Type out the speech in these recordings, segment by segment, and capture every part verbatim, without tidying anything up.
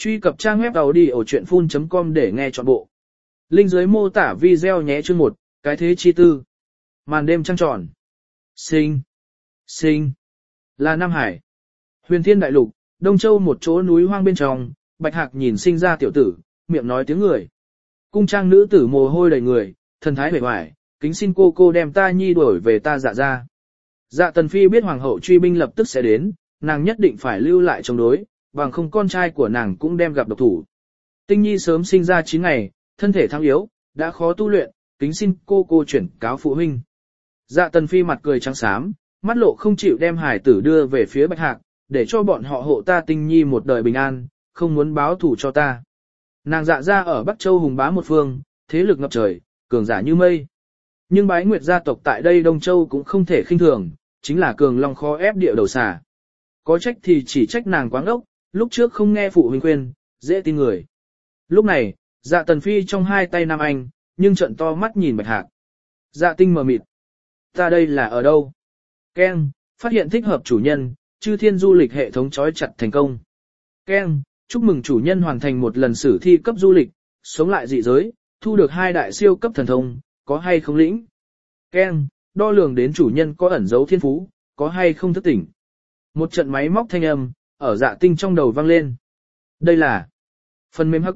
Truy cập trang web audiochuyenphun.com để nghe trọn bộ. Link dưới mô tả video nhé. Chương một, cái thế chi tư. Màn đêm trăng tròn. Sinh. Sinh. Là Nam Hải. Huyền Thiên Đại Lục, Đông Châu một chỗ núi hoang bên trong, Bạch Hạc nhìn sinh ra tiểu tử, miệng nói tiếng người. Cung trang nữ tử mồ hôi đầy người, thần thái vẻ vải, kính xin cô cô đem ta nhi đuổi về ta dạ ra. Dạ Tần Phi biết hoàng hậu truy binh lập tức sẽ đến, nàng nhất định phải lưu lại chống đối, bằng không con trai của nàng cũng đem gặp độc thủ. Tinh nhi sớm sinh ra chín ngày, thân thể thăng yếu, đã khó tu luyện, kính xin cô cô chuyển cáo phụ huynh. Dạ Tần Phi mặt cười trắng xám, mắt lộ không chịu đem hải tử đưa về phía Bạch Hạc, để cho bọn họ hộ ta Tinh nhi một đời bình an, không muốn báo thù cho ta. Nàng dạ ra ở Bắc Châu hùng bá một phương, thế lực ngập trời, cường giả như mây. Nhưng bái nguyệt gia tộc tại đây Đông Châu cũng không thể khinh thường, chính là cường long khó ép địa đầu xà. Có trách thì chỉ trách nàng quáng ốc, lúc trước không nghe phụ huynh khuyên, dễ tin người. Lúc này, Dạ Tần Phi trong hai tay Nam Anh, nhưng trận to mắt nhìn Bạch Hạc. Dạ Tinh mờ mịt. Ta đây là ở đâu? Ken, phát hiện thích hợp chủ nhân, chư thiên du lịch hệ thống trói chặt thành công. Ken, chúc mừng chủ nhân hoàn thành một lần sử thi cấp du lịch, sống lại dị giới, thu được hai đại siêu cấp thần thông, có hay không lĩnh? Ken, đo lường đến chủ nhân có ẩn dấu thiên phú, có hay không thức tỉnh? Một trận máy móc thanh âm, ở Dạ Tinh trong đầu vang lên. Đây là phần mềm hắc.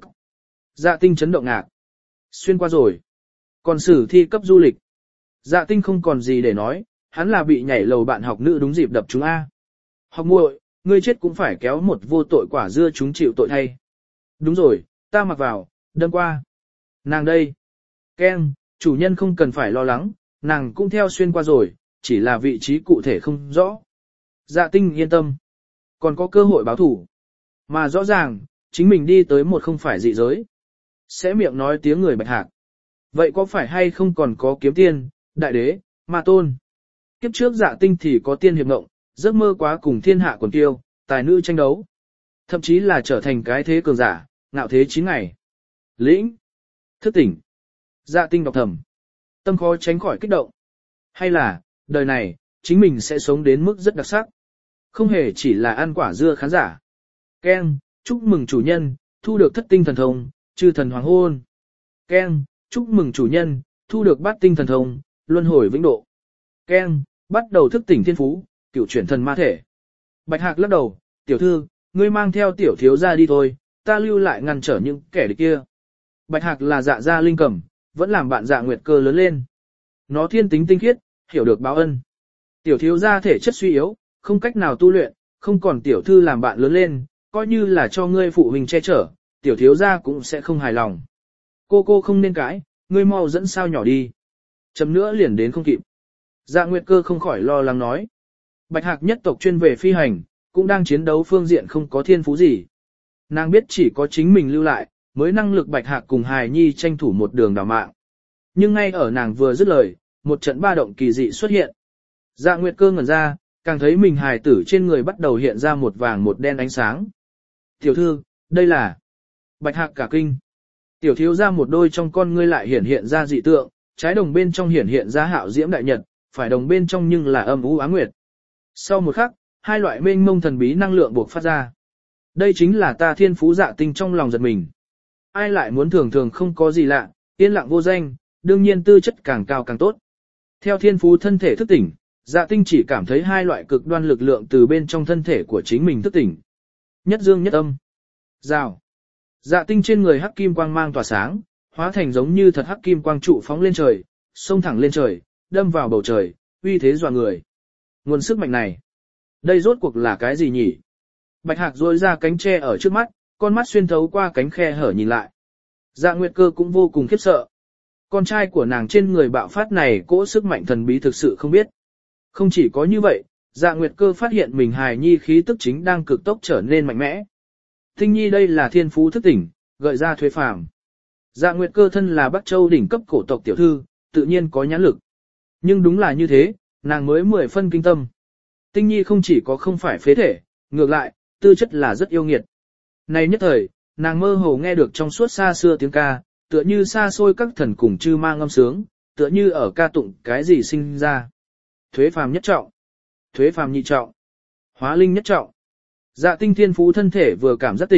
Dạ Tinh chấn động ngạc. Xuyên qua rồi. Còn sử thi cấp du lịch. Dạ Tinh không còn gì để nói, hắn là bị nhảy lầu bạn học nữ đúng dịp đập chúng A. Học muội, ngươi chết cũng phải kéo một vô tội quả dưa chúng chịu tội thay. Đúng rồi, ta mặc vào, đâm qua. Nàng đây. Ken, chủ nhân không cần phải lo lắng, nàng cũng theo xuyên qua rồi, chỉ là vị trí cụ thể không rõ. Dạ Tinh yên tâm. Còn có cơ hội báo thủ. Mà rõ ràng, chính mình đi tới một không phải dị giới. Sẽ miệng nói tiếng người Bạch Hạc. Vậy có phải hay không còn có kiếm tiên, đại đế, ma tôn? Kiếp trước Dạ Tinh thì có tiên hiệp ngộng, giấc mơ quá cùng thiên hạ quần tiêu, tài nữ tranh đấu. Thậm chí là trở thành cái thế cường giả, ngạo thế chín ngày. Lĩnh. Thức tỉnh. Dạ Tinh đọc thầm. Tâm khó tránh khỏi kích động. Hay là, đời này, chính mình sẽ sống đến mức rất đặc sắc. Không hề chỉ là ăn quả dưa khán giả. Ken, chúc mừng chủ nhân, thu được thất tinh thần thông, chư thần hoàng hôn. Ken, chúc mừng chủ nhân, thu được bát tinh thần thông, luân hồi vĩnh độ. Ken, bắt đầu thức tỉnh thiên phú, cựu chuyển thần ma thể. Bạch Hạc lắc đầu, tiểu thư, ngươi mang theo tiểu thiếu ra đi thôi, ta lưu lại ngăn trở những kẻ địch kia. Bạch Hạc là dạ gia linh cầm, vẫn làm bạn Dạ Nguyệt Cơ lớn lên. Nó thiên tính tinh khiết, hiểu được báo ân. Tiểu thiếu gia thể chất suy yếu, không cách nào tu luyện, không còn tiểu thư làm bạn lớn lên, coi như là cho ngươi phụ huynh che chở, tiểu thiếu gia cũng sẽ không hài lòng. Cô cô không nên cãi, ngươi mau dẫn sao nhỏ đi. Chấm nữa liền đến không kịp. Dạ Nguyệt Cơ không khỏi lo lắng nói. Bạch Hạc nhất tộc chuyên về phi hành, cũng đang chiến đấu phương diện không có thiên phú gì. Nàng biết chỉ có chính mình lưu lại, mới năng lực Bạch Hạc cùng Hài Nhi tranh thủ một đường đào mạng. Nhưng ngay ở nàng vừa dứt lời, một trận ba động kỳ dị xuất hiện. Dạ Nguyệt Cơ ngẩn ra, càng thấy mình hài tử trên người bắt đầu hiện ra một vàng một đen ánh sáng. Tiểu thư, đây là... Bạch Hạc cả kinh. Tiểu thiếu ra một đôi trong con ngươi lại hiển hiện ra dị tượng, trái đồng bên trong hiển hiện ra hạo diễm đại nhật, phải đồng bên trong nhưng là âm u áng nguyệt. Sau một khắc, hai loại mênh mông thần bí năng lượng buộc phát ra. Đây chính là ta thiên phú Dạ Tinh trong lòng giật mình. Ai lại muốn thường thường không có gì lạ, yên lặng vô danh, đương nhiên tư chất càng cao càng tốt. Theo thiên phú thân thể thức tỉnh, Dạ Tinh chỉ cảm thấy hai loại cực đoan lực lượng từ bên trong thân thể của chính mình thức tỉnh. Nhất dương nhất âm. Rào. Dạ Tinh trên người hắc kim quang mang tỏa sáng, hóa thành giống như thật hắc kim quang trụ phóng lên trời, xông thẳng lên trời, đâm vào bầu trời, uy thế dọa người. Nguồn sức mạnh này, đây rốt cuộc là cái gì nhỉ? Bạch Hạc duỗi ra cánh tre ở trước mắt, con mắt xuyên thấu qua cánh khe hở nhìn lại. Dạ Nguyệt Cơ cũng vô cùng khiếp sợ. Con trai của nàng trên người bạo phát này cỗ sức mạnh thần bí thực sự không biết. Không chỉ có như vậy, Dạ Nguyệt Cơ phát hiện mình hài nhi khí tức chính đang cực tốc trở nên mạnh mẽ. Tinh nhi đây là thiên phú thức tỉnh, gợi ra thuế phàm. Dạ Nguyệt Cơ thân là Bắc Châu đỉnh cấp cổ tộc tiểu thư, tự nhiên có nhãn lực. Nhưng đúng là như thế, nàng mới mười phân kinh tâm. Tinh nhi không chỉ có không phải phế thể, ngược lại, tư chất là rất yêu nghiệt. Này nhất thời, nàng mơ hồ nghe được trong suốt xa xưa tiếng ca, tựa như xa xôi các thần cùng chư ma ngâm sướng, tựa như ở ca tụng cái gì sinh ra. Thuế phàm nhất trọng, thuế phàm nhị trọng, hóa linh nhất trọng. Dạ Tinh thiên phú thân thể vừa cảm giác tỉnh,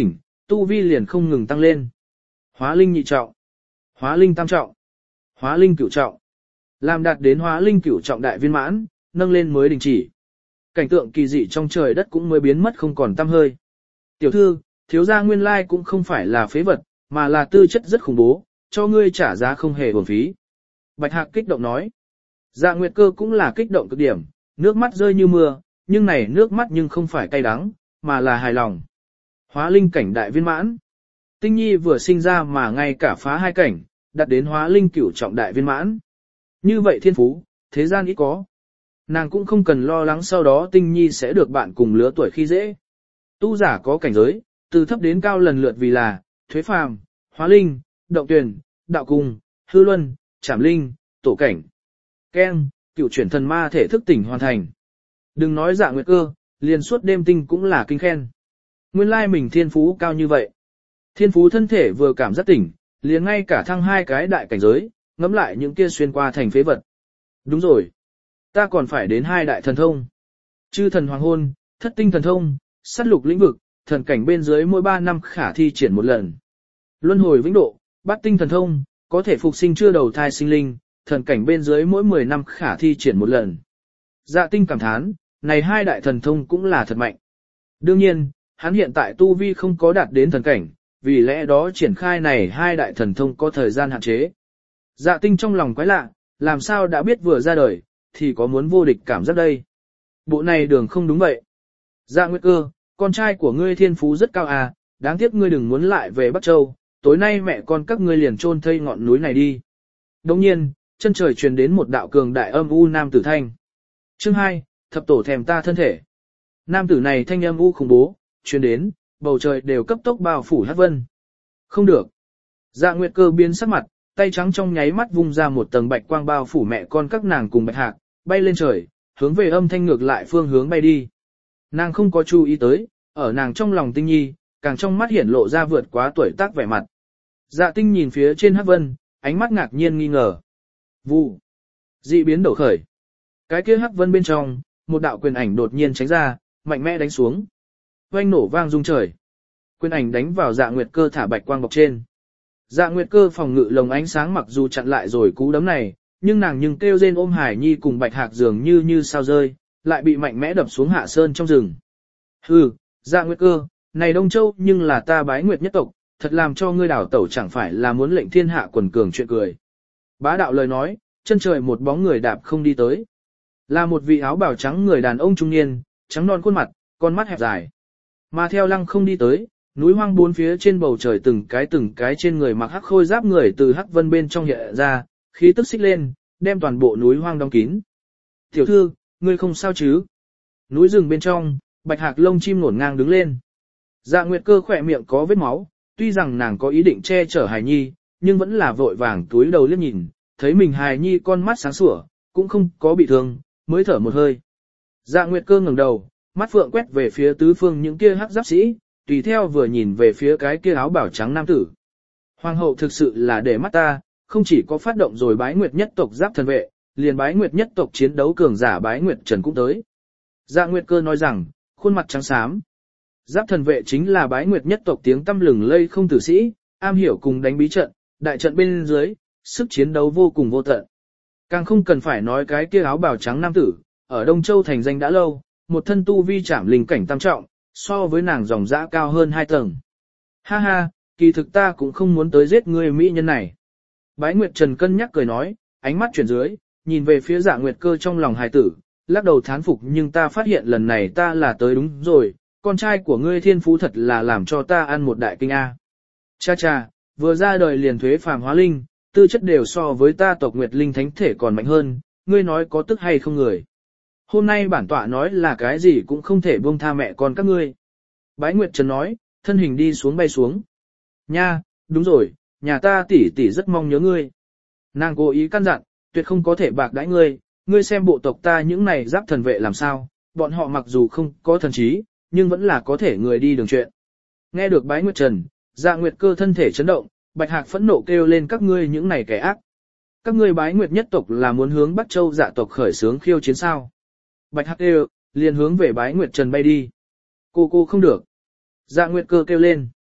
tu vi liền không ngừng tăng lên. Hóa linh nhị trọng, hóa linh tam trọng, hóa linh cửu trọng. Làm đạt đến hóa linh cửu trọng đại viên mãn, nâng lên mới đình chỉ. Cảnh tượng kỳ dị trong trời đất cũng mới biến mất không còn tăm hơi. Tiểu thư, thiếu gia nguyên lai cũng không phải là phế vật, mà là tư chất rất khủng bố, cho ngươi trả giá không hề uổng phí. Bạch Hạc kích động nói. Dạ Nguyệt Cơ cũng là kích động cực điểm, nước mắt rơi như mưa, nhưng này nước mắt nhưng không phải cay đắng, mà là hài lòng. Hóa linh cảnh đại viên mãn. Tinh Nhi vừa sinh ra mà ngay cả phá hai cảnh, đạt đến hóa linh cửu trọng đại viên mãn. Như vậy thiên phú, thế gian ít có. Nàng cũng không cần lo lắng sau đó Tinh Nhi sẽ được bạn cùng lứa tuổi khi dễ. Tu giả có cảnh giới, từ thấp đến cao lần lượt vì là, thuế phàm, hóa linh, động tuyển, đạo cung, hư luân, trảm linh, tổ cảnh. Ken, cựu chuyển thần ma thể thức tỉnh hoàn thành. Đừng nói Dạ Nguyệt Cơ, liền suốt đêm tinh cũng là kinh khen. Nguyên lai mình thiên phú cao như vậy. Thiên phú thân thể vừa cảm giác tỉnh, liền ngay cả thăng hai cái đại cảnh giới, ngẫm lại những kia xuyên qua thành phế vật. Đúng rồi. Ta còn phải đến hai đại thần thông. Chư thần hoàng hôn, thất tinh thần thông, sát lục lĩnh vực, thần cảnh bên dưới mỗi ba năm khả thi triển một lần. Luân hồi vĩnh độ, bát tinh thần thông, có thể phục sinh chưa đầu thai sinh linh, thần cảnh bên dưới mỗi mười năm khả thi triển một lần. Dạ Tinh cảm thán, này hai đại thần thông cũng là thật mạnh. Đương nhiên, hắn hiện tại tu vi không có đạt đến thần cảnh, vì lẽ đó triển khai này hai đại thần thông có thời gian hạn chế. Dạ Tinh trong lòng quái lạ, làm sao đã biết vừa ra đời, thì có muốn vô địch cảm giác đây. Bộ này đường không đúng vậy. Dạ Nguyệt Cơ, con trai của ngươi thiên phú rất cao à, đáng tiếc ngươi đừng muốn lại về Bắc Châu, tối nay mẹ con các ngươi liền chôn thây ngọn núi này đi. Đồng nhiên, chân trời truyền đến một đạo cường đại âm u nam tử thanh. Chương hai, thập tổ thèm ta thân thể. Nam tử này thanh âm u khủng bố, truyền đến, bầu trời đều cấp tốc bao phủ hắc vân. Không được. Dạ Nguyệt Cơ biến sắc mặt, tay trắng trong nháy mắt vung ra một tầng bạch quang bao phủ mẹ con các nàng cùng Bạch Hạc, bay lên trời, hướng về âm thanh ngược lại phương hướng bay đi. Nàng không có chú ý tới, ở nàng trong lòng Tinh Nhi, càng trong mắt hiển lộ ra vượt quá tuổi tác vẻ mặt. Dạ Tinh nhìn phía trên hắc vân, ánh mắt ngạc nhiên nghi ngờ. Vụ. Dị biến đổ khởi. Cái kia hắc vân bên trong, một đạo quyền ảnh đột nhiên tránh ra, mạnh mẽ đánh xuống. Oanh nổ vang rung trời. Quyền ảnh đánh vào Dạ Nguyệt Cơ thả bạch quang bọc trên. Dạ Nguyệt Cơ phòng ngự lồng ánh sáng mặc dù chặn lại rồi cú đấm này, nhưng nàng nhưng kêu rên ôm Hải Nhi cùng Bạch Hạc dường như như sao rơi, lại bị mạnh mẽ đập xuống hạ sơn trong rừng. Hừ, Dạ Nguyệt Cơ, này Đông Châu nhưng là ta Bái Nguyệt nhất tộc, thật làm cho ngươi đảo tẩu chẳng phải là muốn lệnh thiên hạ quần cường chuyện cười. Bá đạo lời nói, chân trời một bóng người đạp không đi tới. Là một vị áo bào trắng người đàn ông trung niên, trắng non khuôn mặt, con mắt hẹp dài. Mà theo lăng không đi tới, núi hoang bốn phía trên bầu trời từng cái từng cái trên người mặc hắc khôi giáp người từ hắc vân bên trong hiện ra, khí tức xích lên, đem toàn bộ núi hoang đóng kín. Tiểu thư, ngươi không sao chứ? Núi rừng bên trong, Bạch Hạc lông chim ngổn ngang đứng lên. Dạ Nguyệt Cơ khỏe miệng có vết máu, tuy rằng nàng có ý định che chở Hài Nhi, nhưng vẫn là vội vàng túi đầu liếc nhìn, thấy mình Hài Nhi con mắt sáng sủa, cũng không có bị thương, mới thở một hơi. Dạ Nguyệt Cơ ngẩng đầu, mắt phượng quét về phía tứ phương những kia hắc giáp sĩ, tùy theo vừa nhìn về phía cái kia áo bào trắng nam tử. Hoàng hậu thực sự là để mắt ta, không chỉ có phát động rồi Bái Nguyệt nhất tộc giáp thần vệ, liền Bái Nguyệt nhất tộc chiến đấu cường giả Bái Nguyệt Trần cũng tới. Dạ Nguyệt Cơ nói rằng, khuôn mặt trắng xám. Giáp thần vệ chính là Bái Nguyệt nhất tộc tiếng tăm lừng lây không tử sĩ, am hiểu cùng đánh bí trận, đại trận bên dưới, sức chiến đấu vô cùng vô tận. Càng không cần phải nói cái kia áo bào trắng nam tử, ở Đông Châu thành danh đã lâu, một thân tu vi trảm linh cảnh tam trọng, so với nàng dòng dã cao hơn hai tầng. Ha ha, kỳ thực ta cũng không muốn tới giết người mỹ nhân này. Bái Nguyệt Trần cân nhắc cười nói, ánh mắt chuyển dưới, nhìn về phía Dạ Nguyệt Cơ trong lòng hài tử, lắc đầu thán phục nhưng ta phát hiện lần này ta là tới đúng rồi, con trai của ngươi thiên phú thật là làm cho ta ăn một đại kinh A. Cha cha, vừa ra đời liền thuế phàm hóa linh, tư chất đều so với ta tộc Nguyệt Linh thánh thể còn mạnh hơn, ngươi nói có tức hay không người. Hôm nay bản tọa nói là cái gì cũng không thể buông tha mẹ con các ngươi. Bái Nguyệt Trần nói, thân hình đi xuống bay xuống. Nha, đúng rồi, nhà ta tỷ tỷ rất mong nhớ ngươi. Nàng cố ý căn dặn, tuyệt không có thể bạc đãi ngươi, ngươi xem bộ tộc ta những này giáp thần vệ làm sao, bọn họ mặc dù không có thần trí, nhưng vẫn là có thể người đi đường chuyện. Nghe được Bái Nguyệt Trần, Dạ Nguyệt Cơ thân thể chấn động, Bạch Hạc phẫn nộ kêu lên các ngươi những này kẻ ác. Các ngươi Bái Nguyệt nhất tộc là muốn hướng Bắc Châu Dạ tộc khởi xướng khiêu chiến sao? Bạch Hạc kêu, liền hướng về Bái Nguyệt Trần bay đi. Cô cô không được. Dạ Nguyệt Cơ kêu lên.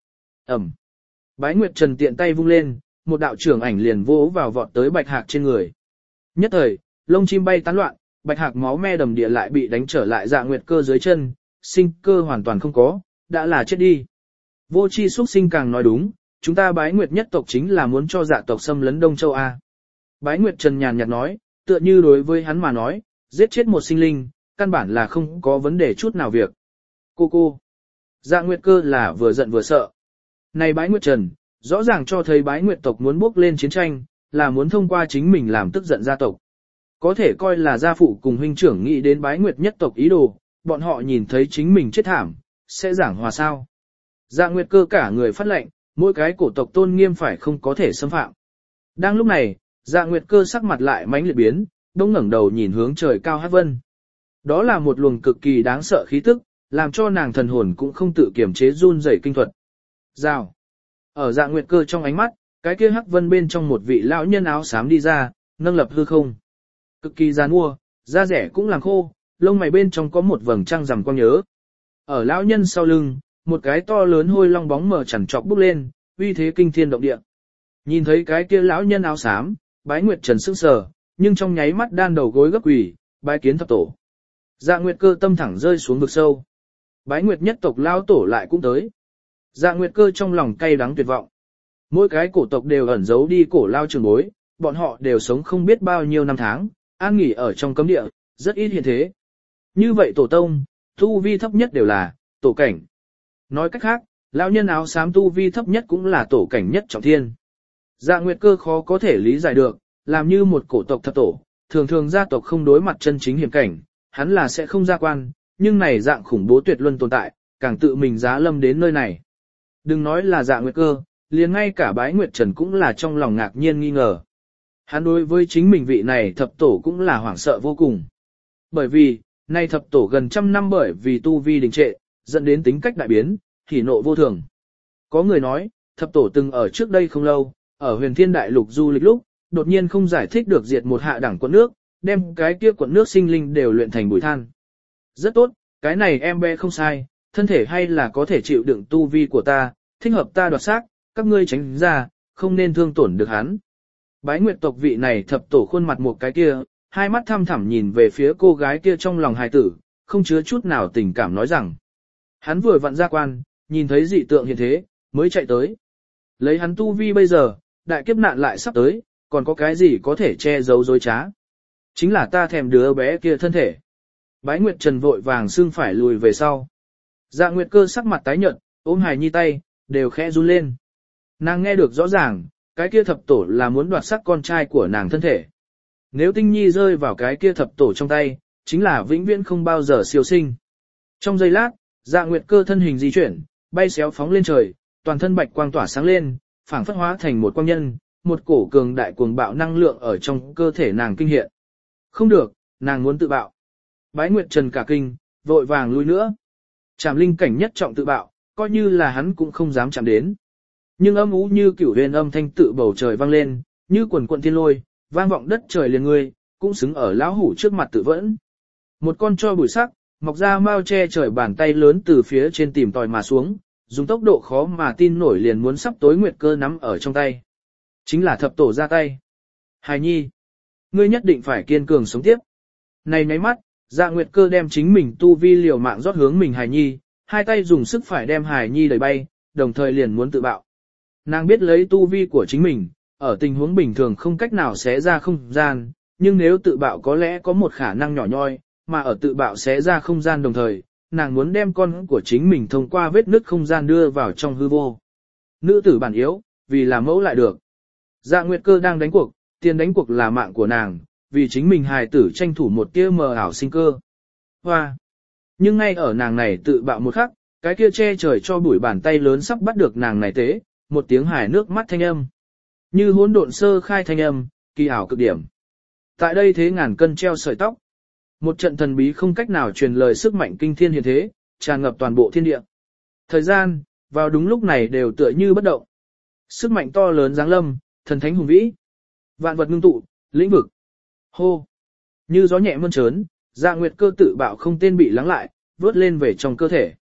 Ẩm. Bái Nguyệt Trần tiện tay vung lên, một đạo trưởng ảnh liền vỗ vào vọt tới Bạch Hạc trên người. Nhất thời, lông chim bay tán loạn, Bạch Hạc máu me đầm địa lại bị đánh trở lại Dạ Nguyệt Cơ dưới chân, sinh cơ hoàn toàn không có, đã là chết đi. Vô Chi xuất sinh càng nói đúng, chúng ta Bái Nguyệt nhất tộc chính là muốn cho Dạ tộc xâm lấn Đông Châu A. Bái Nguyệt Trần nhàn nhạt nói, tựa như đối với hắn mà nói, giết chết một sinh linh, căn bản là không có vấn đề chút nào việc. Cô cô. Dạ Nguyệt Cơ là vừa giận vừa sợ. Này Bái Nguyệt Trần, rõ ràng cho thấy Bái Nguyệt tộc muốn bước lên chiến tranh, là muốn thông qua chính mình làm tức giận gia tộc. Có thể coi là gia phụ cùng huynh trưởng nghĩ đến Bái Nguyệt nhất tộc ý đồ, bọn họ nhìn thấy chính mình chết thảm, sẽ giảng hòa sao. Dạ Nguyệt Cơ cả người phát lệnh, mỗi cái cổ tộc tôn nghiêm phải không có thể xâm phạm. Đang lúc này, Dạ Nguyệt Cơ sắc mặt lại mãnh liệt biến, đông ngẩng đầu nhìn hướng trời cao hát vân. Đó là một luồng cực kỳ đáng sợ khí tức, làm cho nàng thần hồn cũng không tự kiềm chế run rẩy kinh thuật. Rào. Ở Dạ Nguyệt Cơ trong ánh mắt, cái kia hắc vân bên trong một vị lão nhân áo xám đi ra, nâng lập hư không. Cực kỳ giàn mua, da rẻ cũng làm khô, lông mày bên trong có một vầng trăng rằm quang nhớ. Ở lão nhân sau lưng, một cái to lớn hôi long bóng mờ chằn trọc bốc lên, uy thế kinh thiên động địa. Nhìn thấy cái kia lão nhân áo xám, Bái Nguyệt Trần sững sờ, nhưng trong nháy mắt đan đầu gối gấp quỳ, bái kiến thập tổ. Dạ Nguyệt Cơ tâm thẳng rơi xuống vực sâu. Bái Nguyệt nhất tộc lão tổ lại cũng tới. Dạ Nguyệt Cơ trong lòng cay đắng tuyệt vọng. Mỗi cái cổ tộc đều ẩn giấu đi cổ lao trường bối, bọn họ đều sống không biết bao nhiêu năm tháng, an nghỉ ở trong cấm địa, rất ít hiện thế. Như vậy tổ tông, tu vi thấp nhất đều là tổ cảnh. Nói cách khác, lão nhân áo xám tu vi thấp nhất cũng là tổ cảnh nhất trọng thiên. Dạ Nguyệt Cơ khó có thể lý giải được, làm như một cổ tộc thập tổ, thường thường gia tộc không đối mặt chân chính hiểm cảnh, hắn là sẽ không ra quan, nhưng này dạng khủng bố tuyệt luân tồn tại, càng tự mình giá lâm đến nơi này. Đừng nói là Dạ Nguyệt Cơ, liền ngay cả Bái Nguyệt Trần cũng là trong lòng ngạc nhiên nghi ngờ. Hắn đối với chính mình vị này thập tổ cũng là hoảng sợ vô cùng. Bởi vì, nay thập tổ gần trăm năm bởi vì tu vi đình trệ, dẫn đến tính cách đại biến, hỉ nộ vô thường. Có người nói, thập tổ từng ở trước đây không lâu, ở huyền thiên đại lục du lịch lúc, đột nhiên không giải thích được diệt một hạ đẳng quận nước, đem cái kia quận nước sinh linh đều luyện thành bụi than. Rất tốt, cái này em bé không sai, thân thể hay là có thể chịu đựng tu vi của ta, thích hợp ta đoạt xác, các ngươi tránh ra, không nên thương tổn được hắn. Bái Nguyệt tộc vị này thập tổ khuôn mặt một cái kia, hai mắt thăm thẳm nhìn về phía cô gái kia trong lòng hài tử, không chứa chút nào tình cảm nói rằng. Hắn vừa vặn ra quan, nhìn thấy dị tượng hiện thế, mới chạy tới. Lấy hắn tu vi bây giờ, đại kiếp nạn lại sắp tới, còn có cái gì có thể che giấu dối trá. Chính là ta thèm đứa bé kia thân thể. Bái Nguyệt Trần vội vàng xương phải lùi về sau. Dạ Nguyệt Cơ sắc mặt tái nhợt, ôm hài nhi tay, đều khẽ run lên. Nàng nghe được rõ ràng, cái kia thập tổ là muốn đoạt sắc con trai của nàng thân thể. Nếu tinh nhi rơi vào cái kia thập tổ trong tay, chính là vĩnh viễn không bao giờ siêu sinh. Trong giây lát, Dạ Nguyệt Cơ thân hình di chuyển, bay xéo phóng lên trời, toàn thân bạch quang tỏa sáng lên, phảng phất hóa thành một quang nhân, một cổ cường đại cuồng bạo năng lượng ở trong cơ thể nàng kinh hiện. Không được, nàng muốn tự bạo. Bái Nguyệt Trần cả kinh, vội vàng lui nữa. Trảm linh cảnh nhất trọng tự bạo, coi như là hắn cũng không dám chạm đến. Nhưng âm ú như cửu huyền âm thanh tự bầu trời vang lên, như quần quận thiên lôi, vang vọng đất trời liền ngươi, cũng xứng ở lão hủ trước mặt tự vẫn. Một con tro bụi sắc, mọc ra mao che trời bàn tay lớn từ phía trên tìm tòi mà xuống, dùng tốc độ khó mà tin nổi liền muốn sắp tối Nguyệt Cơ nắm ở trong tay. Chính là thập tổ ra tay. Hài nhi, ngươi nhất định phải kiên cường sống tiếp. Này nháy mắt, Dạ Nguyệt Cơ đem chính mình tu vi liều mạng rót hướng mình hài nhi, hai tay dùng sức phải đem hài nhi đẩy bay, đồng thời liền muốn tự bạo. Nàng biết lấy tu vi của chính mình, ở tình huống bình thường không cách nào xé ra không gian, nhưng nếu tự bạo có lẽ có một khả năng nhỏ nhoi, mà ở tự bạo xé ra không gian đồng thời, nàng muốn đem con của chính mình thông qua vết nứt không gian đưa vào trong hư vô. Nữ tử bản yếu, vì làm mẫu lại được. Dạ Nguyệt Cơ đang đánh cuộc, tiền đánh cuộc là mạng của nàng, vì chính mình hài tử tranh thủ một tia mờ ảo sinh cơ. Hoa! Nhưng ngay ở nàng này tự bạo một khắc, cái kia che trời cho bụi bàn tay lớn sắp bắt được nàng này tế, một tiếng hài nước mắt thanh âm. Như hỗn độn sơ khai thanh âm, kỳ ảo cực điểm. Tại đây thế ngàn cân treo sợi tóc. Một trận thần bí không cách nào truyền lời sức mạnh kinh thiên hiện thế, tràn ngập toàn bộ thiên địa. Thời gian, vào đúng lúc này đều tựa như bất động. Sức mạnh to lớn giáng lâm, thần thánh hùng vĩ. Vạn vật ngưng tụ, lĩnh vực. Hô! Như gió nhẹ mơn trớn, Dạ Nguyệt Cơ tự bạo không tên bị lắng lại, vớt lên về trong cơ thể.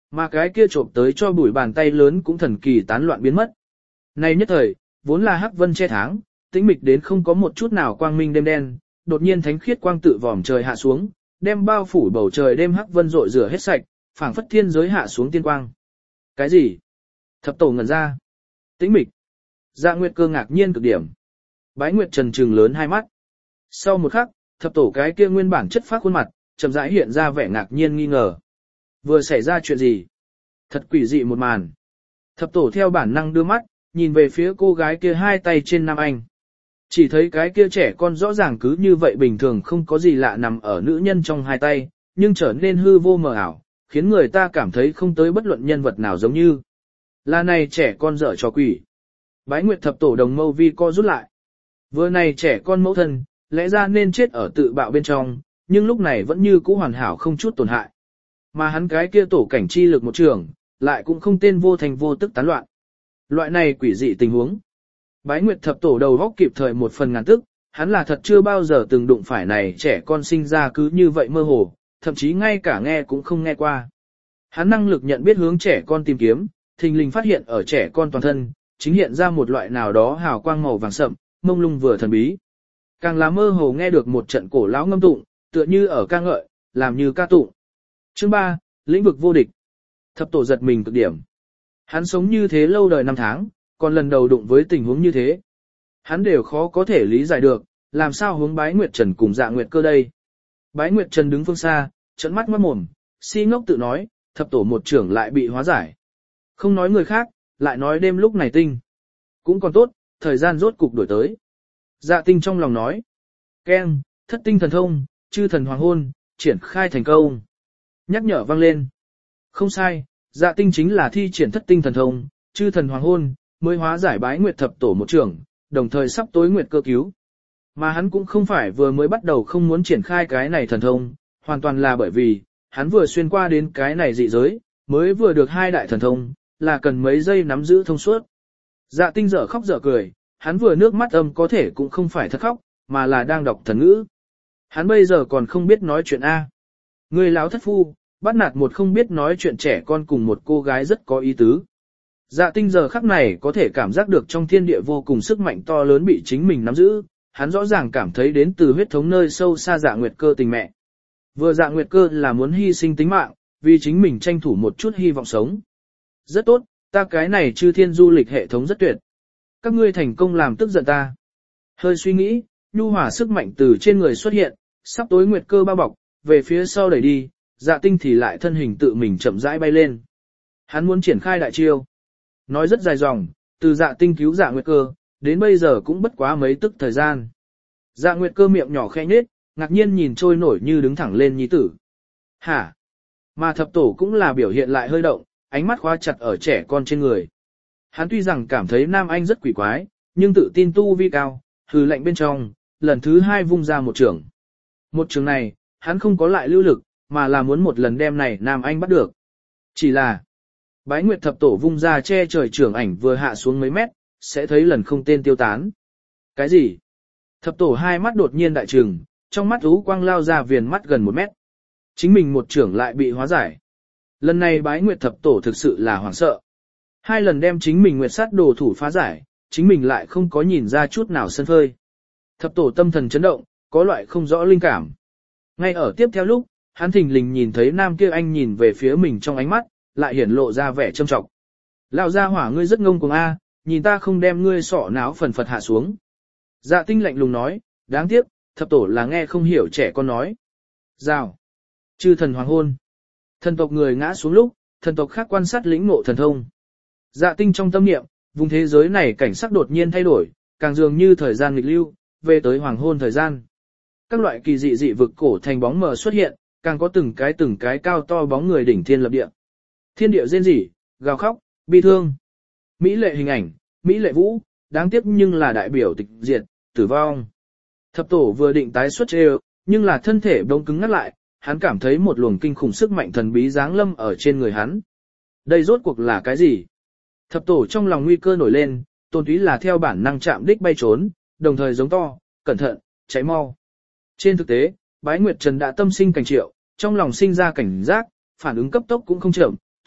Mà cái kia trộm tới cho bụi bàn tay lớn cũng thần kỳ tán loạn biến mất. Nay nhất thời, vốn là hắc vân che tháng, tĩnh mịch đến không có một chút nào quang minh đêm đen, đột nhiên thánh khiết quang tự vòm trời hạ xuống, đem bao phủ bầu trời đêm hắc vân rội rửa hết sạch, phảng phất thiên giới hạ xuống tiên quang. Cái gì? Thập tổ ngẩn ra. Tĩnh mịch. Dạ Nguyệt Cơ ngạc nhiên cực điểm. Bái Nguyệt Trần trừng lớn hai mắt. Sau một khắc, thập tổ cái kia nguyên bản chất phác khuôn mặt, chậm rãi hiện ra vẻ ngạc nhiên nghi ngờ. Vừa xảy ra chuyện gì? Thật quỷ dị một màn. Thập tổ theo bản năng đưa mắt, nhìn về phía cô gái kia hai tay trên Nam Anh. Chỉ thấy cái kia trẻ con rõ ràng cứ như vậy bình thường không có gì lạ nằm ở nữ nhân trong hai tay, nhưng trở nên hư vô mờ ảo, khiến người ta cảm thấy không tới bất luận nhân vật nào giống như. Là này trẻ con dở trò quỷ. Bái Nguyệt thập tổ đồng mâu vi co rút lại. Vừa này trẻ con mẫu thân, lẽ ra nên chết ở tự bạo bên trong, nhưng lúc này vẫn như cũ hoàn hảo không chút tổn hại. Mà hắn cái kia tổ cảnh chi lực một trường, lại cũng không tên vô thành vô tức tán loạn. Loại này quỷ dị tình huống. Bái Nguyệt thập tổ đầu góc kịp thời một phần ngàn tức, hắn là thật chưa bao giờ từng đụng phải này trẻ con sinh ra cứ như vậy mơ hồ, thậm chí ngay cả nghe cũng không nghe qua. Hắn năng lực nhận biết hướng trẻ con tìm kiếm, thình lình phát hiện ở trẻ con toàn thân, chính hiện ra một loại nào đó hào quang màu vàng sậm, mông lung vừa thần bí. Càng là mơ hồ nghe được một trận cổ lão ngâm tụng, tựa như ở ca ngợi, làm như ca tụng. Chương ba, lĩnh vực vô địch. Thập tổ giật mình cực điểm. Hắn sống như thế lâu đời năm tháng, còn lần đầu đụng với tình huống như thế. Hắn đều khó có thể lý giải được, làm sao hướng Bái Nguyệt Trần cùng Dạ Nguyệt Cơ đây. Bái Nguyệt Trần đứng phương xa, trợn mắt ngoát mồm, si ngốc tự nói, thập tổ một trưởng lại bị hóa giải. Không nói người khác, lại nói đêm lúc này tinh. Cũng còn tốt, thời gian rốt cục đổi tới. Dạ Tinh trong lòng nói. Keng, thất tinh thần thông, chư thần hoàng hôn, triển khai thành công. Nhắc nhở vang lên. Không sai, Dạ Tinh chính là thi triển thất tinh thần thông, chư thần hoàng hôn, mới hóa giải Bái Nguyệt thập tổ một trưởng, đồng thời sắp tối Nguyệt Cơ cứu. Mà hắn cũng không phải vừa mới bắt đầu không muốn triển khai cái này thần thông, hoàn toàn là bởi vì, hắn vừa xuyên qua đến cái này dị giới, mới vừa được hai đại thần thông, là cần mấy giây nắm giữ thông suốt. Dạ Tinh dở khóc dở cười, hắn vừa nước mắt âm có thể cũng không phải thật khóc, mà là đang đọc thần ngữ. Hắn bây giờ còn không biết nói chuyện A. Người láo thất phu, bắt nạt một không biết nói chuyện trẻ con cùng một cô gái rất có ý tứ. Dạ Tinh giờ khắc này có thể cảm giác được trong thiên địa vô cùng sức mạnh to lớn bị chính mình nắm giữ, hắn rõ ràng cảm thấy đến từ huyết thống nơi sâu xa Dạ Nguyệt Cơ tình mẹ. Vừa Dạ Nguyệt Cơ là muốn hy sinh tính mạng, vì chính mình tranh thủ một chút hy vọng sống. Rất tốt, ta cái này chư thiên du lịch hệ thống rất tuyệt. Các ngươi thành công làm tức giận ta. Hơi suy nghĩ, nhu hỏa sức mạnh từ trên người xuất hiện, sắp tối Nguyệt Cơ bao bọc, về phía sau đẩy đi, Dạ Tinh thì lại thân hình tự mình chậm rãi bay lên. Hắn muốn triển khai đại chiêu. Nói rất dài dòng, từ Dạ Tinh cứu Dạ Nguyệt Cơ, đến bây giờ cũng bất quá mấy tức thời gian. Dạ Nguyệt Cơ miệng nhỏ khẽ nhếch, ngạc nhiên nhìn trôi nổi như đứng thẳng lên nhi tử. Hả? Mà thập tổ cũng là biểu hiện lại hơi động, ánh mắt khóa chặt ở trẻ con trên người. Hắn tuy rằng cảm thấy Nam Anh rất quỷ quái, nhưng tự tin tu vi cao, hừ lạnh bên trong, lần thứ hai vung ra một trường. Một trường này, hắn không có lại lưu lực, mà là muốn một lần đem này Nam Anh bắt được. Chỉ là, Bái Nguyệt thập tổ vung ra che trời trưởng ảnh vừa hạ xuống mấy mét, sẽ thấy lần không tên tiêu tán. Cái gì? Thập tổ hai mắt đột nhiên đại trừng, trong mắt ú quang lao ra viền mắt gần một mét. Chính mình một trưởng lại bị hóa giải. Lần này Bái Nguyệt thập tổ thực sự là hoảng sợ. Hai lần đem chính mình Nguyệt sát đồ thủ phá giải, chính mình lại không có nhìn ra chút nào sân phơi. Thập tổ tâm thần chấn động, có loại không rõ linh cảm. Ngay ở tiếp theo lúc, hắn thình lình nhìn thấy nam kia anh nhìn về phía mình trong ánh mắt, lại hiển lộ ra vẻ trâm trọng. Lão gia hỏa ngươi rất ngông cuồng a, nhìn ta không đem ngươi sọ náo phần phật hạ xuống. Dạ Tinh lạnh lùng nói, đáng tiếc, thập tổ là nghe không hiểu trẻ con nói. Rào. Chư thần hoàng hôn. Thần tộc người ngã xuống lúc, thần tộc khác quan sát lĩnh ngộ thần thông. Dạ Tinh trong tâm niệm, vùng thế giới này cảnh sắc đột nhiên thay đổi, càng dường như thời gian nghịch lưu, về tới hoàng hôn thời gian. Các loại kỳ dị dị vực cổ thành bóng mờ xuất hiện, càng có từng cái từng cái cao to bóng người đỉnh thiên lập địa. Thiên địa rên rỉ, gào khóc, bi thương. Mỹ lệ hình ảnh, Mỹ lệ vũ, đáng tiếc nhưng là đại biểu tịch diệt, tử vong. Thập tổ vừa định tái xuất trêu, nhưng là thân thể bỗng cứng ngắt lại, hắn cảm thấy một luồng kinh khủng sức mạnh thần bí giáng lâm ở trên người hắn. Đây rốt cuộc là cái gì? Thập tổ trong lòng nguy cơ nổi lên, Tôn Túy là theo bản năng chạm đích bay trốn, đồng thời giống to, cẩn thận, cháy mau. Trên thực tế, Bái Nguyệt Trần đã tâm sinh cảnh triệu, trong lòng sinh ra cảnh giác, phản ứng cấp tốc cũng không chậm,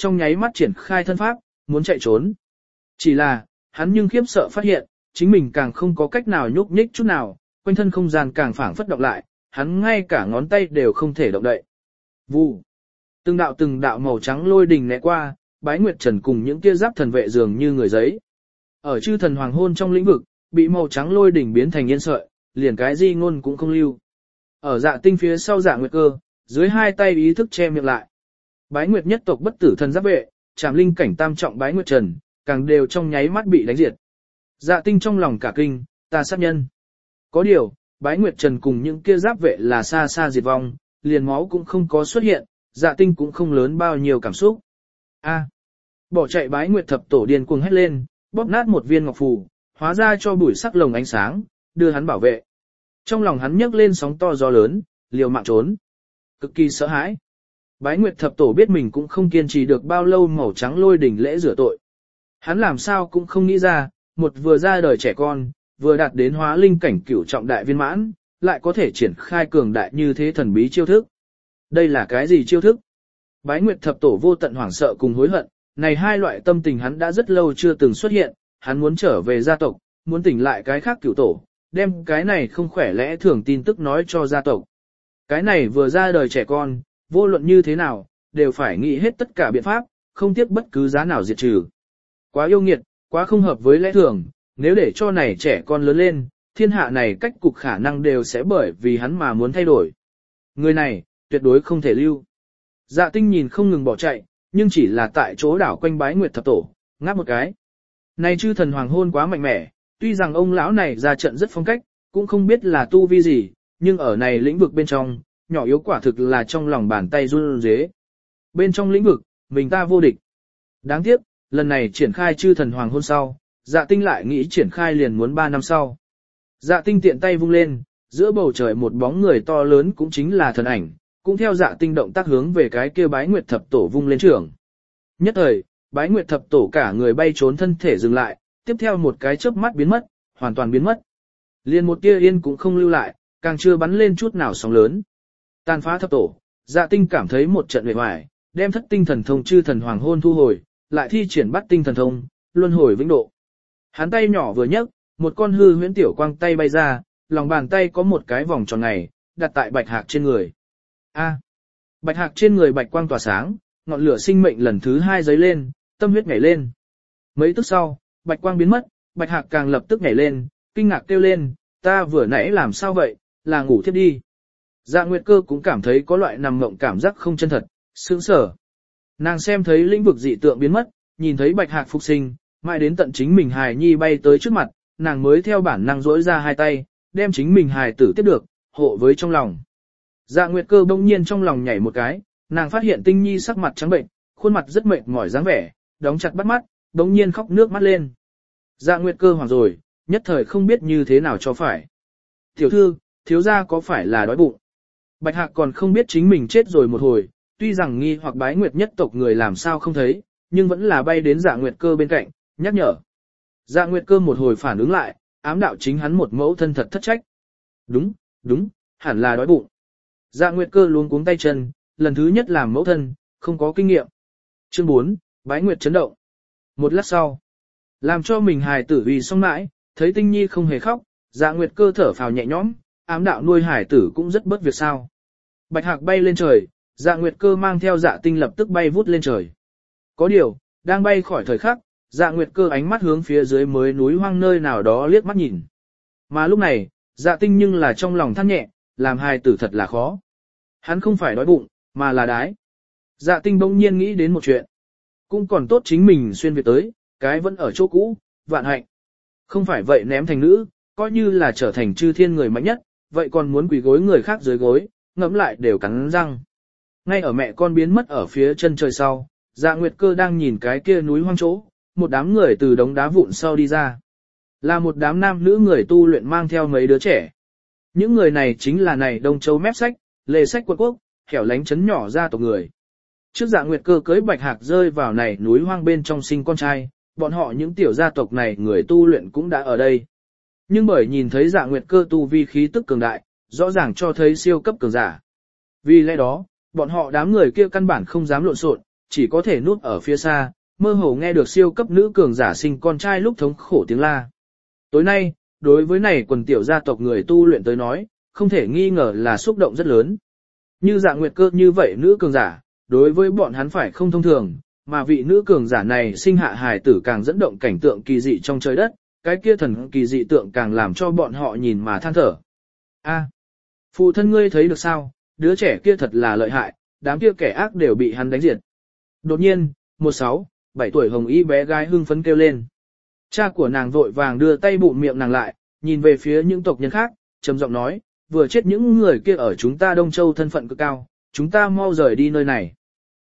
trong nháy mắt triển khai thân pháp, muốn chạy trốn. Chỉ là, hắn nhưng khiếp sợ phát hiện, chính mình càng không có cách nào nhúc nhích chút nào, quanh thân không gian càng phảng phất động lại, hắn ngay cả ngón tay đều không thể động đậy. Vù. Từng đạo từng đạo màu trắng lôi đình né qua, Bái Nguyệt Trần cùng những kia giáp thần vệ dường như người giấy. Ở chư thần hoàng hôn trong lĩnh vực, bị màu trắng lôi đỉnh biến thành yên sợi, liền cái di ngôn cũng không lưu. Ở Dạ Tinh phía sau Dạ Nguyệt Cơ, dưới hai tay ý thức che miệng lại. Bái Nguyệt nhất tộc bất tử thần giáp vệ, Trảm Linh cảnh tam trọng Bái Nguyệt Trần, càng đều trong nháy mắt bị đánh diệt. Dạ Tinh trong lòng cả kinh, ta sát nhân. Có điều, Bái Nguyệt Trần cùng những kia giáp vệ là xa xa diệt vong, liền máu cũng không có xuất hiện, Dạ Tinh cũng không lớn bao nhiêu cảm xúc. A. Bỏ chạy Bái Nguyệt thập tổ điên cuồng hét lên, bóp nát một viên ngọc phù, hóa ra cho bụi sắc lồng ánh sáng, đưa hắn bảo vệ. Trong lòng hắn nhấc lên sóng to gió lớn, liều mạng trốn. Cực kỳ sợ hãi. Bái Nguyệt thập tổ biết mình cũng không kiên trì được bao lâu màu trắng lôi đỉnh lễ rửa tội. Hắn làm sao cũng không nghĩ ra, một vừa ra đời trẻ con, vừa đạt đến hóa linh cảnh cửu trọng đại viên mãn, lại có thể triển khai cường đại như thế thần bí chiêu thức. Đây là cái gì chiêu thức? Bái Nguyệt thập tổ vô tận hoảng sợ cùng hối hận, này hai loại tâm tình hắn đã rất lâu chưa từng xuất hiện, hắn muốn trở về gia tộc, muốn tỉnh lại cái khác cửu tổ, đem cái này không khỏe lẽ thường tin tức nói cho gia tộc. Cái này vừa ra đời trẻ con, vô luận như thế nào, đều phải nghĩ hết tất cả biện pháp, không tiếc bất cứ giá nào diệt trừ. Quá yêu nghiệt, quá không hợp với lẽ thường, nếu để cho này trẻ con lớn lên, thiên hạ này cách cục khả năng đều sẽ bởi vì hắn mà muốn thay đổi. Người này, tuyệt đối không thể lưu. Dạ Tinh nhìn không ngừng bỏ chạy, nhưng chỉ là tại chỗ đảo quanh Bái Nguyệt thập tổ, ngáp một cái. Này chư thần hoàng hôn quá mạnh mẽ, tuy rằng ông lão này ra trận rất phong cách, cũng không biết là tu vi gì, nhưng ở này lĩnh vực bên trong, nhỏ yếu quả thực là trong lòng bàn tay run rế. Bên trong lĩnh vực, mình ta vô địch. Đáng tiếc, lần này triển khai chư thần hoàng hôn sau, Dạ Tinh lại nghĩ triển khai liền muốn ba năm sau. Dạ Tinh tiện tay vung lên, giữa bầu trời một bóng người to lớn cũng chính là thần ảnh, cũng theo Dạ Tinh động tác hướng về cái kia Bái Nguyệt thập tổ vung lên trưởng. Nhất thời, Bái Nguyệt thập tổ cả người bay trốn thân thể dừng lại, tiếp theo một cái chớp mắt biến mất, hoàn toàn biến mất. Liền một tia yên cũng không lưu lại, càng chưa bắn lên chút nào sóng lớn. Tàn phá thập tổ, Dạ Tinh cảm thấy một trận uể oải, đem thất tinh thần thông chư thần hoàng hôn thu hồi, lại thi triển bắt tinh thần thông, luân hồi vĩnh độ. Hắn tay nhỏ vừa nhấc, một con hư huyễn tiểu quang tay bay ra, lòng bàn tay có một cái vòng tròn này, đặt tại bạch hạc trên người. A. Bạch hạc trên người bạch quang tỏa sáng, ngọn lửa sinh mệnh lần thứ hai giấy lên, tâm huyết nhảy lên. Mấy tức sau, bạch quang biến mất, bạch hạc càng lập tức nhảy lên, kinh ngạc kêu lên, ta vừa nãy làm sao vậy, là ngủ thiếp đi. Dạ Nguyệt Cơ cũng cảm thấy có loại nằm mộng cảm giác không chân thật, sững sờ. Nàng xem thấy lĩnh vực dị tượng biến mất, nhìn thấy bạch hạc phục sinh, mãi đến tận chính mình hài nhi bay tới trước mặt, nàng mới theo bản năng rỗi ra hai tay, đem chính mình hài tử tiếp được, hộ với trong lòng. Dạ Nguyệt Cơ bỗng nhiên trong lòng nhảy một cái, nàng phát hiện Tinh Nhi sắc mặt trắng bệnh, khuôn mặt rất mệt mỏi dáng vẻ, đóng chặt bắt mắt, bỗng nhiên khóc nước mắt lên. Dạ Nguyệt Cơ hoảng rồi, nhất thời không biết như thế nào cho phải. Tiểu thư, thiếu gia có phải là đói bụng? Bạch Hạc còn không biết chính mình chết rồi một hồi, tuy rằng nghi hoặc Bái Nguyệt nhất tộc người làm sao không thấy, nhưng vẫn là bay đến Dạ Nguyệt Cơ bên cạnh, nhắc nhở. Dạ Nguyệt Cơ một hồi phản ứng lại, ám đạo chính hắn một mẫu thân thật thất trách. Đúng, đúng, hẳn là đói bụng. Dạ Nguyệt Cơ luống cuống tay chân, lần thứ nhất làm mẫu thân, không có kinh nghiệm. Chương bốn, Bái Nguyệt chấn động. Một lát sau, làm cho mình hài tử vì xong mãi, thấy Tinh Nhi không hề khóc, Dạ Nguyệt Cơ thở phào nhẹ nhõm, ám đạo nuôi hài tử cũng rất bớt việc sao. Bạch Hạc bay lên trời, Dạ Nguyệt Cơ mang theo Dạ Tinh lập tức bay vút lên trời. Có điều, đang bay khỏi thời khắc, Dạ Nguyệt Cơ ánh mắt hướng phía dưới mới núi hoang nơi nào đó liếc mắt nhìn. Mà lúc này, Dạ Tinh nhưng là trong lòng than nhẹ, làm hài tử thật là khó. Hắn không phải đói bụng, mà là đái. Dạ Tinh bỗng nhiên nghĩ đến một chuyện. Cũng còn tốt chính mình xuyên Việt tới, cái vẫn ở chỗ cũ, vạn hạnh. Không phải vậy ném thành nữ, coi như là trở thành chư thiên người mạnh nhất, vậy còn muốn quỳ gối người khác dưới gối, ngẫm lại đều cắn răng. Ngay ở mẹ con biến mất ở phía chân trời sau, Dạ Nguyệt Cơ đang nhìn cái kia núi hoang chỗ, một đám người từ đống đá vụn sau đi ra. Là một đám nam nữ người tu luyện mang theo mấy đứa trẻ. Những người này chính là này Đông Châu mép sách, lề sách quân quốc, hẻo lánh chấn nhỏ ra tộc người. Trước Dạ Nguyệt Cơ cưới Bạch Hạc rơi vào này núi hoang bên trong sinh con trai, bọn họ những tiểu gia tộc này người tu luyện cũng đã ở đây. Nhưng bởi nhìn thấy Dạ Nguyệt Cơ tu vi khí tức cường đại, rõ ràng cho thấy siêu cấp cường giả. Vì lẽ đó, bọn họ đám người kia căn bản không dám lộn xộn, chỉ có thể núp ở phía xa, mơ hồ nghe được siêu cấp nữ cường giả sinh con trai lúc thống khổ tiếng la. Tối nay, đối với này quần tiểu gia tộc người tu luyện tới nói, không thể nghi ngờ là xúc động rất lớn. Như Dạ Nguyệt Cơ như vậy nữ cường giả, đối với bọn hắn phải không thông thường, mà vị nữ cường giả này sinh hạ hài tử càng dẫn động cảnh tượng kỳ dị trong trời đất, cái kia thần kỳ dị tượng càng làm cho bọn họ nhìn mà than thở. A, phụ thân ngươi thấy được sao, đứa trẻ kia thật là lợi hại, đám kia kẻ ác đều bị hắn đánh diệt. Đột nhiên, một sáu, bảy tuổi hồng y bé gái hưng phấn kêu lên. Cha của nàng vội vàng đưa tay bụm miệng nàng lại, nhìn về phía những tộc nhân khác, trầm giọng nói, vừa chết những người kia ở chúng ta Đông Châu thân phận cực cao, chúng ta mau rời đi nơi này.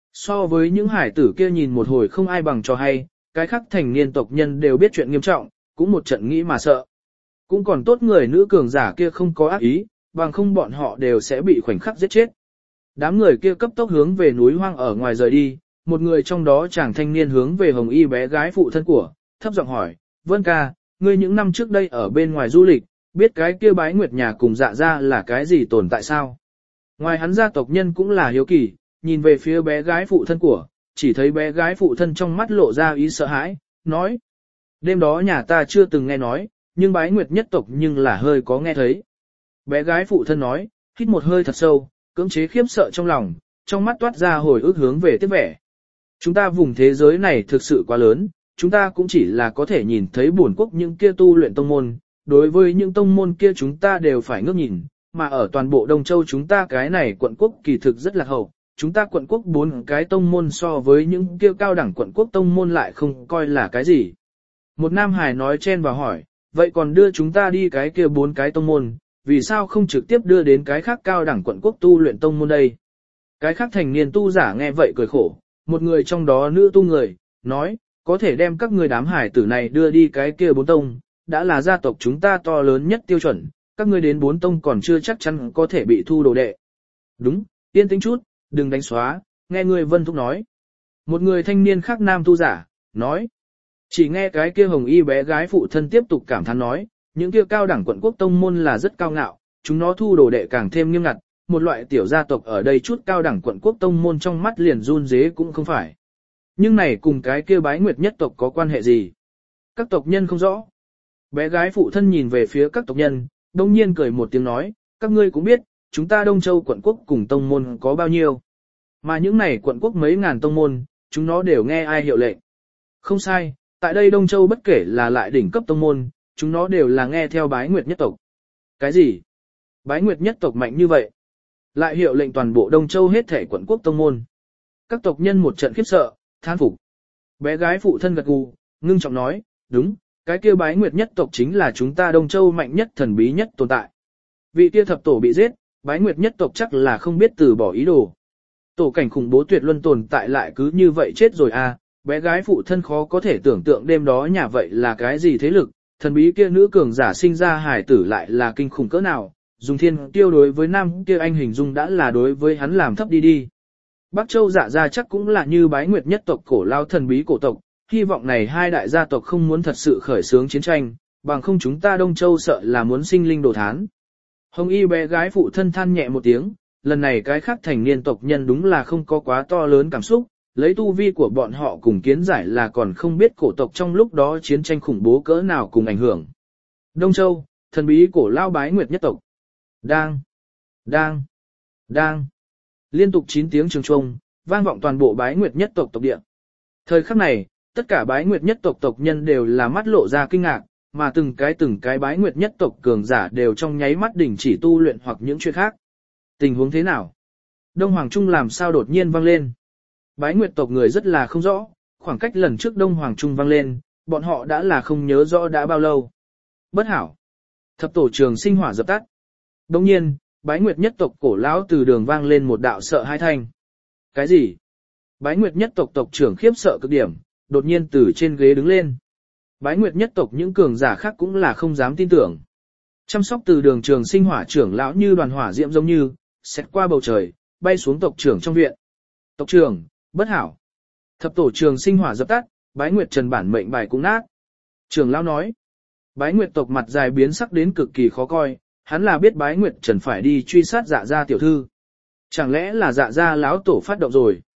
So với những hải tử kia nhìn một hồi không ai bằng cho hay, cái khác thành niên tộc nhân đều biết chuyện nghiêm trọng, cũng một trận nghĩ mà sợ. Cũng còn tốt người nữ cường giả kia không có ác ý, bằng không bọn họ đều sẽ bị khoảnh khắc giết chết. Đám người kia cấp tốc hướng về núi hoang ở ngoài rời đi, một người trong đó chàng thanh niên hướng về hồng y bé gái phụ thân của, thấp giọng hỏi, Vân ca, ngươi những năm trước đây ở bên ngoài du lịch, biết cái kia bái nguyệt nhà cùng dạ ra là cái gì tồn tại sao? Ngoài hắn gia tộc nhân cũng là hiếu kỳ, nhìn về phía bé gái phụ thân của, chỉ thấy bé gái phụ thân trong mắt lộ ra ý sợ hãi, nói. Đêm đó nhà ta chưa từng nghe nói, nhưng bái nguyệt nhất tộc nhưng là hơi có nghe thấy. Bé gái phụ thân nói, hít một hơi thật sâu, cưỡng chế khiếp sợ trong lòng, trong mắt toát ra hồi ức hướng về tiếp vẻ. Chúng ta vùng thế giới này thực sự quá lớn, chúng ta cũng chỉ là có thể nhìn thấy buồn quốc những kia tu luyện tông môn, đối với những tông môn kia chúng ta đều phải ngước nhìn, mà ở toàn bộ Đông Châu chúng ta cái này quận quốc kỳ thực rất là hậu, chúng ta quận quốc bốn cái tông môn so với những kia cao đẳng quận quốc tông môn lại không coi là cái gì. Một nam hải nói chen vào hỏi, vậy còn đưa chúng ta đi cái kia bốn cái tông môn, vì sao không trực tiếp đưa đến cái khác cao đẳng quận quốc tu luyện tông môn đây? Cái khác thành niên tu giả nghe vậy cười khổ, một người trong đó nữ tu người, nói, có thể đem các người đám hải tử này đưa đi cái kia bốn tông, đã là gia tộc chúng ta to lớn nhất tiêu chuẩn, các ngươi đến bốn tông còn chưa chắc chắn có thể bị thu đồ đệ. Đúng, yên tĩnh chút, đừng đánh xóa, nghe người Vân Thúc nói. Một người thanh niên khác nam tu giả, nói. Chỉ nghe cái kia hồng y bé gái phụ thân tiếp tục cảm thán nói, những kia cao đẳng quận quốc tông môn là rất cao ngạo, chúng nó thu đồ đệ càng thêm nghiêm ngặt, một loại tiểu gia tộc ở đây chút cao đẳng quận quốc tông môn trong mắt liền run rế cũng không phải. Nhưng này cùng cái kia bái nguyệt nhất tộc có quan hệ gì? Các tộc nhân không rõ. Bé gái phụ thân nhìn về phía các tộc nhân, đông nhiên cười một tiếng nói, các ngươi cũng biết, chúng ta Đông Châu quận quốc cùng tông môn có bao nhiêu. Mà những này quận quốc mấy ngàn tông môn, chúng nó đều nghe ai hiệu lệnh. Không sai, tại đây Đông Châu bất kể là lại đỉnh cấp tông môn, chúng nó đều là nghe theo bái nguyệt nhất tộc. Cái gì? Bái nguyệt nhất tộc mạnh như vậy? Lại hiệu lệnh toàn bộ Đông Châu hết thể quận quốc tông môn. Các tộc nhân một trận khiếp sợ, than phục. Bé gái phụ thân gật gù, ngưng trọng nói, đúng, cái kia bái nguyệt nhất tộc chính là chúng ta Đông Châu mạnh nhất thần bí nhất tồn tại. Vị kia thập tổ bị giết, bái nguyệt nhất tộc chắc là không biết từ bỏ ý đồ. Tổ cảnh khủng bố tuyệt luân tồn tại lại cứ như vậy chết rồi à, bé gái phụ thân khó có thể tưởng tượng đêm đó nhà vậy là cái gì thế lực, thần bí kia nữ cường giả sinh ra hài tử lại là kinh khủng cỡ nào, dùng thiên tiêu đối với nam kia anh hình dung đã là đối với hắn làm thấp đi đi. Bắc Châu Dạ gia chắc cũng là như bái nguyệt nhất tộc cổ lao thần bí cổ tộc, hy vọng này hai đại gia tộc không muốn thật sự khởi xướng chiến tranh, bằng không chúng ta Đông Châu sợ là muốn sinh linh đồ thán. Hồng y bé gái phụ thân than nhẹ một tiếng, lần này cái khác thành niên tộc nhân đúng là không có quá to lớn cảm xúc, lấy tu vi của bọn họ cùng kiến giải là còn không biết cổ tộc trong lúc đó chiến tranh khủng bố cỡ nào cùng ảnh hưởng. Đông Châu, thần bí cổ lao bái nguyệt nhất tộc. Đang, đang, đang. Liên tục chín tiếng trường chuông, vang vọng toàn bộ bái nguyệt nhất tộc tộc địa. Thời khắc này, tất cả bái nguyệt nhất tộc tộc nhân đều là mắt lộ ra kinh ngạc, mà từng cái từng cái bái nguyệt nhất tộc cường giả đều trong nháy mắt đình chỉ tu luyện hoặc những chuyện khác. Tình huống thế nào? Đông Hoàng Trung làm sao đột nhiên vang lên? Bái nguyệt tộc người rất là không rõ, khoảng cách lần trước Đông Hoàng Trung vang lên, bọn họ đã là không nhớ rõ đã bao lâu. Bất hảo. Thập tổ trường sinh hỏa dập tắt. Đồng nhiên, bái nguyệt nhất tộc cổ lão từ đường vang lên một đạo sợ hai thanh. Cái gì? Bái nguyệt nhất tộc tộc trưởng khiếp sợ cực điểm, đột nhiên từ trên ghế đứng lên. Bái nguyệt nhất tộc những cường giả khác cũng là không dám tin tưởng. Chăm sóc từ đường trường sinh hỏa trưởng lão như đoàn hỏa diễm giống như, xét qua bầu trời, bay xuống tộc trưởng trong viện. Tộc trưởng, bất hảo. Thập tổ trường sinh hỏa dập tắt, bái nguyệt trần bản mệnh bài cũng nát. Trưởng lão nói. Bái nguyệt tộc mặt dài biến sắc đến cực kỳ khó coi, hắn là biết bái nguyệt trần phải đi truy sát dạ gia tiểu thư. Chẳng lẽ là dạ gia lão tổ phát động rồi?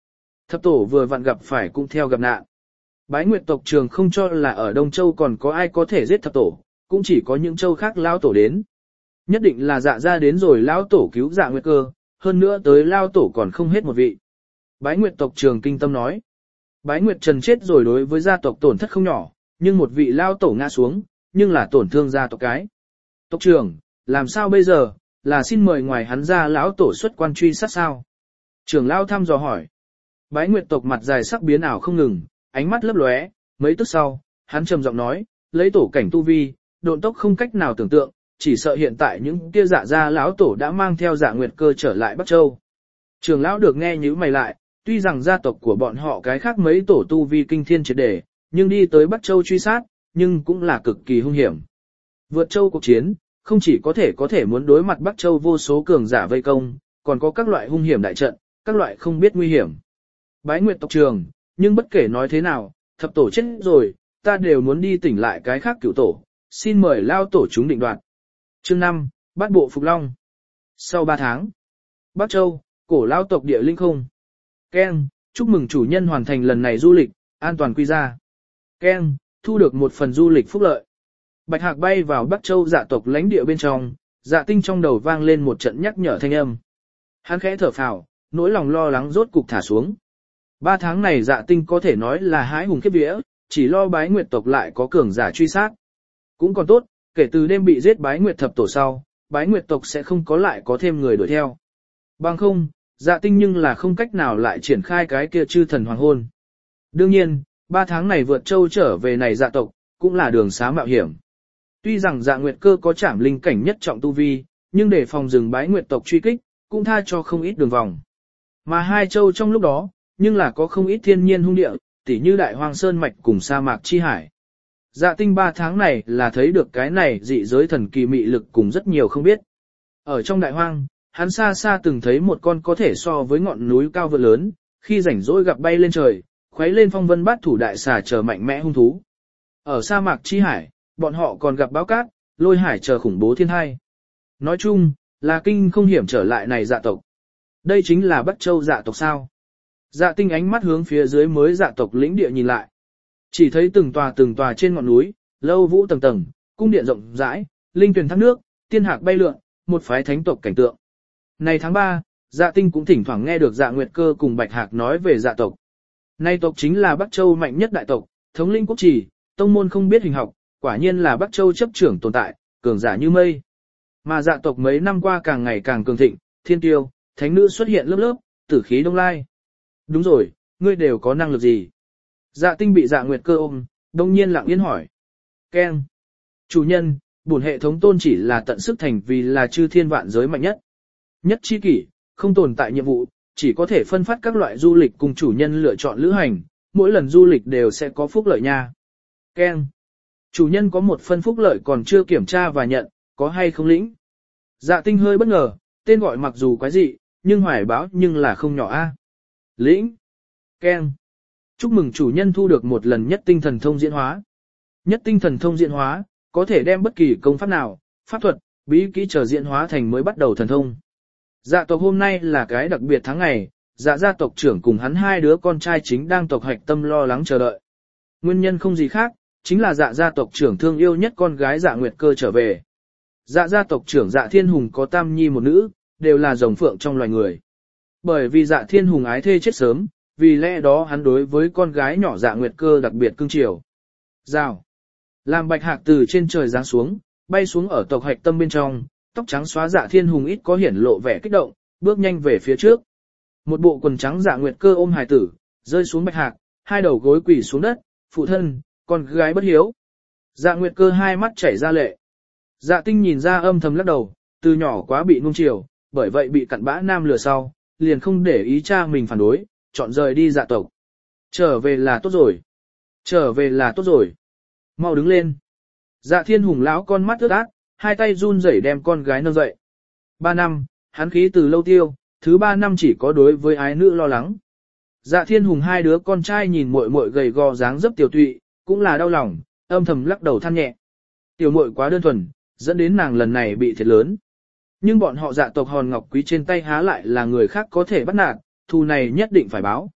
Thập tổ vừa vặn gặp phải cũng theo gặp nạn. Bái Nguyệt tộc trường không cho là ở Đông Châu còn có ai có thể giết thập tổ, cũng chỉ có những châu khác lao tổ đến. Nhất định là dạ ra đến rồi lao tổ cứu dạ Nguyệt cơ, hơn nữa tới lao tổ còn không hết một vị. Bái Nguyệt tộc trường kinh tâm nói. Bái Nguyệt Trần chết rồi đối với gia tộc tổn thất không nhỏ, nhưng một vị lao tổ ngã xuống, nhưng là tổn thương gia tộc cái. Tộc trưởng, làm sao bây giờ, là xin mời ngoài hắn ra lão tổ xuất quan truy sát sao? Trưởng lao thăm dò hỏi. Bái Nguyệt tộc mặt dài sắc biến ảo không ngừng, ánh mắt lấp lóe, mấy tức sau, hắn trầm giọng nói, lấy tổ cảnh tu vi, độn tốc không cách nào tưởng tượng, chỉ sợ hiện tại những kia dạ gia lão tổ đã mang theo dạ Nguyệt cơ trở lại Bắc Châu. Trưởng lão được nghe nhíu mày lại, tuy rằng gia tộc của bọn họ cái khác mấy tổ tu vi kinh thiên triệt để, nhưng đi tới Bắc Châu truy sát, nhưng cũng là cực kỳ hung hiểm. Vượt Châu cuộc chiến, không chỉ có thể có thể muốn đối mặt Bắc Châu vô số cường giả vây công, còn có các loại hung hiểm đại trận, các loại không biết nguy hiểm. Bái Nguyệt tộc trường, nhưng bất kể nói thế nào, thập tổ chết rồi, ta đều muốn đi tỉnh lại cái khác cửu tổ, xin mời lao tổ chúng định đoạt. Chương năm, Bát bộ Phục Long. Sau ba tháng, Bắc Châu, cổ lao tộc địa linh không. Ken, chúc mừng chủ nhân hoàn thành lần này du lịch, an toàn quy ra. Ken, thu được một phần du lịch phúc lợi. Bạch Hạc bay vào Bắc Châu dạ tộc lãnh địa bên trong, dạ tinh trong đầu vang lên một trận nhắc nhở thanh âm. Hắn khẽ thở phào, nỗi lòng lo lắng rốt cục thả xuống. Ba tháng này dạ tinh có thể nói là hái hùng khiếp vía, chỉ lo Bái Nguyệt tộc lại có cường giả truy sát. Cũng còn tốt, kể từ đêm bị giết Bái Nguyệt thập tổ sau, Bái Nguyệt tộc sẽ không có lại có thêm người đuổi theo. Bằng không, dạ tinh nhưng là không cách nào lại triển khai cái kia chư thần hoàng hôn. Đương nhiên, ba tháng này vượt châu trở về này dạ tộc, cũng là đường xá mạo hiểm. Tuy rằng dạ Nguyệt cơ có trảm linh cảnh nhất trọng tu vi, nhưng để phòng rừng Bái Nguyệt tộc truy kích, cũng tha cho không ít đường vòng. Mà hai châu trong lúc đó, nhưng là có không ít thiên nhiên hung địa, tỉ như Đại Hoang Sơn Mạch cùng sa mạc chi hải. Dạ tinh ba tháng này là thấy được cái này dị giới thần kỳ mị lực cùng rất nhiều không biết. Ở trong Đại Hoang, hắn xa xa từng thấy một con có thể so với ngọn núi cao vượt lớn, khi rảnh rỗi gặp bay lên trời, khuấy lên phong vân bát thủ đại xà chờ mạnh mẽ hung thú. Ở sa mạc chi hải, bọn họ còn gặp báo cát, lôi hải chờ khủng bố thiên hai. Nói chung, là kinh không hiểm trở lại này dạ tộc. Đây chính là Bắc Châu dạ tộc sao. Dạ tinh ánh mắt hướng phía dưới mới dạ tộc lĩnh địa nhìn lại. Chỉ thấy từng tòa từng tòa trên ngọn núi, lâu vũ tầng tầng, cung điện rộng rãi, linh tuyền thác nước, tiên hạc bay lượn, một phái thánh tộc cảnh tượng. Này tháng ba, dạ tinh cũng thỉnh thoảng nghe được dạ Nguyệt cơ cùng Bạch Hạc nói về dạ tộc. Này tộc chính là Bắc Châu mạnh nhất đại tộc, thống linh quốc trì, tông môn không biết hình học, quả nhiên là Bắc Châu chấp trưởng tồn tại, cường giả như mây. Mà dạ tộc mấy năm qua càng ngày càng cường thịnh, thiên tiêu, thánh nữ xuất hiện lớp lớp, tử khí đông lai. Đúng rồi, ngươi đều có năng lực gì? Dạ tinh bị dạ Nguyệt cơ ôm, đông nhiên lặng yên hỏi. Ken. Chủ nhân, bổn hệ thống tôn chỉ là tận sức thành vì là chư thiên vạn giới mạnh nhất. Nhất chi kỷ, không tồn tại nhiệm vụ, chỉ có thể phân phát các loại du lịch cùng chủ nhân lựa chọn lữ hành, mỗi lần du lịch đều sẽ có phúc lợi nha. Ken. Chủ nhân có một phân phúc lợi còn chưa kiểm tra và nhận, có hay không lĩnh? Dạ tinh hơi bất ngờ, tên gọi mặc dù quái dị, nhưng hoài báo nhưng là không nhỏ a. Lĩnh. Ken. Chúc mừng chủ nhân thu được một lần nhất tinh thần thông diễn hóa. Nhất tinh thần thông diễn hóa, có thể đem bất kỳ công pháp nào, pháp thuật, bí kỹ trở diễn hóa thành mới bắt đầu thần thông. Dạ tộc hôm nay là cái đặc biệt tháng ngày, dạ gia tộc trưởng cùng hắn hai đứa con trai chính đang tộc hạch tâm lo lắng chờ đợi. Nguyên nhân không gì khác, chính là dạ gia tộc trưởng thương yêu nhất con gái dạ Nguyệt cơ trở về. Dạ gia tộc trưởng dạ thiên hùng có tam nhi một nữ, đều là rồng phượng trong loài người. Bởi vì dạ thiên hùng ái thê chết sớm, vì lẽ đó hắn đối với con gái nhỏ dạ Nguyệt cơ đặc biệt cưng chiều. Rào. Làm Bạch Hạc từ trên trời giáng xuống, bay xuống ở tộc hạch tâm bên trong, tóc trắng xóa dạ thiên hùng ít có hiển lộ vẻ kích động, bước nhanh về phía trước. Một bộ quần trắng dạ Nguyệt cơ ôm hài tử, rơi xuống Bạch Hạc, hai đầu gối quỳ xuống đất, phụ thân, con gái bất hiếu. Dạ Nguyệt cơ hai mắt chảy ra lệ. Dạ tinh nhìn ra âm thầm lắc đầu, từ nhỏ quá bị nuông chiều, bởi vậy bị cặn bã nam lừa sau, liền không để ý cha mình phản đối, chọn rời đi dạ tộc. Trở về là tốt rồi. Trở về là tốt rồi. Mau đứng lên. Dạ thiên hùng lão con mắt ướt át, hai tay run rẩy đem con gái nâng dậy. Ba năm, hắn khí từ lâu tiêu, thứ ba năm chỉ có đối với ái nữ lo lắng. Dạ thiên hùng hai đứa con trai nhìn muội muội gầy gò dáng dấp tiểu tụy, cũng là đau lòng, âm thầm lắc đầu than nhẹ. Tiểu muội quá đơn thuần, dẫn đến nàng lần này bị thiệt lớn. Nhưng bọn họ dạ tộc hòn ngọc quý trên tay há lại là người khác có thể bắt nạt, thù này nhất định phải báo.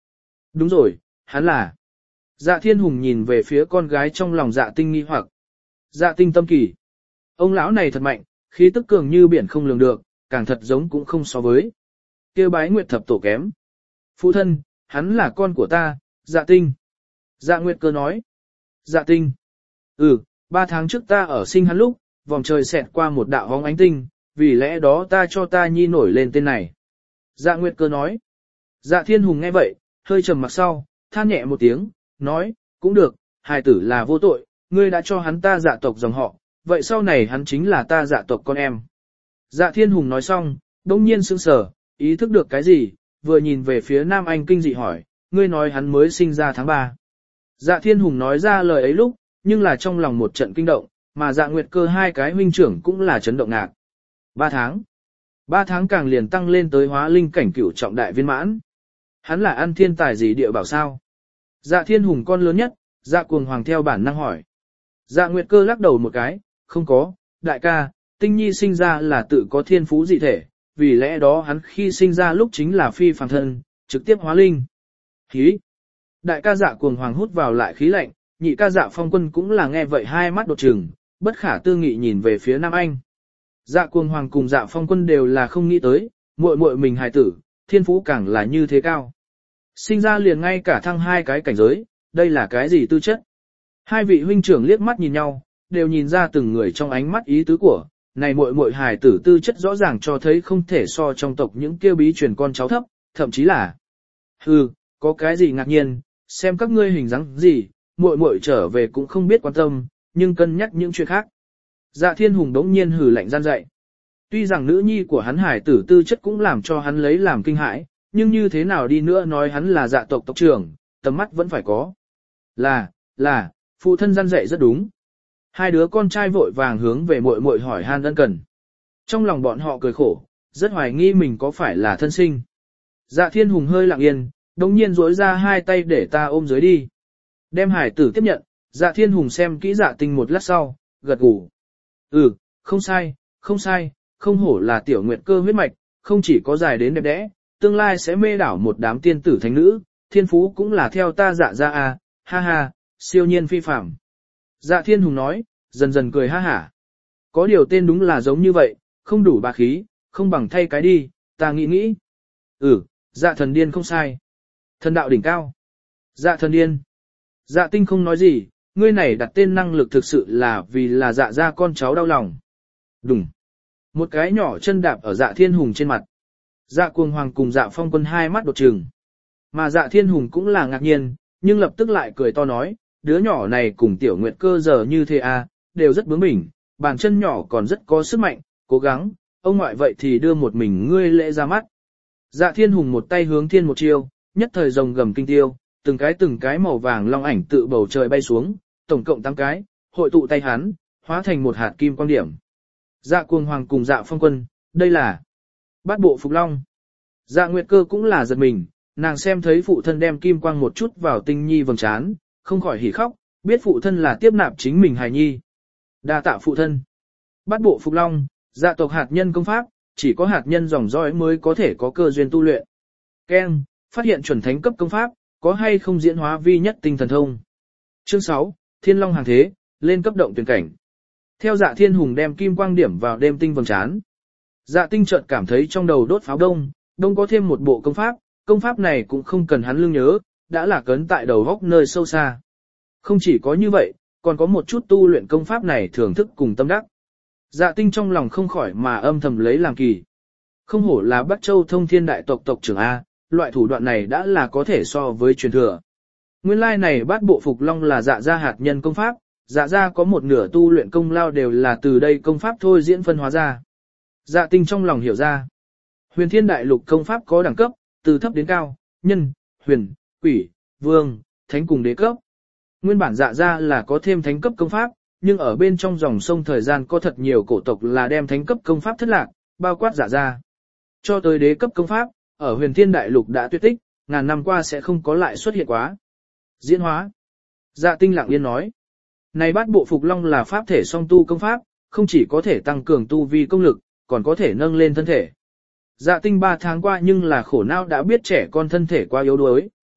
Đúng rồi, hắn là. Dạ Thiên Hùng nhìn về phía con gái trong lòng Dạ Tinh nghi hoặc. Dạ Tinh tâm kỳ. Ông lão này thật mạnh, khí tức cường như biển không lường được, càng thật giống cũng không so với. Kêu bái nguyệt thập tổ kém. Phụ thân, hắn là con của ta, Dạ Tinh. Dạ Nguyệt Cơ nói. Dạ Tinh. Ừ, ba tháng trước ta ở sinh hắn lúc, vòng trời xẹt qua một đạo hóng ánh tinh, vì lẽ đó ta cho ta nhi nổi lên tên này. Dạ Nguyệt Cơ nói. Dạ Thiên Hùng nghe vậy, hơi trầm mặc sau, than nhẹ một tiếng, nói, cũng được, hài tử là vô tội, ngươi đã cho hắn ta dạ tộc dòng họ, vậy sau này hắn chính là ta dạ tộc con em. Dạ Thiên Hùng nói xong, đông nhiên sững sờ, ý thức được cái gì, vừa nhìn về phía Nam Anh kinh dị hỏi, ngươi nói hắn mới sinh ra tháng ba. Dạ Thiên Hùng nói ra lời ấy lúc, nhưng là trong lòng một trận kinh động, mà Dạ Nguyệt Cơ hai cái huynh trưởng cũng là chấn động ngạc. Ba tháng. Ba tháng càng liền tăng lên tới hóa linh cảnh cửu trọng đại viên mãn. Hắn là ăn thiên tài gì địa bảo sao? Dạ Thiên Hùng con lớn nhất, Dạ Cuồng Hoàng theo bản năng hỏi. Dạ Nguyệt Cơ lắc đầu một cái, không có, đại ca, Tinh Nhi sinh ra là tự có thiên phú dị thể, vì lẽ đó hắn khi sinh ra lúc chính là phi phàm thân, trực tiếp hóa linh. Khí. Đại ca Dạ Cuồng Hoàng hút vào lại khí lạnh, nhị ca Dạ Phong Quân cũng là nghe vậy hai mắt đột trừng, bất khả tư nghị nhìn về phía Nam Anh. Dạ Cuồng Hoàng cùng Dạ Phong Quân đều là không nghĩ tới, muội muội mình hài tử, thiên phú càng là như thế cao. Sinh ra liền ngay cả thăng hai cái cảnh giới, đây là cái gì tư chất? Hai vị huynh trưởng liếc mắt nhìn nhau, đều nhìn ra từng người trong ánh mắt ý tứ của, này muội muội hài tử tư chất rõ ràng cho thấy không thể so trong tộc những kêu bí truyền con cháu thấp, thậm chí là hừ, có cái gì ngạc nhiên, xem các ngươi hình dáng gì, muội muội trở về cũng không biết quan tâm, nhưng cân nhắc những chuyện khác. Dạ Thiên Hùng đống nhiên hừ lạnh gian dạy. Tuy rằng nữ nhi của hắn hải tử tư chất cũng làm cho hắn lấy làm kinh hãi, nhưng như thế nào đi nữa nói hắn là dạ tộc tộc trưởng, tầm mắt vẫn phải có. Là, là, phụ thân gian dạy rất đúng. Hai đứa con trai vội vàng hướng về muội muội hỏi han ân cần. Trong lòng bọn họ cười khổ, rất hoài nghi mình có phải là thân sinh. Dạ Thiên Hùng hơi lặng yên, đồng nhiên duỗi ra hai tay để ta ôm dưới đi. Đem hải tử tiếp nhận, Dạ Thiên Hùng xem kỹ Dạ Tinh một lát sau, gật gù. Ừ, không sai, không sai, không hổ là tiểu nguyệt cơ huyết mạch, không chỉ có dài đến đẹp đẽ, tương lai sẽ mê đảo một đám tiên tử thánh nữ, thiên phú cũng là theo ta dạ ra à, ha ha, siêu nhiên phi phạm. Dạ Thiên Hùng nói, dần dần cười ha hả. Có điều tên đúng là giống như vậy, không đủ bá khí, không bằng thay cái đi, ta nghĩ nghĩ. Ừ, dạ thần điên không sai. Thần đạo đỉnh cao. Dạ thần điên. Dạ Tinh không nói gì, ngươi này đặt tên năng lực thực sự là vì là dạ ra con cháu đau lòng. Đùng. Một cái nhỏ chân đạp ở Dạ Thiên Hùng trên mặt. Dạ Cuồng Hoàng cùng Dạ Phong Quân hai mắt đột trừng. Mà Dạ Thiên Hùng cũng là ngạc nhiên, nhưng lập tức lại cười to nói, đứa nhỏ này cùng tiểu nguyệt cơ giờ như thế à, đều rất bướng bỉnh, bàn chân nhỏ còn rất có sức mạnh, cố gắng, ông ngoại vậy thì đưa một mình ngươi lễ ra mắt. Dạ Thiên Hùng một tay hướng thiên một chiêu, nhất thời rồng gầm kinh tiêu, từng cái từng cái màu vàng long ảnh tự bầu trời bay xuống, tổng cộng tám cái, hội tụ tay hắn, hóa thành một hạt kim quang điểm. Dạ Cuồng Hoàng cùng Dạ Phong Quân, đây là bát bộ phục long. Dạ Nguyệt Cơ cũng là giật mình, nàng xem thấy phụ thân đem kim quang một chút vào Tinh Nhi vầng trán, không khỏi hỉ khóc, biết phụ thân là tiếp nạp chính mình hài nhi. Đa tạ phụ thân. Bát bộ phục long, dạ tộc hạt nhân công pháp, chỉ có hạt nhân dòng dõi mới có thể có cơ duyên tu luyện. Ken, phát hiện chuẩn thánh cấp công pháp, có hay không diễn hóa vi nhất tinh thần thông. Chương sáu, Thiên Long hàng thế, lên cấp động tuyển cảnh. Theo Dạ Thiên Hùng đem kim quang điểm vào đêm tinh vầng trán. Dạ Tinh chợt cảm thấy trong đầu đốt pháo đông, đông có thêm một bộ công pháp, công pháp này cũng không cần hắn lương nhớ, đã là cấn tại đầu góc nơi sâu xa. Không chỉ có như vậy, còn có một chút tu luyện công pháp này thưởng thức cùng tâm đắc. Dạ Tinh trong lòng không khỏi mà âm thầm lấy làm kỳ. Không hổ là Bắc Châu Thông Thiên đại tộc tộc trưởng A, loại thủ đoạn này đã là có thể so với truyền thừa. Nguyên lai này bát bộ phục long là dạ gia hạt nhân công pháp, dạ gia có một nửa tu luyện công lao đều là từ đây công pháp thôi diễn phân hóa ra. Dạ Tinh trong lòng hiểu ra. Huyền Thiên Đại Lục công pháp có đẳng cấp, từ thấp đến cao, nhân, huyền, quỷ, vương, thánh cùng đế cấp. Nguyên bản dạ gia là có thêm thánh cấp công pháp, nhưng ở bên trong dòng sông thời gian có thật nhiều cổ tộc là đem thánh cấp công pháp thất lạc, bao quát dạ gia. Cho tới đế cấp công pháp, ở Huyền Thiên Đại Lục đã tuyệt tích, ngàn năm qua sẽ không có lại xuất hiện quá. Diễn hóa. Dạ Tinh lặng yên nói. Này bát bộ phục long là pháp thể song tu công pháp, không chỉ có thể tăng cường tu vi công lực, còn có thể nâng lên thân thể. Dạ Tinh ba tháng qua nhưng là khổ não đã biết trẻ con thân thể quá yếu đuối,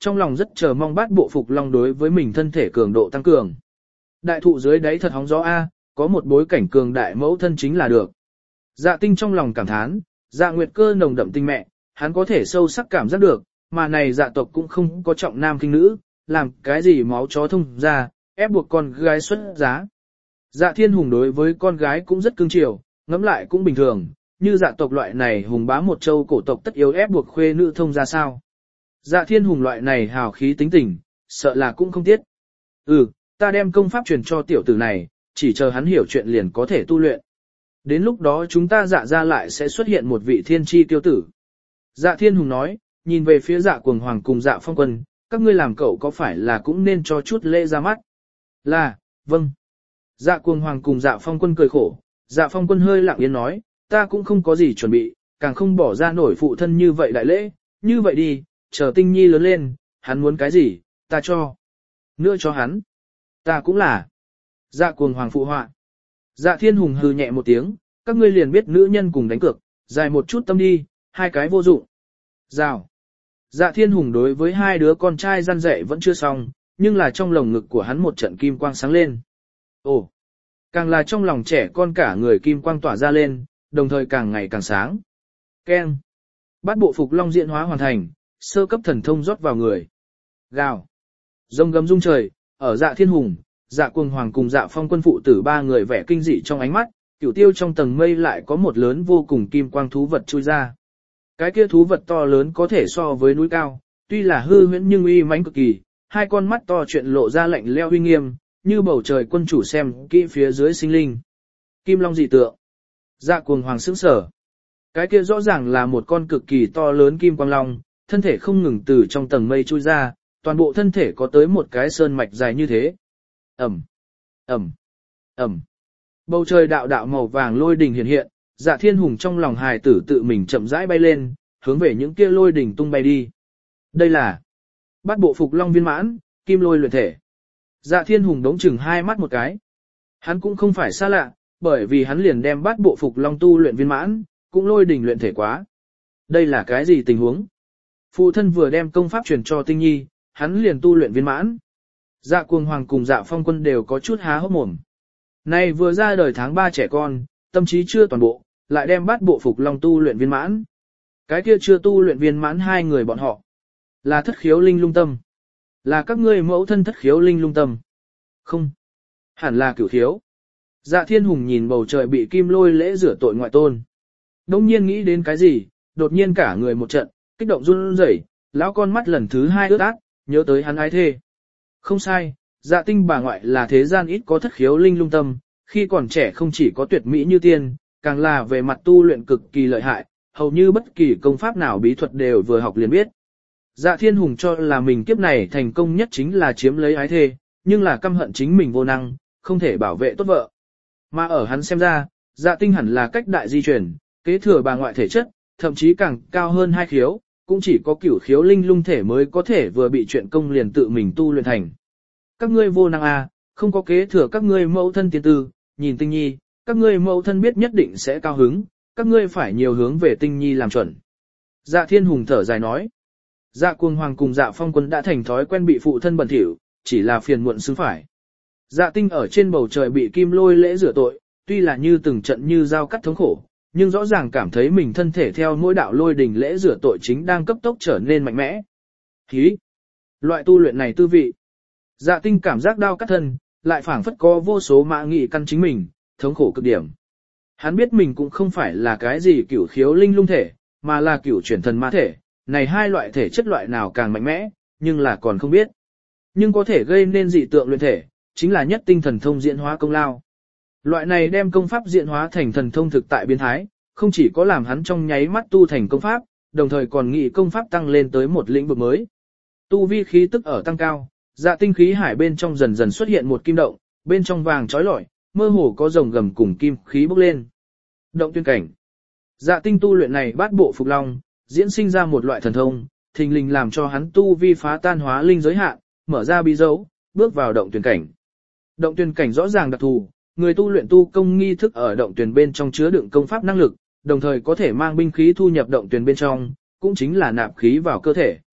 trong lòng rất chờ mong bát bộ phục long đối với mình thân thể cường độ tăng cường. Đại thụ dưới đáy thật hóng gió A, có một bối cảnh cường đại mẫu thân chính là được. Dạ tinh trong lòng cảm thán, dạ nguyệt cơ nồng đậm tinh mẹ, hắn có thể sâu sắc cảm giác được, mà này dạ tộc cũng không có trọng nam khinh nữ, làm cái gì máu chó thông ra, ép buộc con gái xuất giá. Dạ thiên hùng đối với con gái cũng rất cưng chiều, ngẫm lại cũng bình thường, như dạ tộc loại này hùng bá một châu cổ tộc tất yếu ép buộc khuê nữ thông ra sao. Dạ thiên hùng loại này hào khí tính tình, sợ là cũng không tiếc. Ừ, ta đem công pháp truyền cho tiểu tử này, chỉ chờ hắn hiểu chuyện liền có thể tu luyện. Đến lúc đó chúng ta dạ ra lại sẽ xuất hiện một vị thiên tri tiêu tử. Dạ thiên hùng nói, nhìn về phía dạ cuồng hoàng cùng dạ phong quân, các ngươi làm cậu có phải là cũng nên cho chút lễ ra mắt? Là, vâng. Dạ cuồng hoàng cùng dạ phong quân cười khổ, dạ phong quân hơi lặng yên nói, ta cũng không có gì chuẩn bị, càng không bỏ ra nổi phụ thân như vậy đại lễ, như vậy đi, chờ tinh nhi lớn lên, hắn muốn cái gì, ta cho. Nữa cho hắn. Ta cũng là. Dạ cuồng hoàng phụ họa. Dạ thiên hùng hừ nhẹ một tiếng, các ngươi liền biết nữ nhân cùng đánh cược, dài một chút tâm đi, hai cái vô dụng. Rào. Dạ thiên hùng đối với hai đứa con trai gian dạy vẫn chưa xong, nhưng là trong lồng ngực của hắn một trận kim quang sáng lên. Ồ. Càng là trong lòng trẻ con cả người kim quang tỏa ra lên, đồng thời càng ngày càng sáng. Keng. Bát bộ phục long diễn hóa hoàn thành, sơ cấp thần thông rót vào người. Gào. Rồng gầm rung trời, ở dạ thiên hùng, dạ cuồng hoàng cùng dạ phong quân phụ tử ba người vẻ kinh dị trong ánh mắt, cửu tiêu trong tầng mây lại có một lớn vô cùng kim quang thú vật chui ra. Cái kia thú vật to lớn có thể so với núi cao, tuy là hư huyễn nhưng uy mãnh cực kỳ, hai con mắt to chuyện lộ ra lạnh lẽo uy nghiêm, như bầu trời quân chủ xem kỹ phía dưới sinh linh. Kim long dị tượng. Dạ cuồng hoàng sững sở. Cái kia rõ ràng là một con cực kỳ to lớn kim quang long, thân thể không ngừng từ trong tầng mây chui ra, toàn bộ thân thể có tới một cái sơn mạch dài như thế. Ẩm, Ẩm, Ẩm. Bầu trời đạo đạo màu vàng lôi đình hiện hiện, dạ thiên hùng trong lòng hài tử tự mình chậm rãi bay lên, hướng về những kia lôi đình tung bay đi. Đây là bát bộ phục long viên mãn, kim lôi luyện thể. Dạ thiên hùng đống chừng hai mắt một cái. Hắn cũng không phải xa lạ, bởi vì hắn liền đem bát bộ phục long tu luyện viên mãn, cũng lôi đình luyện thể quá. Đây là cái gì tình huống? Phụ thân vừa đem công pháp truyền cho tinh nhi, hắn liền tu luyện viên mãn. Dạ cuồng hoàng cùng dạ phong quân đều có chút há hốc mồm. Này vừa ra đời tháng ba trẻ con, tâm trí chưa toàn bộ, lại đem bát bộ phục long tu luyện viên mãn. Cái kia chưa tu luyện viên mãn hai người bọn họ. Là thất khiếu linh lung tâm. Là các ngươi mẫu thân thất khiếu linh lung tâm. Không. Hẳn là cửu khiếu. Dạ thiên hùng nhìn bầu trời bị kim lôi lễ rửa tội ngoại tôn. Đông nhiên nghĩ đến cái gì, đột nhiên cả người một trận, kích động run rẩy, lão con mắt lần thứ hai ướt át, nhớ tới hắn ái thê. Không sai, dạ tinh bà ngoại là thế gian ít có thất khiếu linh lung tâm, khi còn trẻ không chỉ có tuyệt mỹ như tiên, càng là về mặt tu luyện cực kỳ lợi hại, hầu như bất kỳ công pháp nào bí thuật đều vừa học liền biết. Dạ thiên hùng cho là mình kiếp này thành công nhất chính là chiếm lấy ái thê, nhưng là căm hận chính mình vô năng, không thể bảo vệ tốt vợ. Mà ở hắn xem ra, dạ tinh hẳn là cách đại di chuyển, kế thừa bà ngoại thể chất, thậm chí càng cao hơn hai khiếu, cũng chỉ có cửu khiếu linh lung thể mới có thể vừa bị chuyện công liền tự mình tu luyện thành. Các ngươi vô năng à, không có kế thừa các ngươi mẫu thân tiên tư, nhìn tinh nhi, các ngươi mẫu thân biết nhất định sẽ cao hứng, các ngươi phải nhiều hướng về tinh nhi làm chuẩn. Dạ thiên hùng thở dài nói. Dạ cuồng hoàng cùng dạ phong quân đã thành thói quen bị phụ thân bẩn thỉu, chỉ là phiền muộn xứng phải. Dạ tinh ở trên bầu trời bị kim lôi lễ rửa tội, tuy là như từng trận như dao cắt thống khổ, nhưng rõ ràng cảm thấy mình thân thể theo mỗi đạo lôi đình lễ rửa tội chính đang cấp tốc trở nên mạnh mẽ. Hí! Loại tu luyện này tư vị. Dạ tinh cảm giác đau cắt thân, lại phảng phất có vô số mã nghị căn chính mình, thống khổ cực điểm. Hắn biết mình cũng không phải là cái gì cửu khiếu linh lung thể, mà là cửu chuyển thần ma thể, này hai loại thể chất loại nào càng mạnh mẽ, nhưng là còn không biết. Nhưng có thể gây nên dị tượng luyện thể, chính là nhất tinh thần thông diễn hóa công lao. Loại này đem công pháp diễn hóa thành thần thông thực tại biến thái, không chỉ có làm hắn trong nháy mắt tu thành công pháp, đồng thời còn nghị công pháp tăng lên tới một lĩnh vực mới. Tu vi khí tức ở tăng cao, dạ tinh khí hải bên trong dần dần xuất hiện một kim động, bên trong vàng trói lọi, mơ hồ có rồng gầm cùng kim khí bốc lên. Động tuyên cảnh. Dạ tinh tu luyện này bát bộ phục long, diễn sinh ra một loại thần thông, thình lình làm cho hắn tu vi phá tan hóa linh giới hạn, mở ra bí dấu, bước vào động tuyển cảnh. Động tuyển cảnh rõ ràng đặc thù, người tu luyện tu công nghi thức ở động tuyển bên trong chứa đựng công pháp năng lực, đồng thời có thể mang binh khí thu nhập động tuyển bên trong, cũng chính là nạp khí vào cơ thể.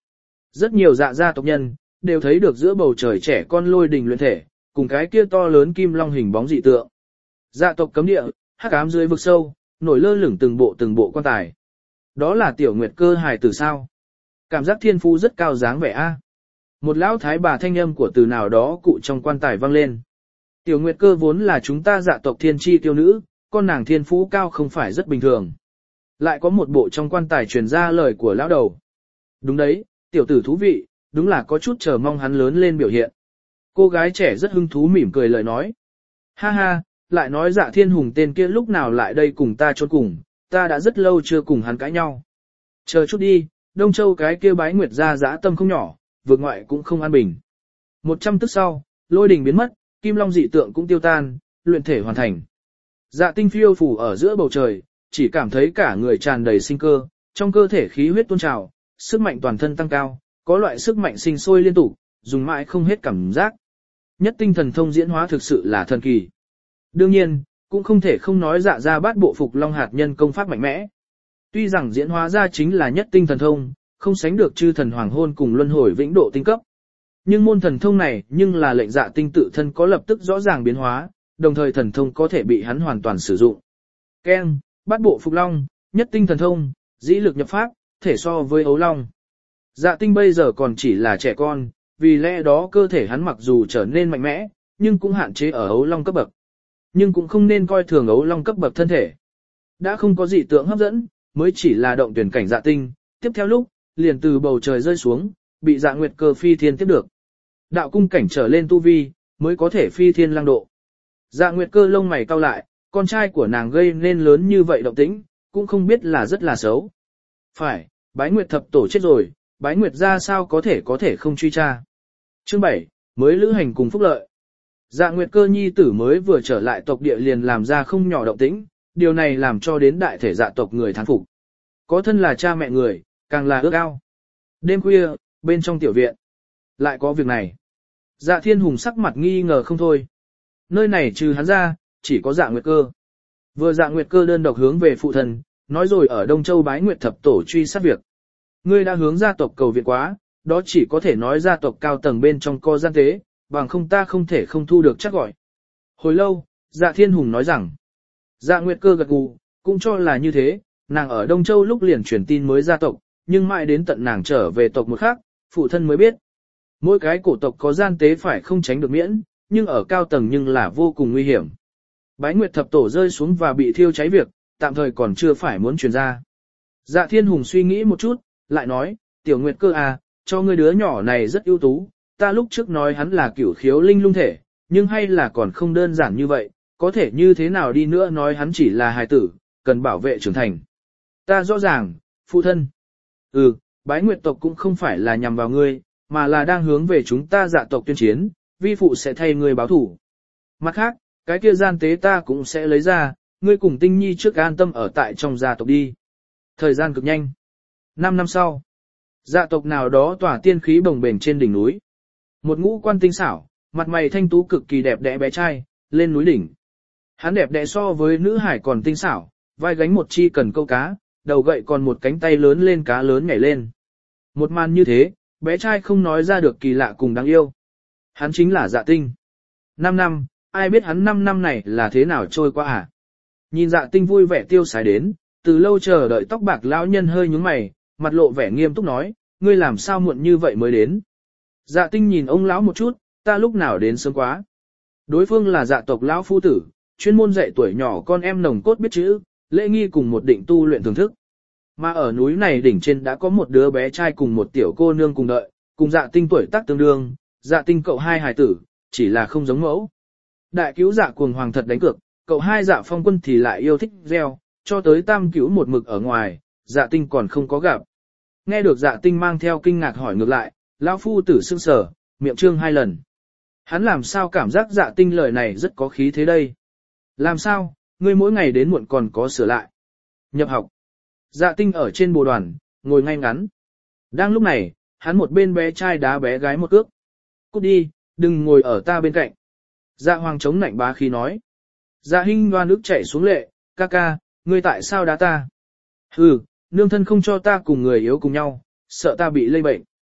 Rất nhiều dạ gia tộc nhân, đều thấy được giữa bầu trời trẻ con lôi đình luyện thể, cùng cái kia to lớn kim long hình bóng dị tượng. Dạ tộc cấm địa, hắc ám dưới vực sâu, nổi lơ lửng từng bộ từng bộ quan tài. Đó là tiểu nguyệt cơ hài tử sao? Cảm giác thiên phú rất cao dáng vẻ a. Một lão thái bà thanh âm của từ nào đó cụ trong quan tài vang lên. Tiểu nguyệt cơ vốn là chúng ta dạ tộc thiên chi tiêu nữ, con nàng thiên phú cao không phải rất bình thường. Lại có một bộ trong quan tài truyền ra lời của lão đầu. Đúng đấy, tiểu tử thú vị, đúng là có chút chờ mong hắn lớn lên biểu hiện. Cô gái trẻ rất hứng thú mỉm cười lời nói. Ha ha, lại nói dạ thiên hùng tên kia lúc nào lại đây cùng ta trốn cùng, ta đã rất lâu chưa cùng hắn cãi nhau. Chờ chút đi, Đông Châu cái kia bái nguyệt ra dã tâm không nhỏ, vượt ngoại cũng không an bình. Một trăm tức sau, lôi đình biến mất, kim long dị tượng cũng tiêu tan, luyện thể hoàn thành. Dạ tinh phiêu phủ ở giữa bầu trời, chỉ cảm thấy cả người tràn đầy sinh cơ, trong cơ thể khí huyết tuôn trào, sức mạnh toàn thân tăng cao, có loại sức mạnh sinh sôi liên tục, dùng mãi không hết cảm giác. Nhất tinh thần thông diễn hóa thực sự là thần kỳ. Đương nhiên, cũng không thể không nói dạ ra bát bộ phục long hạt nhân công pháp mạnh mẽ. Tuy rằng diễn hóa ra chính là nhất tinh thần thông, không sánh được chư thần hoàng hôn cùng luân hồi vĩnh độ tinh cấp. Nhưng môn thần thông này nhưng là lệnh dạ tinh tự thân có lập tức rõ ràng biến hóa, đồng thời thần thông có thể bị hắn hoàn toàn sử dụng. Keng, bát bộ phục long, nhất tinh thần thông, dĩ lực nhập pháp, thể so với ấu long. Dạ tinh bây giờ còn chỉ là trẻ con, vì lẽ đó cơ thể hắn mặc dù trở nên mạnh mẽ, nhưng cũng hạn chế ở ấu long cấp bậc. Nhưng cũng không nên coi thường ấu long cấp bậc thân thể. Đã không có dị tượng hấp dẫn, mới chỉ là động tuyển cảnh dạ tinh, tiếp theo lúc, liền từ bầu trời rơi xuống, bị dạ nguyệt cơ phi thiên tiếp được. Đạo cung cảnh trở lên tu vi, mới có thể phi thiên lăng độ. Dạ nguyệt cơ lông mày cau lại, con trai của nàng gây nên lớn như vậy động tĩnh, cũng không biết là rất là xấu. Phải, bái nguyệt thập tổ chết rồi, bái nguyệt ra sao có thể có thể không truy tra. Chương bảy, mới lữ hành cùng phúc lợi. Dạ nguyệt cơ nhi tử mới vừa trở lại tộc địa liền làm ra không nhỏ động tĩnh, điều này làm cho đến đại thể dạ tộc người thán phục. Có thân là cha mẹ người, càng là ước ao. Đêm khuya, bên trong tiểu viện, lại có việc này. Dạ thiên hùng sắc mặt nghi ngờ không thôi. Nơi này trừ hắn ra, chỉ có dạ nguyệt cơ. Vừa dạ nguyệt cơ đơn độc hướng về phụ thân, nói rồi ở Đông Châu bái nguyệt thập tổ truy sát việc. Ngươi đã hướng gia tộc cầu viện quá, đó chỉ có thể nói gia tộc cao tầng bên trong co gian tế, bằng không ta không thể không thu được chắc gọi. Hồi lâu, dạ thiên hùng nói rằng, dạ nguyệt cơ gật gù, cũng cho là như thế, nàng ở Đông Châu lúc liền truyền tin mới gia tộc, nhưng mãi đến tận nàng trở về tộc một khác, phụ thân mới biết. Mỗi cái cổ tộc có gian tế phải không tránh được miễn, nhưng ở cao tầng nhưng là vô cùng nguy hiểm. Bái nguyệt thập tổ rơi xuống và bị thiêu cháy việc, tạm thời còn chưa phải muốn truyền ra. Dạ thiên hùng suy nghĩ một chút, lại nói, tiểu nguyệt cơ à, cho ngươi đứa nhỏ này rất ưu tú, ta lúc trước nói hắn là cửu khiếu linh lung thể, nhưng hay là còn không đơn giản như vậy, có thể như thế nào đi nữa nói hắn chỉ là hài tử, cần bảo vệ trưởng thành. Ta rõ ràng, phụ thân. Ừ, bái nguyệt tộc cũng không phải là nhằm vào ngươi, mà là đang hướng về chúng ta dạ tộc tuyên chiến, vi phụ sẽ thay ngươi báo thủ. Mặt khác, cái kia gian tế ta cũng sẽ lấy ra, ngươi cùng tinh nhi trước an tâm ở tại trong gia tộc đi. Thời gian cực nhanh. Năm năm sau, dạ tộc nào đó tỏa tiên khí bồng bềnh trên đỉnh núi. Một ngũ quan tinh xảo, mặt mày thanh tú cực kỳ đẹp đẽ bé trai, lên núi đỉnh. Hắn đẹp đẽ so với nữ hải còn tinh xảo, vai gánh một chi cần câu cá, đầu gậy còn một cánh tay lớn lên cá lớn nhảy lên. Một màn như thế, bé trai không nói ra được kỳ lạ cùng đáng yêu. Hắn chính là Dạ Tinh. Năm năm, ai biết hắn năm năm này là thế nào trôi qua à? Nhìn Dạ Tinh vui vẻ tiêu sái đến, từ lâu chờ đợi tóc bạc lão nhân hơi nhướng mày, mặt lộ vẻ nghiêm túc nói, ngươi làm sao muộn như vậy mới đến? Dạ Tinh nhìn ông lão một chút, ta lúc nào đến sớm quá. Đối phương là dạ tộc lão phu tử, chuyên môn dạy tuổi nhỏ con em nồng cốt biết chữ, lễ nghi cùng một định tu luyện thưởng thức. Mà ở núi này đỉnh trên đã có một đứa bé trai cùng một tiểu cô nương cùng đợi, cùng Dạ Tinh tuổi tác tương đương, Dạ Tinh cậu hai hài tử, chỉ là không giống mẫu. Đại cứu Dạ cuồng hoàng thật đánh cược, cậu hai Dạ phong quân thì lại yêu thích gieo, cho tới tam cứu một mực ở ngoài, Dạ Tinh còn không có gặp. Nghe được Dạ Tinh mang theo kinh ngạc hỏi ngược lại, lão phu tử sững sờ, miệng trương hai lần. Hắn làm sao cảm giác Dạ Tinh lời này rất có khí thế đây? Làm sao, ngươi mỗi ngày đến muộn còn có sửa lại. Nhập học. Dạ Tinh ở trên bồ đoàn, ngồi ngay ngắn. Đang lúc này, hắn một bên bé trai đá bé gái một cước. Cút đi, đừng ngồi ở ta bên cạnh. Dạ Hoàng chống nạnh bá khí nói. Dạ Hinh loa nước chảy xuống lệ, ca ca, ngươi tại sao đá ta? Hừ, nương thân không cho ta cùng người yếu cùng nhau, sợ ta bị lây bệnh.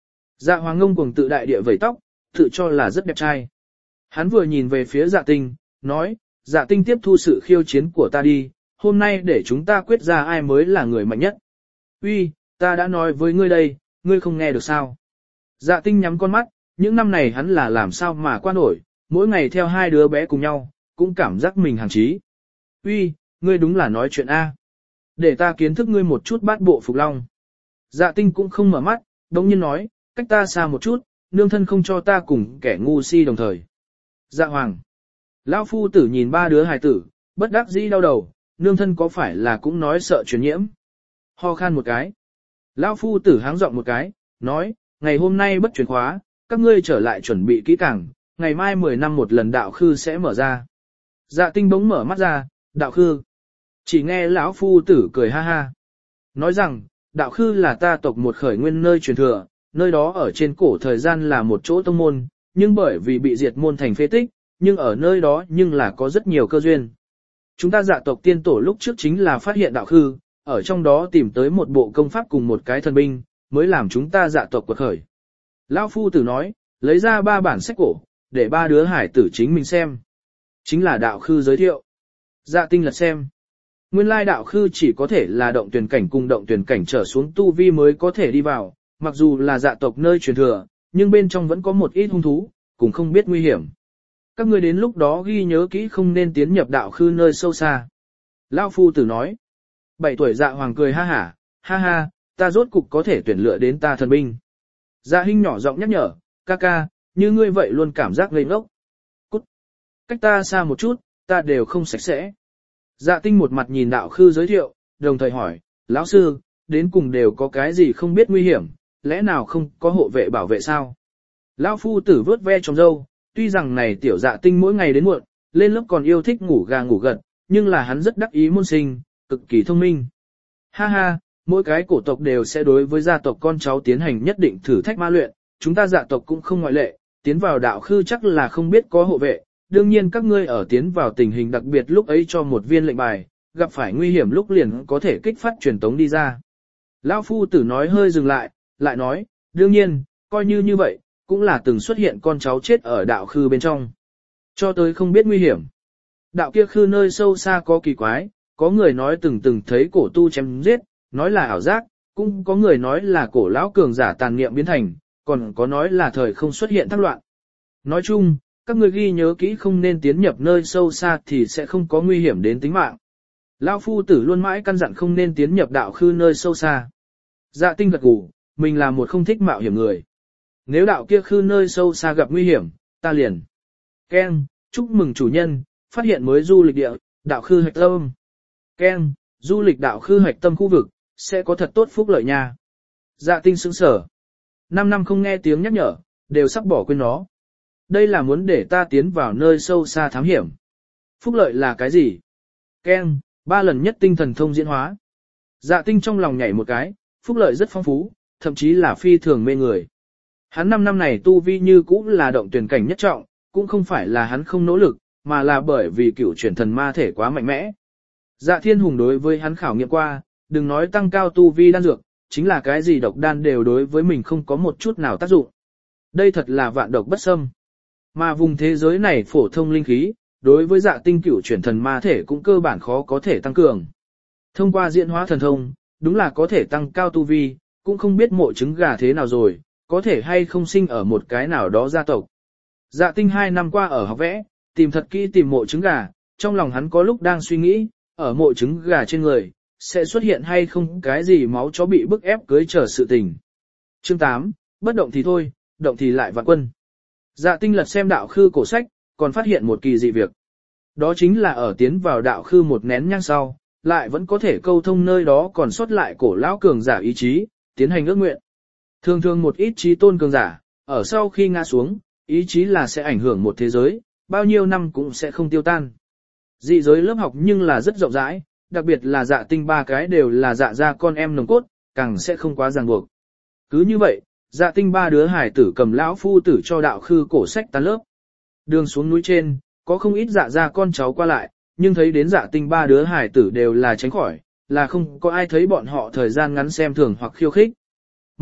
Dạ Hoàng ngông cuồng tự đại địa vẩy tóc, tự cho là rất đẹp trai. Hắn vừa nhìn về phía Dạ Tinh, nói, Dạ Tinh tiếp thu sự khiêu chiến của ta đi, hôm nay để chúng ta quyết ra ai mới là người mạnh nhất. Uy, ta đã nói với ngươi đây, ngươi không nghe được sao? Dạ Tinh nhắm con mắt, những năm này hắn là làm sao mà qua nổi, mỗi ngày theo hai đứa bé cùng nhau, cũng cảm giác mình hàng trí. Uy, ngươi đúng là nói chuyện A. Để ta kiến thức ngươi một chút bát bộ phục long. Dạ Tinh cũng không mở mắt, đống nhiên nói, cách ta xa một chút, nương thân không cho ta cùng kẻ ngu si đồng thời. Dạ Hoàng. Lão phu tử nhìn ba đứa hài tử, bất đắc dĩ đau đầu, nương thân có phải là cũng nói sợ truyền nhiễm. Ho khan một cái. Lão phu tử háng giọng một cái, nói, ngày hôm nay bất truyền khóa, các ngươi trở lại chuẩn bị kỹ càng, ngày mai mười năm một lần đạo khư sẽ mở ra. Dạ Tinh bỗng mở mắt ra, đạo khư. Chỉ nghe lão phu tử cười ha ha. Nói rằng, đạo khư là ta tộc một khởi nguyên nơi truyền thừa, nơi đó ở trên cổ thời gian là một chỗ tông môn, nhưng bởi vì bị diệt môn thành phế tích, nhưng ở nơi đó nhưng là có rất nhiều cơ duyên. Chúng ta dạ tộc tiên tổ lúc trước chính là phát hiện đạo khư, ở trong đó tìm tới một bộ công pháp cùng một cái thần binh, mới làm chúng ta dạ tộc quật khởi. Lão phu tử nói, lấy ra ba bản sách cổ, để ba đứa hải tử chính mình xem. Chính là đạo khư giới thiệu. Dạ Tinh lật xem. Nguyên lai đạo khư chỉ có thể là động tuyển cảnh cùng động tuyển cảnh trở xuống tu vi mới có thể đi vào, mặc dù là dạ tộc nơi truyền thừa, nhưng bên trong vẫn có một ít hung thú, cũng không biết nguy hiểm. Các ngươi đến lúc đó ghi nhớ kỹ không nên tiến nhập đạo khư nơi sâu xa. Lão phu tử nói. Bảy tuổi Dạ Hoàng cười ha hả, ha ha, ta rốt cục có thể tuyển lựa đến ta thần binh. Dạ Hinh nhỏ giọng nhắc nhở, ca ca, như ngươi vậy luôn cảm giác ngây ngốc. Cút. Cách ta xa một chút, ta đều không sạch sẽ. Dạ Tinh một mặt nhìn đạo khư giới thiệu, đồng thời hỏi, lão sư, đến cùng đều có cái gì không biết nguy hiểm, lẽ nào không có hộ vệ bảo vệ sao? Lão phu tử vớt ve trong râu, tuy rằng này tiểu Dạ Tinh mỗi ngày đến muộn, lên lớp còn yêu thích ngủ gà ngủ gật, nhưng là hắn rất đắc ý môn sinh, cực kỳ thông minh. Ha ha, mỗi cái cổ tộc đều sẽ đối với gia tộc con cháu tiến hành nhất định thử thách ma luyện, chúng ta dạ tộc cũng không ngoại lệ, tiến vào đạo khư chắc là không biết có hộ vệ, đương nhiên các ngươi ở tiến vào tình hình đặc biệt lúc ấy cho một viên lệnh bài, gặp phải nguy hiểm lúc liền có thể kích phát truyền tống đi ra. Lão phu tử nói hơi dừng lại, lại nói, đương nhiên, coi như như vậy, cũng là từng xuất hiện con cháu chết ở đạo khư bên trong. Cho tới không biết nguy hiểm. Đạo kia khư nơi sâu xa có kỳ quái, có người nói từng từng thấy cổ tu chém giết, nói là ảo giác, cũng có người nói là cổ lão cường giả tàn niệm biến thành, còn có nói là thời không xuất hiện thác loạn. Nói chung, các ngươi ghi nhớ kỹ không nên tiến nhập nơi sâu xa thì sẽ không có nguy hiểm đến tính mạng. Lão phu tử luôn mãi căn dặn không nên tiến nhập đạo khư nơi sâu xa. Dạ Tinh gật gù, mình là một không thích mạo hiểm người. Nếu đạo kia khư nơi sâu xa gặp nguy hiểm, ta liền. Ken, chúc mừng chủ nhân, phát hiện mới du lịch địa, đạo khư hạch tâm. Ken, du lịch đạo khư hạch tâm khu vực, sẽ có thật tốt phúc lợi nha. Dạ Tinh sững sở. Năm năm không nghe tiếng nhắc nhở, đều sắp bỏ quên nó. Đây là muốn để ta tiến vào nơi sâu xa thám hiểm. Phúc lợi là cái gì? Ken, ba lần nhất tinh thần thông diễn hóa. Dạ Tinh trong lòng nhảy một cái, phúc lợi rất phong phú, thậm chí là phi thường mê người. Hắn năm năm này tu vi như cũ là động tuyển cảnh nhất trọng, cũng không phải là hắn không nỗ lực, mà là bởi vì cựu chuyển thần ma thể quá mạnh mẽ. Dạ Thiên Hùng đối với hắn khảo nghiệm qua, đừng nói tăng cao tu vi đan dược, chính là cái gì độc đan đều đối với mình không có một chút nào tác dụng. Đây thật là vạn độc bất xâm. Mà vùng thế giới này phổ thông linh khí, đối với Dạ Tinh cựu chuyển thần ma thể cũng cơ bản khó có thể tăng cường. Thông qua diễn hóa thần thông, đúng là có thể tăng cao tu vi, cũng không biết mộ trứng gà thế nào rồi, có thể hay không sinh ở một cái nào đó gia tộc. Dạ Tinh hai năm qua ở học vẽ, tìm thật kỹ tìm mộ trứng gà, trong lòng hắn có lúc đang suy nghĩ, ở mộ trứng gà trên người, sẽ xuất hiện hay không cái gì máu chó bị bức ép cưới chờ sự tình. Chương tám, bất động thì thôi, động thì lại vạn quân. Dạ Tinh lật xem đạo khư cổ sách, còn phát hiện một kỳ dị việc. Đó chính là ở tiến vào đạo khư một nén nhang sau, lại vẫn có thể câu thông nơi đó còn sót lại cổ lão cường giả ý chí, tiến hành ước nguyện. Thường thường một ít trí tôn cường giả, ở sau khi ngã xuống, ý chí là sẽ ảnh hưởng một thế giới, bao nhiêu năm cũng sẽ không tiêu tan. Dị giới lớp học nhưng là rất rộng rãi, đặc biệt là Dạ Tinh ba cái đều là dạ gia con em nồng cốt, càng sẽ không quá ràng buộc. Cứ như vậy, Dạ Tinh ba đứa hải tử cầm lão phu tử cho đạo khư cổ sách tan lớp. Đường xuống núi trên, có không ít dạ gia con cháu qua lại, nhưng thấy đến Dạ Tinh ba đứa hải tử đều là tránh khỏi, là không có ai thấy bọn họ thời gian ngắn xem thường hoặc khiêu khích.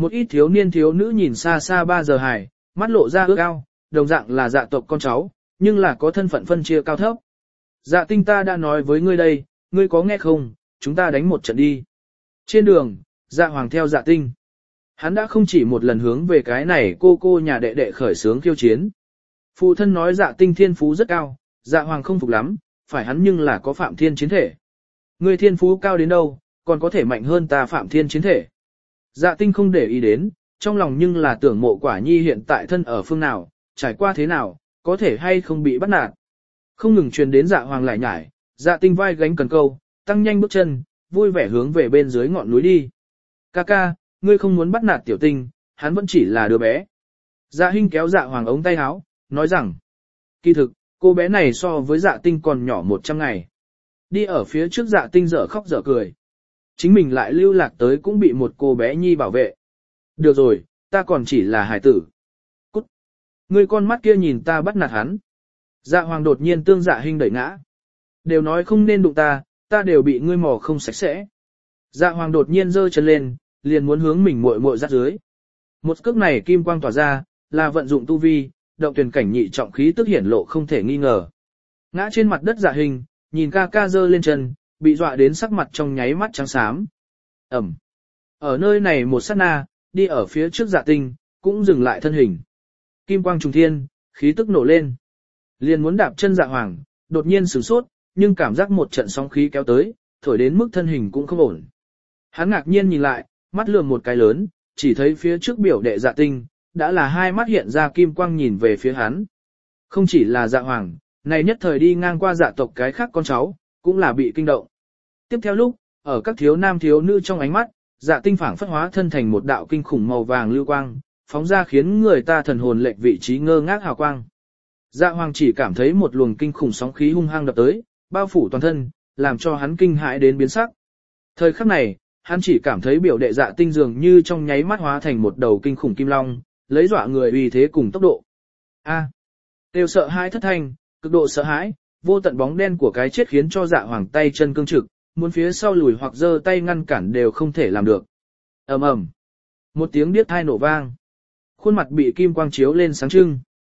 Một ít thiếu niên thiếu nữ nhìn xa xa ba giờ hài, mắt lộ ra ước ao, đồng dạng là dạ tộc con cháu, nhưng là có thân phận phân chia cao thấp. Dạ tinh ta đã nói với ngươi đây, ngươi có nghe không, chúng ta đánh một trận đi. Trên đường, dạ hoàng theo dạ tinh. Hắn đã không chỉ một lần hướng về cái này cô cô nhà đệ đệ khởi sướng khiêu chiến. Phụ thân nói dạ tinh thiên phú rất cao, dạ hoàng không phục lắm, phải hắn nhưng là có phạm thiên chiến thể. Ngươi thiên phú cao đến đâu, còn có thể mạnh hơn ta phạm thiên chiến thể. Dạ tinh không để ý đến, trong lòng nhưng là tưởng mộ quả nhi hiện tại thân ở phương nào, trải qua thế nào, có thể hay không bị bắt nạt. Không ngừng truyền đến dạ hoàng lại nhải, dạ tinh vai gánh cần câu, tăng nhanh bước chân, vui vẻ hướng về bên dưới ngọn núi đi. Ca ca, ngươi không muốn bắt nạt tiểu tinh, hắn vẫn chỉ là đứa bé. Dạ hinh kéo dạ hoàng ống tay áo, nói rằng, kỳ thực, cô bé này so với dạ tinh còn nhỏ một trăm ngày. Đi ở phía trước dạ tinh dở khóc dở cười. Chính mình lại lưu lạc tới cũng bị một cô bé nhi bảo vệ. Được rồi, ta còn chỉ là hài tử. Cút. Ngươi con mắt kia nhìn ta bắt nạt hắn. Dạ hoàng đột nhiên tương dạ hinh đẩy ngã. Đều nói không nên đụng ta, ta đều bị ngươi mò không sạch sẽ. Dạ hoàng đột nhiên giơ chân lên, liền muốn hướng mình muội muội dắt dưới. Một cước này kim quang tỏa ra, là vận dụng tu vi, động tuyển cảnh nhị trọng khí tức hiển lộ không thể nghi ngờ. Ngã trên mặt đất dạ hình, nhìn ca ca giơ lên chân, bị dọa đến sắc mặt trong nháy mắt trắng xám. Ẩm. Ở nơi này một sát na, đi ở phía trước dạ tinh, cũng dừng lại thân hình. Kim quang trùng thiên, khí tức nổ lên. Liền muốn đạp chân dạ hoàng, đột nhiên sửng sốt, nhưng cảm giác một trận sóng khí kéo tới, thổi đến mức thân hình cũng không ổn. Hắn ngạc nhiên nhìn lại, mắt lườm một cái lớn, chỉ thấy phía trước biểu đệ dạ tinh, đã là hai mắt hiện ra kim quang nhìn về phía hắn. Không chỉ là dạ hoàng, này nhất thời đi ngang qua dạ tộc cái khác con cháu, cũng là bị kinh động. Tiếp theo lúc, ở các thiếu nam thiếu nữ trong ánh mắt, dạ tinh phảng phất hóa thân thành một đạo kinh khủng màu vàng lưu quang, phóng ra khiến người ta thần hồn lệch vị trí ngơ ngác hào quang. Dạ hoàng chỉ cảm thấy một luồng kinh khủng sóng khí hung hăng đập tới, bao phủ toàn thân, làm cho hắn kinh hãi đến biến sắc. Thời khắc này, hắn chỉ cảm thấy biểu đệ dạ tinh dường như trong nháy mắt hóa thành một đầu kinh khủng kim long, lấy dọa người uy thế cùng tốc độ. A, đều sợ hãi thất thanh, cực độ sợ hãi, vô tận bóng đen của cái chết khiến cho dạ hoàng tay chân cương trực, muốn phía sau lùi hoặc giơ tay ngăn cản đều không thể làm được. Ầm ầm, một tiếng điếc tai nổ vang, khuôn mặt bị kim quang chiếu lên sáng trưng.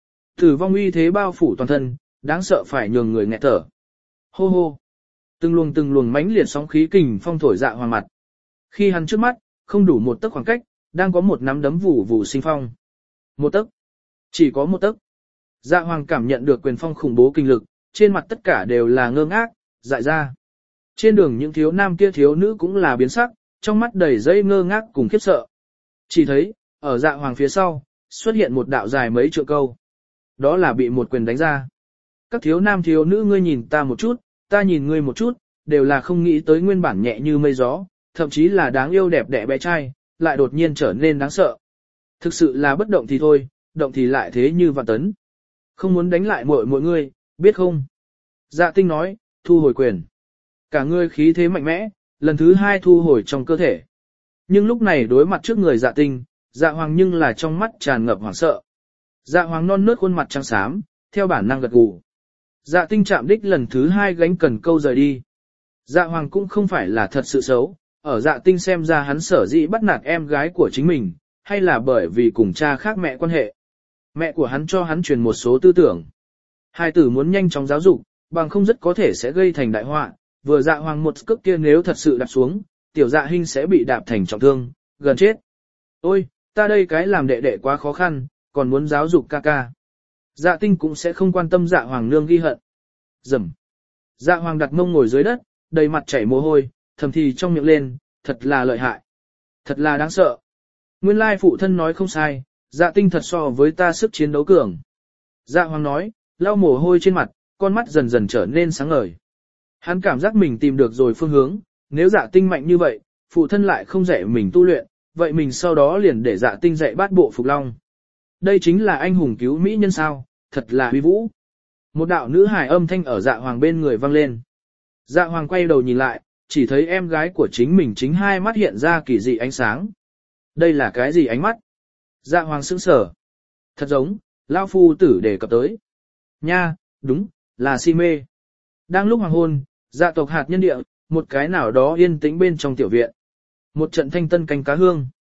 Tử vong uy thế bao phủ toàn thân, đáng sợ phải nhường người nghẹt thở. Hô hô, từng luồng từng luồng mãnh liệt sóng khí kình phong thổi dạ hoàng mặt. Khi hắn trước mắt, không đủ một tấc khoảng cách, đang có một nắm đấm vụ vụ sinh phong. Một tấc, chỉ có một tấc. Dạ hoàng cảm nhận được quyền phong khủng bố kinh lực, trên mặt tất cả đều là ngơ ngác, dại ra. Trên đường những thiếu nam kia thiếu nữ cũng là biến sắc, trong mắt đầy dây ngơ ngác cùng khiếp sợ. Chỉ thấy, ở dạ hoàng phía sau, xuất hiện một đạo dài mấy trượng câu. Đó là bị một quyền đánh ra. Các thiếu nam thiếu nữ ngươi nhìn ta một chút, ta nhìn ngươi một chút, đều là không nghĩ tới nguyên bản nhẹ như mây gió, thậm chí là đáng yêu đẹp đẽ bé trai, lại đột nhiên trở nên đáng sợ. Thực sự là bất động thì thôi, động thì lại thế như vạn tấn. Không muốn đánh lại mọi mọi người, biết không? Dạ tinh nói, thu hồi quyền. Cả người khí thế mạnh mẽ, lần thứ hai thu hồi trong cơ thể. Nhưng lúc này đối mặt trước người dạ tinh, dạ hoàng nhưng là trong mắt tràn ngập hoảng sợ. Dạ hoàng non nớt khuôn mặt trắng xám, theo bản năng gật gù. Dạ tinh chạm đích lần thứ hai gánh cần câu rời đi. Dạ hoàng cũng không phải là thật sự xấu, ở dạ tinh xem ra hắn sở dĩ bắt nạt em gái của chính mình, hay là bởi vì cùng cha khác mẹ quan hệ. Mẹ của hắn cho hắn truyền một số tư tưởng. Hai tử muốn nhanh chóng giáo dục, bằng không rất có thể sẽ gây thành đại họa. Vừa dạ hoàng một cước kia nếu thật sự đạp xuống, tiểu dạ hình sẽ bị đạp thành trọng thương, gần chết. Ôi, ta đây cái làm đệ đệ quá khó khăn, còn muốn giáo dục ca ca. Dạ tinh cũng sẽ không quan tâm dạ hoàng nương ghi hận. Dầm. Dạ hoàng đặt mông ngồi dưới đất, đầy mặt chảy mồ hôi, thầm thì trong miệng lên, thật là lợi hại. Thật là đáng sợ. Nguyên lai phụ thân nói không sai, dạ tinh thật so với ta sức chiến đấu cường. Dạ hoàng nói, lau mồ hôi trên mặt, con mắt dần dần trở nên sáng ngời. Hắn cảm giác mình tìm được rồi phương hướng, nếu dạ tinh mạnh như vậy, phụ thân lại không dạy mình tu luyện, vậy mình sau đó liền để dạ tinh dạy bát bộ phục long. Đây chính là anh hùng cứu mỹ nhân sao, thật là uy vũ. Một đạo nữ hài âm thanh ở dạ hoàng bên người vang lên. Dạ hoàng quay đầu nhìn lại, chỉ thấy em gái của chính mình chính hai mắt hiện ra kỳ dị ánh sáng. Đây là cái gì ánh mắt? Dạ hoàng sững sờ. Thật giống, lão phu tử đề cập tới. Nha, đúng, là si mê. Đang lúc hoàng hôn, dạ tộc hạt nhân địa, một cái nào đó yên tĩnh bên trong tiểu viện. Một trận thanh tân canh cá hương.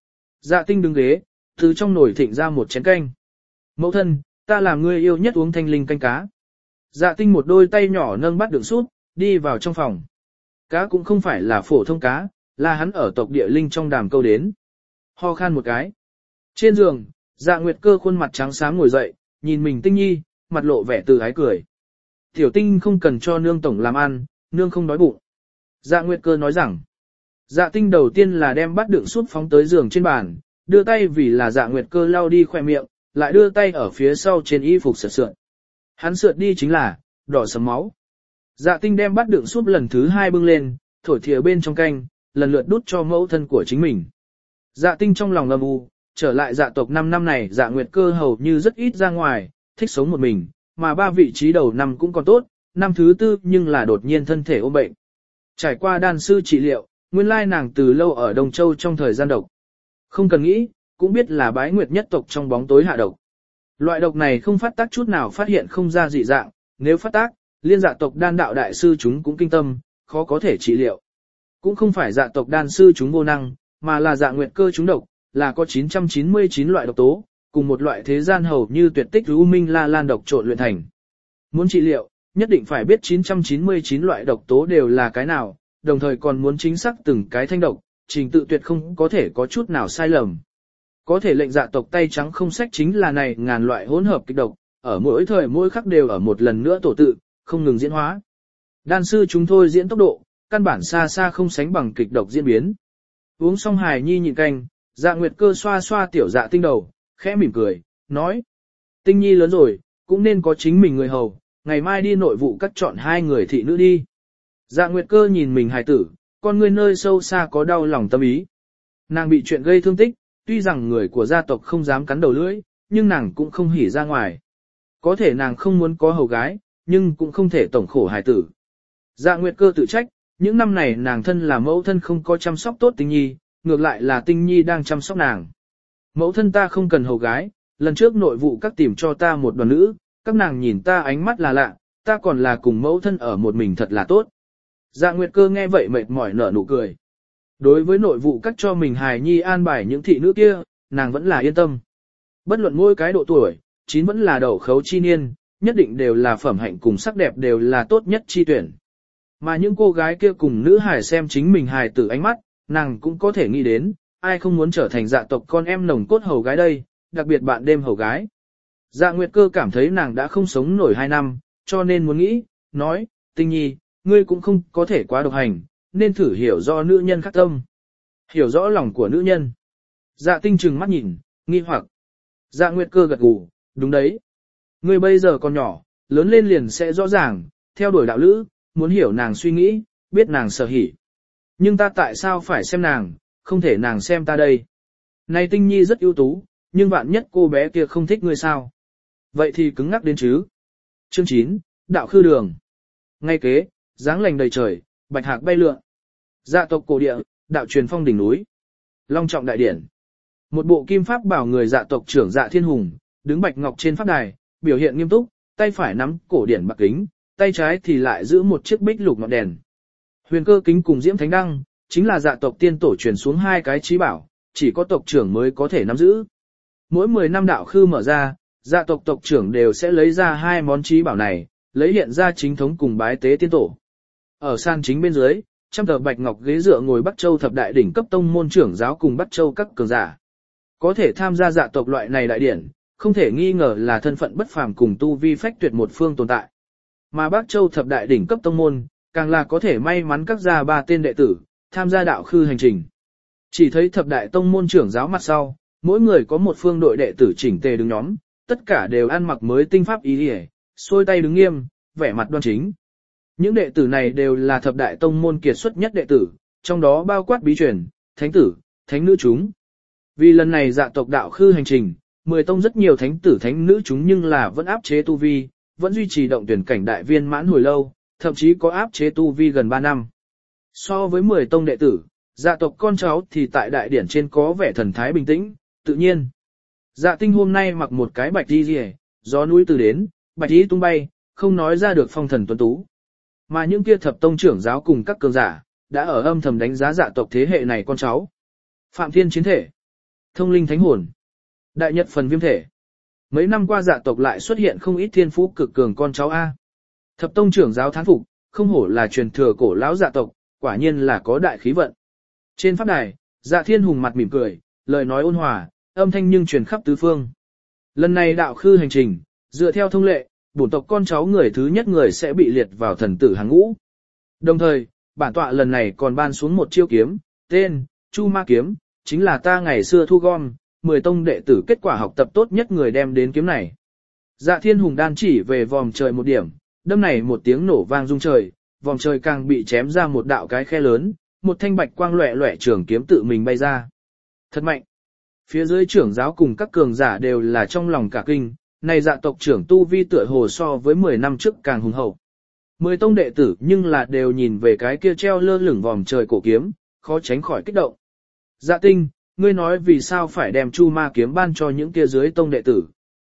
Dạ tinh đứng ghế, từ trong nồi thịnh ra một chén canh. Mẫu thân, ta làm ngươi yêu nhất uống thanh linh canh cá. Dạ tinh một đôi tay nhỏ nâng bát đựng súp, đi vào trong phòng. Cá cũng không phải là phổ thông cá, là hắn ở tộc địa linh trong đàm câu đến. Ho khan một cái. Trên giường, Dạ Nguyệt Cơ khuôn mặt trắng sáng ngồi dậy, nhìn mình Tinh Nhi, mặt lộ vẻ từ ái cười. Tiểu Tinh không cần cho nương tổng làm ăn, nương không đói bụng. Dạ Nguyệt Cơ nói rằng, Dạ Tinh đầu tiên là đem bát đựng súp phóng tới giường trên bàn, đưa tay vì là Dạ Nguyệt Cơ lau đi khỏe miệng, lại đưa tay ở phía sau trên y phục sượt sượt. Hắn sượt đi chính là, đỏ sẫm máu. Dạ Tinh đem bát đựng súp lần thứ hai bưng lên, thổi thìa bên trong canh, lần lượt đút cho mẫu thân của chính mình. Dạ Tinh trong lòng âm u, trở lại dạ tộc năm năm này Dạ Nguyệt Cơ hầu như rất ít ra ngoài, thích sống một mình, mà ba vị trí đầu năm cũng còn tốt, năm thứ tư nhưng là đột nhiên thân thể ôm bệnh. Trải qua đan sư trị liệu, nguyên lai nàng từ lâu ở Đông Châu trong thời gian độc. Không cần nghĩ, cũng biết là bái nguyệt nhất tộc trong bóng tối hạ độc. Loại độc này không phát tác chút nào phát hiện không ra dị dạng, nếu phát tác, liên dạ tộc đan đạo đại sư chúng cũng kinh tâm, khó có thể trị liệu. Cũng không phải dạ tộc đan sư chúng vô năng, mà là Dạ Nguyệt Cơ chúng độc, là có chín trăm chín mươi chín loại độc tố, cùng một loại thế gian hầu như tuyệt tích U Minh La Lan độc trộn luyện thành. Muốn trị liệu, nhất định phải biết chín trăm chín mươi chín loại độc tố đều là cái nào, đồng thời còn muốn chính xác từng cái thanh độc, trình tự tuyệt không có thể có chút nào sai lầm. Có thể lệnh dạ tộc tay trắng không sách chính là này ngàn loại hỗn hợp kịch độc, ở mỗi thời mỗi khắc đều ở một lần nữa tổ tự, không ngừng diễn hóa. Đan sư chúng thôi diễn tốc độ, căn bản xa xa không sánh bằng kịch độc diễn biến. Uống xong hài nhi nhịn canh, Dạ Nguyệt Cơ xoa xoa tiểu Dạ Tinh đầu, khẽ mỉm cười, nói. Tinh nhi lớn rồi, cũng nên có chính mình người hầu, ngày mai đi nội vụ cắt chọn hai người thị nữ đi. Dạ Nguyệt Cơ nhìn mình hài tử, con người nơi sâu xa có đau lòng tâm ý. Nàng bị chuyện gây thương tích, tuy rằng người của gia tộc không dám cắn đầu lưỡi, nhưng nàng cũng không hỉ ra ngoài. Có thể nàng không muốn có hầu gái, nhưng cũng không thể tổng khổ hài tử. Dạ Nguyệt Cơ tự trách, những năm này nàng thân là mẫu thân không có chăm sóc tốt Tinh nhi, ngược lại là Tinh nhi đang chăm sóc nàng. Mẫu thân ta không cần hầu gái, lần trước nội vụ các tìm cho ta một đoàn nữ, các nàng nhìn ta ánh mắt là lạ, ta còn là cùng mẫu thân ở một mình thật là tốt. Dạ Nguyệt Cơ nghe vậy mệt mỏi nở nụ cười. Đối với nội vụ các cho mình hài nhi an bài những thị nữ kia, nàng vẫn là yên tâm. Bất luận mỗi cái độ tuổi, chín vẫn là đậu khấu chi niên, nhất định đều là phẩm hạnh cùng sắc đẹp đều là tốt nhất chi tuyển. Mà những cô gái kia cùng nữ hài xem chính mình hài tử ánh mắt, nàng cũng có thể nghĩ đến, ai không muốn trở thành dạ tộc con em nồng cốt hầu gái đây, đặc biệt bạn đêm hầu gái. Dạ Nguyệt Cơ cảm thấy nàng đã không sống nổi hai năm, cho nên muốn nghĩ, nói, Tinh nhi, ngươi cũng không có thể quá độc hành, nên thử hiểu rõ nữ nhân khắc tâm. Hiểu rõ lòng của nữ nhân. Dạ Tinh trừng mắt nhìn, nghi hoặc. Dạ Nguyệt Cơ gật gù, đúng đấy. Ngươi bây giờ còn nhỏ, lớn lên liền sẽ rõ ràng, theo đuổi đạo lữ, muốn hiểu nàng suy nghĩ, biết nàng sở hỉ. Nhưng ta tại sao phải xem nàng, không thể nàng xem ta đây. Này Tinh nhi rất ưu tú, nhưng vạn nhất cô bé kia không thích ngươi sao. Vậy thì cứng ngắc đến chứ. Chương chín, Đạo Khư Đường. Ngay kế, dáng lành đầy trời, bạch hạc bay lượn. Dạ tộc cổ địa, đạo truyền phong đỉnh núi. Long trọng đại điển. Một bộ kim pháp bảo người dạ tộc trưởng Dạ Thiên Hùng, đứng bạch ngọc trên pháp đài, biểu hiện nghiêm túc, tay phải nắm cổ điển bạc kính, tay trái thì lại giữ một chiếc bích lục ngọn đèn. Huyền cơ kính cùng diễm thánh đăng, chính là dạ tộc tiên tổ truyền xuống hai cái trí bảo, chỉ có tộc trưởng mới có thể nắm giữ. Mỗi mười năm đạo khư mở ra, dạ tộc tộc trưởng đều sẽ lấy ra hai món trí bảo này, lấy hiện ra chính thống cùng bái tế tiên tổ. Ở san chính bên dưới, trăm tờ bạch ngọc ghế dựa ngồi Bắc Châu thập đại đỉnh cấp tông môn trưởng giáo cùng Bắc Châu các cường giả. Có thể tham gia dạ tộc loại này đại điển, không thể nghi ngờ là thân phận bất phàm cùng tu vi phách tuyệt một phương tồn tại. Mà Bắc Châu thập đại đỉnh cấp tông môn, càng là có thể may mắn các gia ba tên đệ tử, tham gia đạo khư hành trình. Chỉ thấy thập đại tông môn trưởng giáo mặt sau, mỗi người có một phương đội đệ tử chỉnh tề đứng nhóm, tất cả đều ăn mặc mới tinh pháp ý liễu, xuôi tay đứng nghiêm, vẻ mặt đoan chính. Những đệ tử này đều là thập đại tông môn kiệt xuất nhất đệ tử, trong đó bao quát bí truyền, thánh tử, thánh nữ chúng. Vì lần này dạ tộc đạo khư hành trình, mười tông rất nhiều thánh tử thánh nữ chúng nhưng là vẫn áp chế tu vi, vẫn duy trì động tuyển cảnh đại viên mãn hồi lâu, thậm chí có áp chế tu vi gần ba năm. So với mười tông đệ tử, dạ tộc con cháu thì tại đại điển trên có vẻ thần thái bình tĩnh, tự nhiên. Dạ Tinh hôm nay mặc một cái bạch y rìa, gió núi từ đến, bạch y tung bay, không nói ra được phong thần tuấn tú. Mà những kia thập tông trưởng giáo cùng các cường giả, đã ở âm thầm đánh giá dạ tộc thế hệ này con cháu. Phạm Thiên chiến thể. Thông linh thánh hồn. Đại nhật phần viêm thể. Mấy năm qua dạ tộc lại xuất hiện không ít thiên phú cực cường con cháu A. Thập tông trưởng giáo thán phục, không hổ là truyền thừa cổ lão dạ tộc, quả nhiên là có đại khí vận. Trên pháp đài, dạ thiên hùng mặt mỉm cười, lời nói ôn hòa, âm thanh nhưng truyền khắp tứ phương. Lần này đạo khư hành trình, dựa theo thông lệ, bổn tộc con cháu người thứ nhất người sẽ bị liệt vào thần tử hàng ngũ. Đồng thời, bản tọa lần này còn ban xuống một chiêu kiếm, tên, Chu Ma Kiếm, chính là ta ngày xưa thu gom, mười tông đệ tử kết quả học tập tốt nhất người đem đến kiếm này. Dạ thiên hùng đan chỉ về vòm trời một điểm, đâm này một tiếng nổ vang rung trời, vòm trời càng bị chém ra một đạo cái khe lớn, một thanh bạch quang loẻ loẻ trường kiếm tự mình bay ra. Thật mạnh. Phía dưới trưởng giáo cùng các cường giả đều là trong lòng cả kinh, này dạ tộc trưởng tu vi tựa hồ so với mười năm trước càng hùng hậu. Mười tông đệ tử nhưng là đều nhìn về cái kia treo lơ lửng vòm trời cổ kiếm, khó tránh khỏi kích động. Dạ tinh, ngươi nói vì sao phải đem Chu Ma Kiếm ban cho những kia dưới tông đệ tử.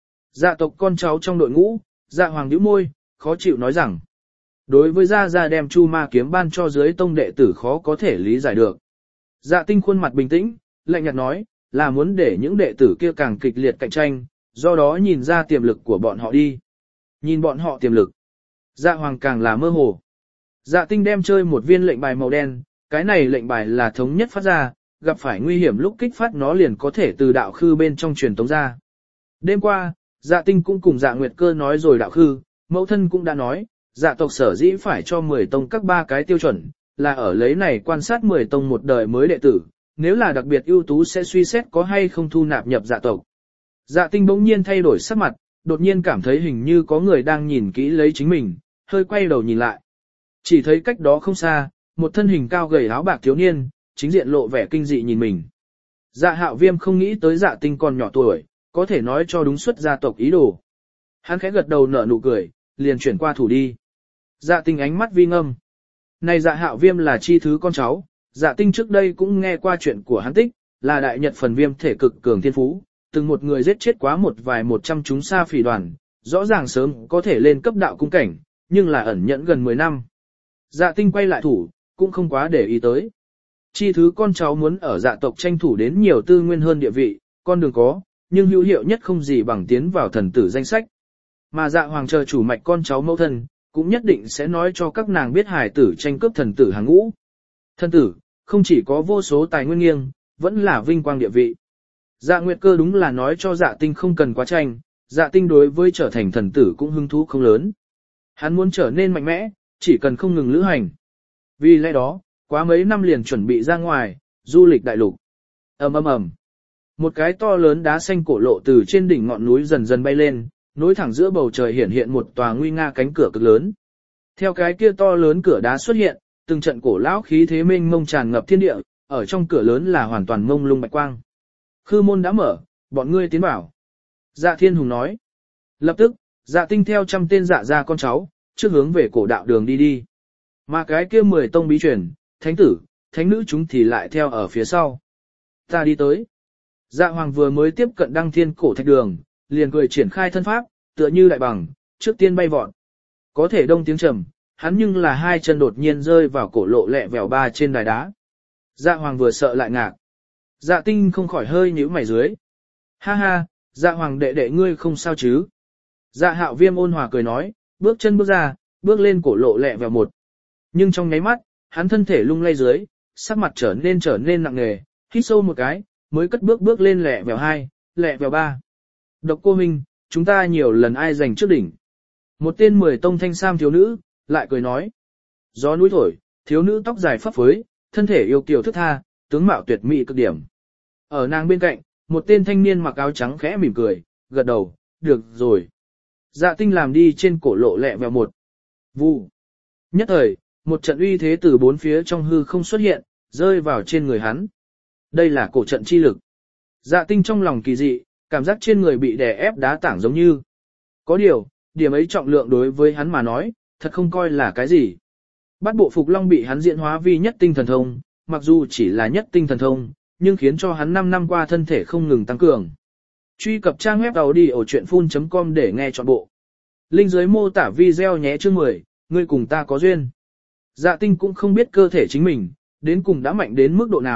Dạ tộc con cháu trong đội ngũ, dạ hoàng nhíu môi, khó chịu nói rằng. Đối với gia gia đem Chu Ma Kiếm ban cho dưới tông đệ tử khó có thể lý giải được. Dạ tinh khuôn mặt bình tĩnh, lạnh nhạt nói, là muốn để những đệ tử kia càng kịch liệt cạnh tranh, do đó nhìn ra tiềm lực của bọn họ đi. Nhìn bọn họ tiềm lực. Dạ hoàng càng là mơ hồ. Dạ tinh đem chơi một viên lệnh bài màu đen, cái này lệnh bài là thống nhất phát ra, gặp phải nguy hiểm lúc kích phát nó liền có thể từ đạo khư bên trong truyền tống ra. Đêm qua, dạ tinh cũng cùng dạ nguyệt cơ nói rồi đạo khư, mẫu thân cũng đã nói, dạ tộc sở dĩ phải cho mười tông các ba cái tiêu chuẩn, là ở lấy này quan sát mười tông một đời mới đệ tử, nếu là đặc biệt ưu tú sẽ suy xét có hay không thu nạp nhập dạ tộc. Dạ tinh bỗng nhiên thay đổi sắc mặt, đột nhiên cảm thấy hình như có người đang nhìn kỹ lấy chính mình, hơi quay đầu nhìn lại. Chỉ thấy cách đó không xa, một thân hình cao gầy áo bạc thiếu niên, chính diện lộ vẻ kinh dị nhìn mình. Dạ hạo viêm không nghĩ tới dạ tinh còn nhỏ tuổi, có thể nói cho đúng xuất gia tộc ý đồ. Hắn khẽ gật đầu nở nụ cười, liền chuyển qua thủ đi. Dạ tinh ánh mắt vi ngâm. Này dạ hạo viêm là chi thứ con cháu, dạ tinh trước đây cũng nghe qua chuyện của hắn tích, là đại nhật phần viêm thể cực cường thiên phú, từng một người giết chết quá một vài một trăm chúng sa phỉ đoàn, rõ ràng sớm có thể lên cấp đạo cung cảnh, nhưng là ẩn nhẫn gần mười năm. Dạ tinh quay lại thủ, cũng không quá để ý tới. Chi thứ con cháu muốn ở dạ tộc tranh thủ đến nhiều tư nguyên hơn địa vị, con đường có, nhưng hữu hiệu nhất không gì bằng tiến vào thần tử danh sách. Mà dạ hoàng chờ chủ mạch con cháu mẫu thân, cũng nhất định sẽ nói cho các nàng biết hài tử tranh cướp thần tử hàng ngũ. Thần tử, không chỉ có vô số tài nguyên nghiêng, vẫn là vinh quang địa vị. Dạ nguyệt cơ đúng là nói cho dạ tinh không cần quá tranh, dạ tinh đối với trở thành thần tử cũng hứng thú không lớn. Hắn muốn trở nên mạnh mẽ, chỉ cần không ngừng lữ hành. Vì lẽ đó, quá mấy năm liền chuẩn bị ra ngoài, du lịch đại lục. ầm ầm ầm, một cái to lớn đá xanh cổ lộ từ trên đỉnh ngọn núi dần dần bay lên, nối thẳng giữa bầu trời hiện hiện một tòa nguy nga cánh cửa cực lớn. Theo cái kia to lớn cửa đá xuất hiện, từng trận cổ lão khí thế mênh mông tràn ngập thiên địa, ở trong cửa lớn là hoàn toàn mông lung bạch quang. Khư môn đã mở, bọn ngươi tiến vào. Dạ thiên hùng nói. Lập tức, dạ tinh theo trăm tên dạ gia con cháu, trước hướng về cổ đạo đường đi đi. Mà cái kia mười tông bí truyền, thánh tử, thánh nữ chúng thì lại theo ở phía sau. Ta đi tới. Dạ hoàng vừa mới tiếp cận đăng thiên cổ thạch đường, liền cười triển khai thân pháp, tựa như đại bằng, trước tiên bay vọt. Có thể đông tiếng trầm, hắn nhưng là hai chân đột nhiên rơi vào cổ lộ lẹ vèo ba trên đài đá. Dạ hoàng vừa sợ lại ngạc. Dạ tinh không khỏi hơi nhíu mày dưới. Ha ha, dạ hoàng đệ đệ ngươi không sao chứ. Dạ hạo viêm ôn hòa cười nói, bước chân bước ra, bước lên cổ lộ lẹ vèo một. Nhưng trong nháy mắt, hắn thân thể lung lay dưới, sắc mặt trở nên trở nên nặng nề, hít sâu một cái, mới cất bước bước lên lẹ vèo hai, lẹ vèo ba. Độc cô Minh, chúng ta nhiều lần ai giành trước đỉnh. Một tên mười tông thanh sam thiếu nữ, lại cười nói. Gió núi thổi, thiếu nữ tóc dài phấp phới, thân thể yêu kiều thức tha, tướng mạo tuyệt mỹ cực điểm. Ở nàng bên cạnh, một tên thanh niên mặc áo trắng khẽ mỉm cười, gật đầu, được rồi. Dạ tinh làm đi trên cổ lộ lẹ vèo một. Vụ. Nhất thời, một trận uy thế từ bốn phía trong hư không xuất hiện, rơi vào trên người hắn. Đây là cổ trận chi lực. Dạ tinh trong lòng kỳ dị, cảm giác trên người bị đè ép đá tảng giống như. Có điều, điểm ấy trọng lượng đối với hắn mà nói, thật không coi là cái gì. Bát bộ phục long bị hắn diễn hóa vi nhất tinh thần thông, mặc dù chỉ là nhất tinh thần thông, nhưng khiến cho hắn năm năm qua thân thể không ngừng tăng cường. Truy cập trang web audiochuyenphun chấm com để nghe trọn bộ. Link dưới mô tả video nhé chương mười, ngươi cùng ta có duyên. Dạ tinh cũng không biết cơ thể chính mình, đến cùng đã mạnh đến mức độ nào,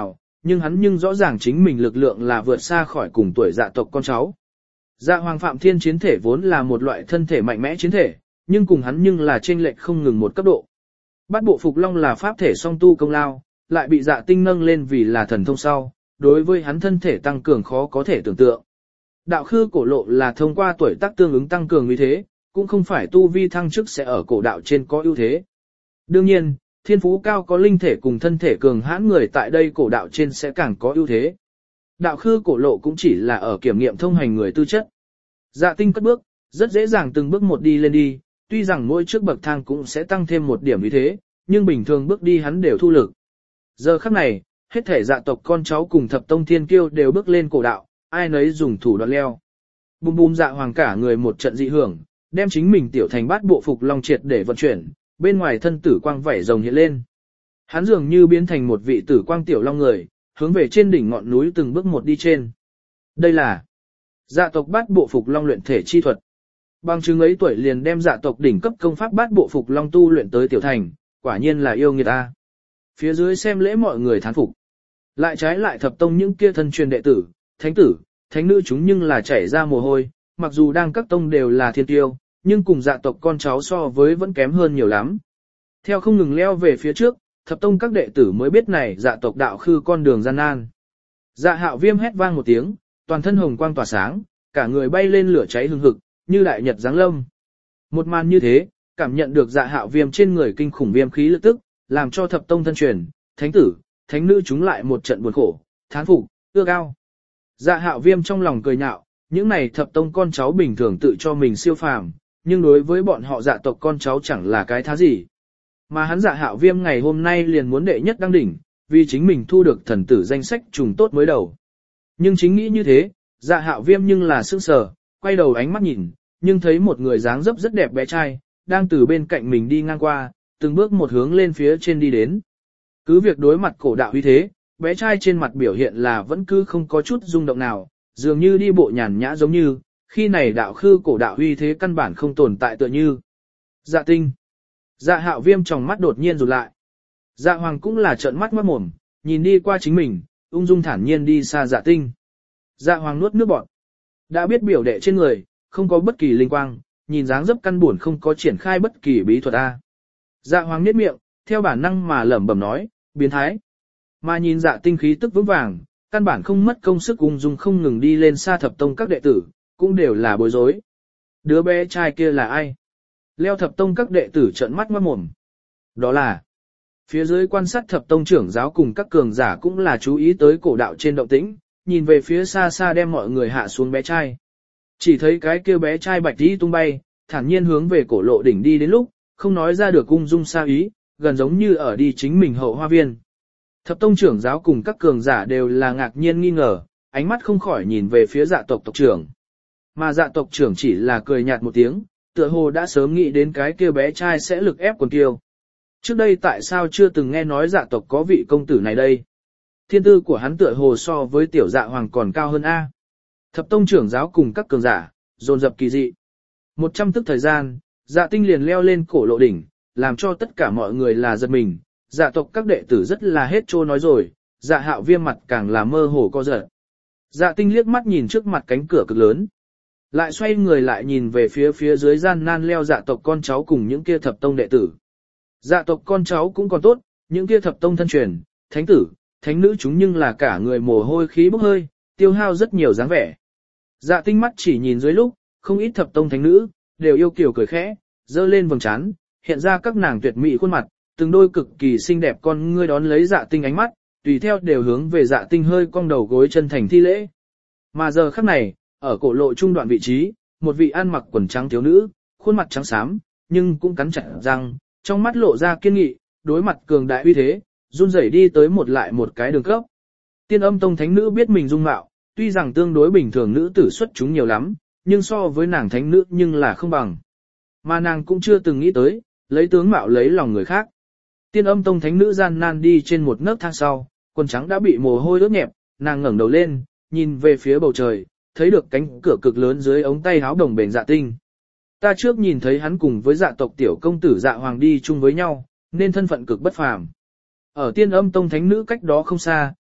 nhưng hắn nhưng rõ ràng chính mình lực lượng là vượt xa khỏi cùng tuổi dạ tộc con cháu. Dạ Hoàng Phạm Thiên chiến thể vốn là một loại thân thể mạnh mẽ chiến thể, nhưng cùng hắn nhưng là chênh lệch không ngừng một cấp độ. Bát bộ Phục Long là pháp thể song tu công lao, lại bị Dạ Tinh nâng lên vì là thần thông sau, đối với hắn thân thể tăng cường khó có thể tưởng tượng. Đạo khư cổ lộ là thông qua tuổi tác tương ứng tăng cường như thế, cũng không phải tu vi thăng chức sẽ ở cổ đạo trên có ưu thế. Đương nhiên, thiên phú cao có linh thể cùng thân thể cường hãn người tại đây cổ đạo trên sẽ càng có ưu thế. Đạo khư cổ lộ cũng chỉ là ở kiểm nghiệm thông hành người tư chất. Dạ Tinh cất bước, rất dễ dàng từng bước một đi lên đi, tuy rằng mỗi trước bậc thang cũng sẽ tăng thêm một điểm như thế, nhưng bình thường bước đi hắn đều thu lực. Giờ khắc này, hết thể dạ tộc con cháu cùng thập tông thiên kiêu đều bước lên cổ đạo, ai nấy dùng thủ đoạn leo. Bùm bùm Dạ Hoàng cả người một trận dị hưởng, đem chính mình tiểu thành bát bộ Phục Long triệt để vận chuyển, bên ngoài thân tử quang vảy rồng hiện lên. Hắn dường như biến thành một vị tử quang tiểu long người, hướng về trên đỉnh ngọn núi từng bước một đi trên. Đây là dạ tộc bát bộ Phục Long luyện thể chi thuật. Bằng chứng ấy tuổi liền đem dạ tộc đỉnh cấp công pháp bát bộ Phục Long tu luyện tới tiểu thành, quả nhiên là yêu nghiệt ta. Phía dưới xem lễ mọi người thán phục. Lại trái lại thập tông những kia thân truyền đệ tử, thánh tử, thánh nữ chúng nhưng là chảy ra mồ hôi, mặc dù đang các tông đều là thiên tiêu, nhưng cùng dạ tộc con cháu so với vẫn kém hơn nhiều lắm. Theo không ngừng leo về phía trước, thập tông các đệ tử mới biết này dạ tộc đạo khư con đường gian nan. Dạ Hạo Viêm hét vang một tiếng, toàn thân hồng quang tỏa sáng, cả người bay lên lửa cháy hừng hực, như đại nhật giáng lâm. Một màn như thế, cảm nhận được Dạ Hạo Viêm trên người kinh khủng viêm khí lực tức, làm cho thập tông thân truyền, thánh tử, thánh nữ chúng lại một trận buồn khổ, thán phục, ước ao. Dạ Hạo Viêm trong lòng cười nhạo, những này thập tông con cháu bình thường tự cho mình siêu phàm, nhưng đối với bọn họ dạ tộc con cháu chẳng là cái thá gì. Mà hắn Dạ Hạo Viêm ngày hôm nay liền muốn đệ nhất đăng đỉnh, vì chính mình thu được thần tử danh sách trùng tốt mới đầu. Nhưng chính nghĩ như thế, Dạ Hạo Viêm nhưng là sững sờ, quay đầu ánh mắt nhìn, nhưng thấy một người dáng dấp rất đẹp bé trai, đang từ bên cạnh mình đi ngang qua, từng bước một hướng lên phía trên đi đến. Cứ việc đối mặt cổ đạo uy thế, bé trai trên mặt biểu hiện là vẫn cứ không có chút rung động nào, dường như đi bộ nhàn nhã giống như, khi này đạo khư cổ đạo uy thế căn bản không tồn tại tựa như. Dạ Tinh. Dạ Hạo Viêm trong mắt đột nhiên rụt lại. Dạ Hoàng cũng là trợn mắt ngoát mồm, nhìn đi qua chính mình, ung dung thản nhiên đi xa Dạ Tinh. Dạ Hoàng nuốt nước bọt. Đã biết biểu đệ trên người, không có bất kỳ linh quang, nhìn dáng dấp căn buồn không có triển khai bất kỳ bí thuật a. Dạ Hoàng nhếch miệng, theo bản năng mà lẩm bẩm nói, biến thái. Mà nhìn Dạ Tinh khí tức vững vàng, căn bản không mất công sức ung dung không ngừng đi lên xa thập tông các đệ tử, cũng đều là bối rối. Đứa bé trai kia là ai? Leo thập tông các đệ tử trợn mắt ngoát mồm. Đó là phía dưới quan sát thập tông trưởng giáo cùng các cường giả cũng là chú ý tới cổ đạo trên động tĩnh, nhìn về phía xa xa đem mọi người hạ xuống bé trai. Chỉ thấy cái kia bé trai bạch đi tung bay, thản nhiên hướng về cổ lộ đỉnh đi đến lúc, không nói ra được ung dung xa ý, gần giống như ở đi chính mình hậu hoa viên. Thập tông trưởng giáo cùng các cường giả đều là ngạc nhiên nghi ngờ, ánh mắt không khỏi nhìn về phía dạ tộc tộc trưởng. Mà dạ tộc trưởng chỉ là cười nhạt một tiếng, tựa hồ đã sớm nghĩ đến cái kia bé trai sẽ lực ép quần kiêu. Trước đây tại sao chưa từng nghe nói dạ tộc có vị công tử này đây? Thiên tư của hắn tựa hồ so với tiểu dạ hoàng còn cao hơn A. Thập tông trưởng giáo cùng các cường giả, dồn dập kỳ dị. Một trăm tức thời gian, dạ tinh liền leo lên cổ lộ đỉnh, làm cho tất cả mọi người là giật mình. Dạ tộc các đệ tử rất là hết trô nói rồi, dạ Hạo Viêm mặt càng là mơ hồ co giật. Dạ tinh liếc mắt nhìn trước mặt cánh cửa cực lớn. Lại xoay người lại nhìn về phía phía dưới gian nan leo dạ tộc con cháu cùng những kia thập tông đệ tử. Dạ tộc con cháu cũng còn tốt, những kia thập tông thân truyền, thánh tử, thánh nữ chúng nhưng là cả người mồ hôi khí bốc hơi, tiêu hao rất nhiều dáng vẻ. Dạ tinh mắt chỉ nhìn dưới lúc, không ít thập tông thánh nữ, đều yêu kiều cười khẽ, dơ lên vầng trán, hiện ra các nàng tuyệt mỹ khuôn mặt, từng đôi cực kỳ xinh đẹp con ngươi đón lấy dạ tinh ánh mắt, tùy theo đều hướng về dạ tinh hơi cong đầu gối chân thành thi lễ. Mà giờ khắc này, ở cổ lộ trung đoạn vị trí, một vị ăn mặc quần trắng thiếu nữ, khuôn mặt trắng xám, nhưng cũng cắn chặt răng, trong mắt lộ ra kiên nghị, đối mặt cường đại uy thế, run rẩy đi tới một lại một cái đường cấp. Tiên Âm Tông thánh nữ biết mình dung mạo, tuy rằng tương đối bình thường nữ tử xuất chúng nhiều lắm, nhưng so với nàng thánh nữ nhưng là không bằng. Mà nàng cũng chưa từng nghĩ tới, lấy tướng mạo lấy lòng người khác. Tiên Âm Tông thánh nữ gian nan đi trên một nấc thang sau, quần trắng đã bị mồ hôi ướt nhẹp, nàng ngẩng đầu lên, nhìn về phía bầu trời, thấy được cánh cửa cực lớn dưới ống tay áo đồng bền Dạ Tinh. Ta trước nhìn thấy hắn cùng với dạ tộc tiểu công tử Dạ Hoàng đi chung với nhau, nên thân phận cực bất phàm. Ở Tiên Âm Tông thánh nữ cách đó không xa,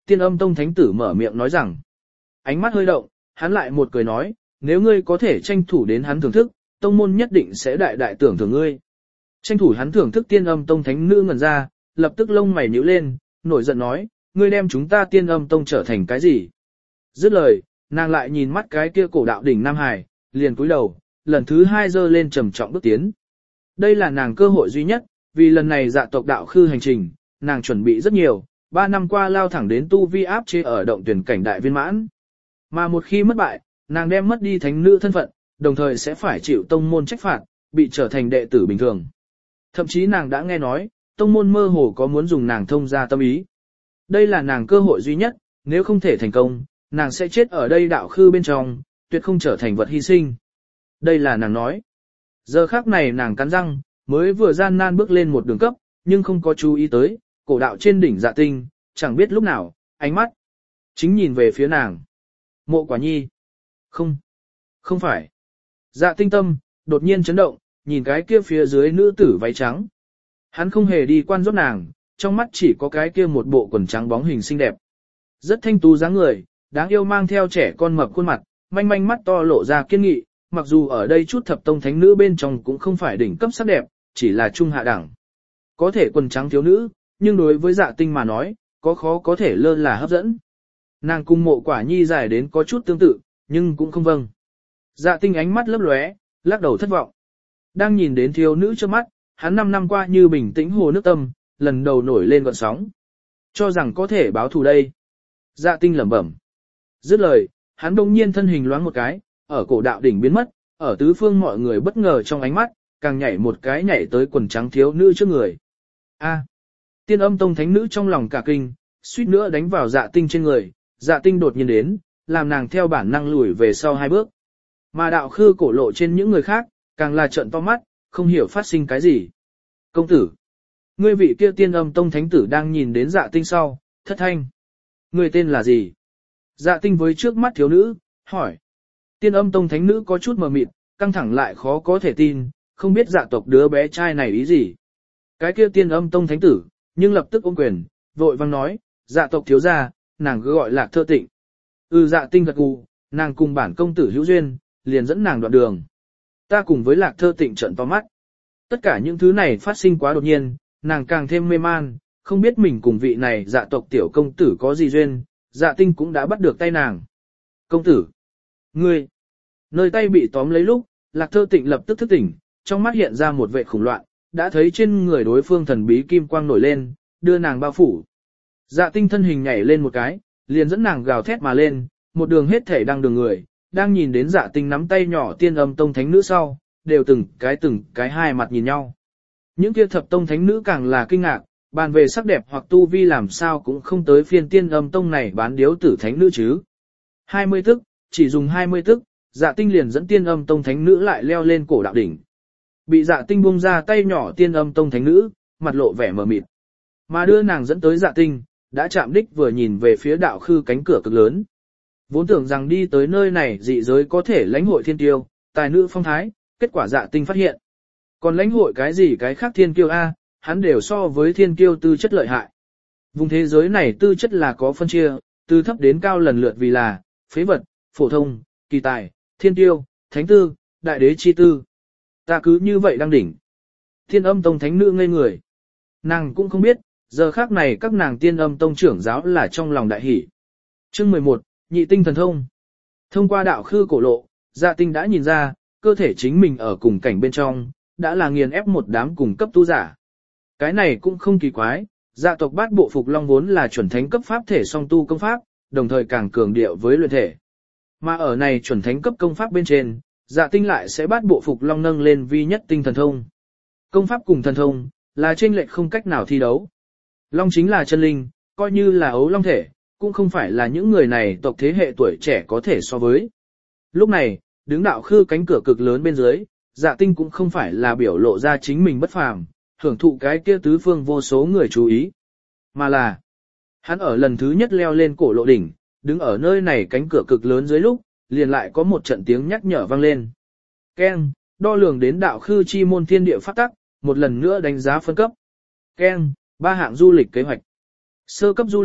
Tiên Âm Tông thánh tử mở miệng nói rằng. Ánh mắt hơi động, hắn lại một cười nói, nếu ngươi có thể tranh thủ đến hắn thưởng thức, tông môn nhất định sẽ đại đại tưởng thưởng ngươi. Tranh thủ hắn thưởng thức Tiên Âm Tông thánh nữ ngẩn ra, lập tức lông mày nhíu lên, nổi giận nói, ngươi đem chúng ta Tiên Âm Tông trở thành cái gì? Dứt lời, nàng lại nhìn mắt cái kia cổ đạo đỉnh Nam Hải, liền cúi đầu, lần thứ hai giơ lên trầm trọng bước tiến. Đây là nàng cơ hội duy nhất, vì lần này dạ tộc đạo khư hành trình, nàng chuẩn bị rất nhiều, ba năm qua lao thẳng đến tu vi áp chế ở động tuyển cảnh đại viên mãn. Mà một khi mất bại, nàng đem mất đi thánh nữ thân phận, đồng thời sẽ phải chịu tông môn trách phạt, bị trở thành đệ tử bình thường. Thậm chí nàng đã nghe nói, tông môn mơ hồ có muốn dùng nàng thông ra tâm ý. Đây là nàng cơ hội duy nhất, nếu không thể thành công, nàng sẽ chết ở đây đạo khư bên trong, tuyệt không trở thành vật hy sinh. Đây là nàng nói. Giờ khác này nàng cắn răng, mới vừa gian nan bước lên một đường cấp, nhưng không có chú ý tới, cổ đạo trên đỉnh Dạ Tinh, chẳng biết lúc nào, ánh mắt chính nhìn về phía nàng. Mộ Quả Nhi. Không. Không phải. Dạ Tinh tâm, đột nhiên chấn động, nhìn cái kia phía dưới nữ tử váy trắng. Hắn không hề đi quan rót nàng, trong mắt chỉ có cái kia một bộ quần trắng bóng hình xinh đẹp. Rất thanh tú dáng người, đáng yêu mang theo trẻ con mập khuôn mặt, manh manh mắt to lộ ra kiên nghị, mặc dù ở đây chút thập tông thánh nữ bên trong cũng không phải đỉnh cấp sắc đẹp, chỉ là trung hạ đẳng. Có thể quần trắng thiếu nữ, nhưng đối với Dạ Tinh mà nói, có khó có thể lơ là hấp dẫn. Nàng cùng Mộ Quả Nhi dài đến có chút tương tự, nhưng cũng không vâng. Dạ Tinh ánh mắt lấp lóe, lắc đầu thất vọng. Đang nhìn đến thiếu nữ trước mắt, hắn năm năm qua như bình tĩnh hồ nước tâm, lần đầu nổi lên gợn sóng. Cho rằng có thể báo thù đây. Dạ Tinh lẩm bẩm. Dứt lời, hắn đông nhiên thân hình loáng một cái, ở cổ đạo đỉnh biến mất, ở tứ phương mọi người bất ngờ trong ánh mắt, càng nhảy một cái nhảy tới quần trắng thiếu nữ trước người. A. Tiên Âm Tông thánh nữ trong lòng cả kinh, suýt nữa đánh vào Dạ Tinh trên người, Dạ Tinh đột nhiên đến, làm nàng theo bản năng lùi về sau hai bước. Mà đạo khư cổ lộ trên những người khác, càng là trợn to mắt, không hiểu phát sinh cái gì. Công tử. Ngươi vị kia Tiên Âm Tông thánh tử đang nhìn đến Dạ Tinh sau, thất thanh. Ngươi tên là gì? Dạ Tinh với trước mắt thiếu nữ, hỏi. Tiên Âm Tông thánh nữ có chút mờ mịt, căng thẳng lại khó có thể tin, không biết dạ tộc đứa bé trai này ý gì. Cái kia Tiên Âm Tông thánh tử, nhưng lập tức ôm quyền, vội vang nói, dạ tộc thiếu gia, nàng cứ gọi Lạc Thơ Tịnh. Ừ Dạ Tinh gật gù, nàng cùng bản công tử hữu duyên, liền dẫn nàng đoạn đường. Ta cùng với Lạc Thơ Tịnh trợn to mắt. Tất cả những thứ này phát sinh quá đột nhiên, nàng càng thêm mê man, không biết mình cùng vị này dạ tộc tiểu công tử có gì duyên, Dạ Tinh cũng đã bắt được tay nàng. Công tử. Ngươi. Nơi tay bị tóm lấy lúc, Lạc Thơ Tịnh lập tức thức tỉnh, trong mắt hiện ra một vẻ khủng loạn, đã thấy trên người đối phương thần bí kim quang nổi lên, đưa nàng bao phủ. Dạ Tinh thân hình nhảy lên một cái, liền dẫn nàng gào thét mà lên, một đường hết thể đang đường người, đang nhìn đến Dạ Tinh nắm tay nhỏ Tiên Âm Tông thánh nữ sau, đều từng cái từng cái hai mặt nhìn nhau. Những kia thập tông thánh nữ càng là kinh ngạc, bàn về sắc đẹp hoặc tu vi làm sao cũng không tới phiên Tiên Âm Tông này bán điếu tử thánh nữ chứ. hai mươi tức, chỉ dùng hai mươi tức, Dạ Tinh liền dẫn Tiên Âm Tông thánh nữ lại leo lên cổ đạo đỉnh. Bị Dạ Tinh buông ra tay nhỏ Tiên Âm Tông thánh nữ, mặt lộ vẻ mờ mịt. Mà đưa nàng dẫn tới Dạ Tinh, đã chạm đích vừa nhìn về phía đạo khư cánh cửa cực lớn. Vốn tưởng rằng đi tới nơi này dị giới có thể lãnh hội thiên tiêu, tài nữ phong thái, kết quả Dạ Tinh phát hiện. Còn lãnh hội cái gì cái khác thiên kiêu A, hắn đều so với thiên kiêu tư chất lợi hại. Vùng thế giới này tư chất là có phân chia, từ thấp đến cao lần lượt vì là, phế vật, phổ thông, kỳ tài, thiên tiêu, thánh tư, đại đế chi tư. Ta cứ như vậy đang đỉnh. Thiên Âm Tông thánh nữ ngây người. Nàng cũng không biết, giờ khác này các nàng Tiên Âm Tông trưởng giáo là trong lòng đại hỷ. Chương mười một, nhị tinh thần thông. Thông qua đạo khư cổ lộ, Dạ Tinh đã nhìn ra, cơ thể chính mình ở cùng cảnh bên trong, đã là nghiền ép một đám cùng cấp tu giả. Cái này cũng không kỳ quái, dạ tộc bát bộ phục long vốn là chuẩn thánh cấp pháp thể song tu công pháp, đồng thời càng cường điệu với luyện thể. Mà ở này chuẩn thánh cấp công pháp bên trên, Dạ Tinh lại sẽ bát bộ phục long nâng lên vi nhất tinh thần thông. Công pháp cùng thần thông, là chênh lệch không cách nào thi đấu. Long chính là chân linh, coi như là ấu long thể, cũng không phải là những người này tộc thế hệ tuổi trẻ có thể so với. Lúc này, đứng đạo khư cánh cửa cực lớn bên dưới, Dạ Tinh cũng không phải là biểu lộ ra chính mình bất phàm, hưởng thụ cái kia tứ phương vô số người chú ý. Mà là, hắn ở lần thứ nhất leo lên cổ lộ đỉnh, đứng ở nơi này cánh cửa cực lớn dưới lúc, liền lại có một trận tiếng nhắc nhở vang lên. Keng, đo lường đến đạo khư chi môn thiên địa pháp tắc, một lần nữa đánh giá phân cấp. Keng, ba hạng du lịch kế hoạch. Sơ cấp du lịch,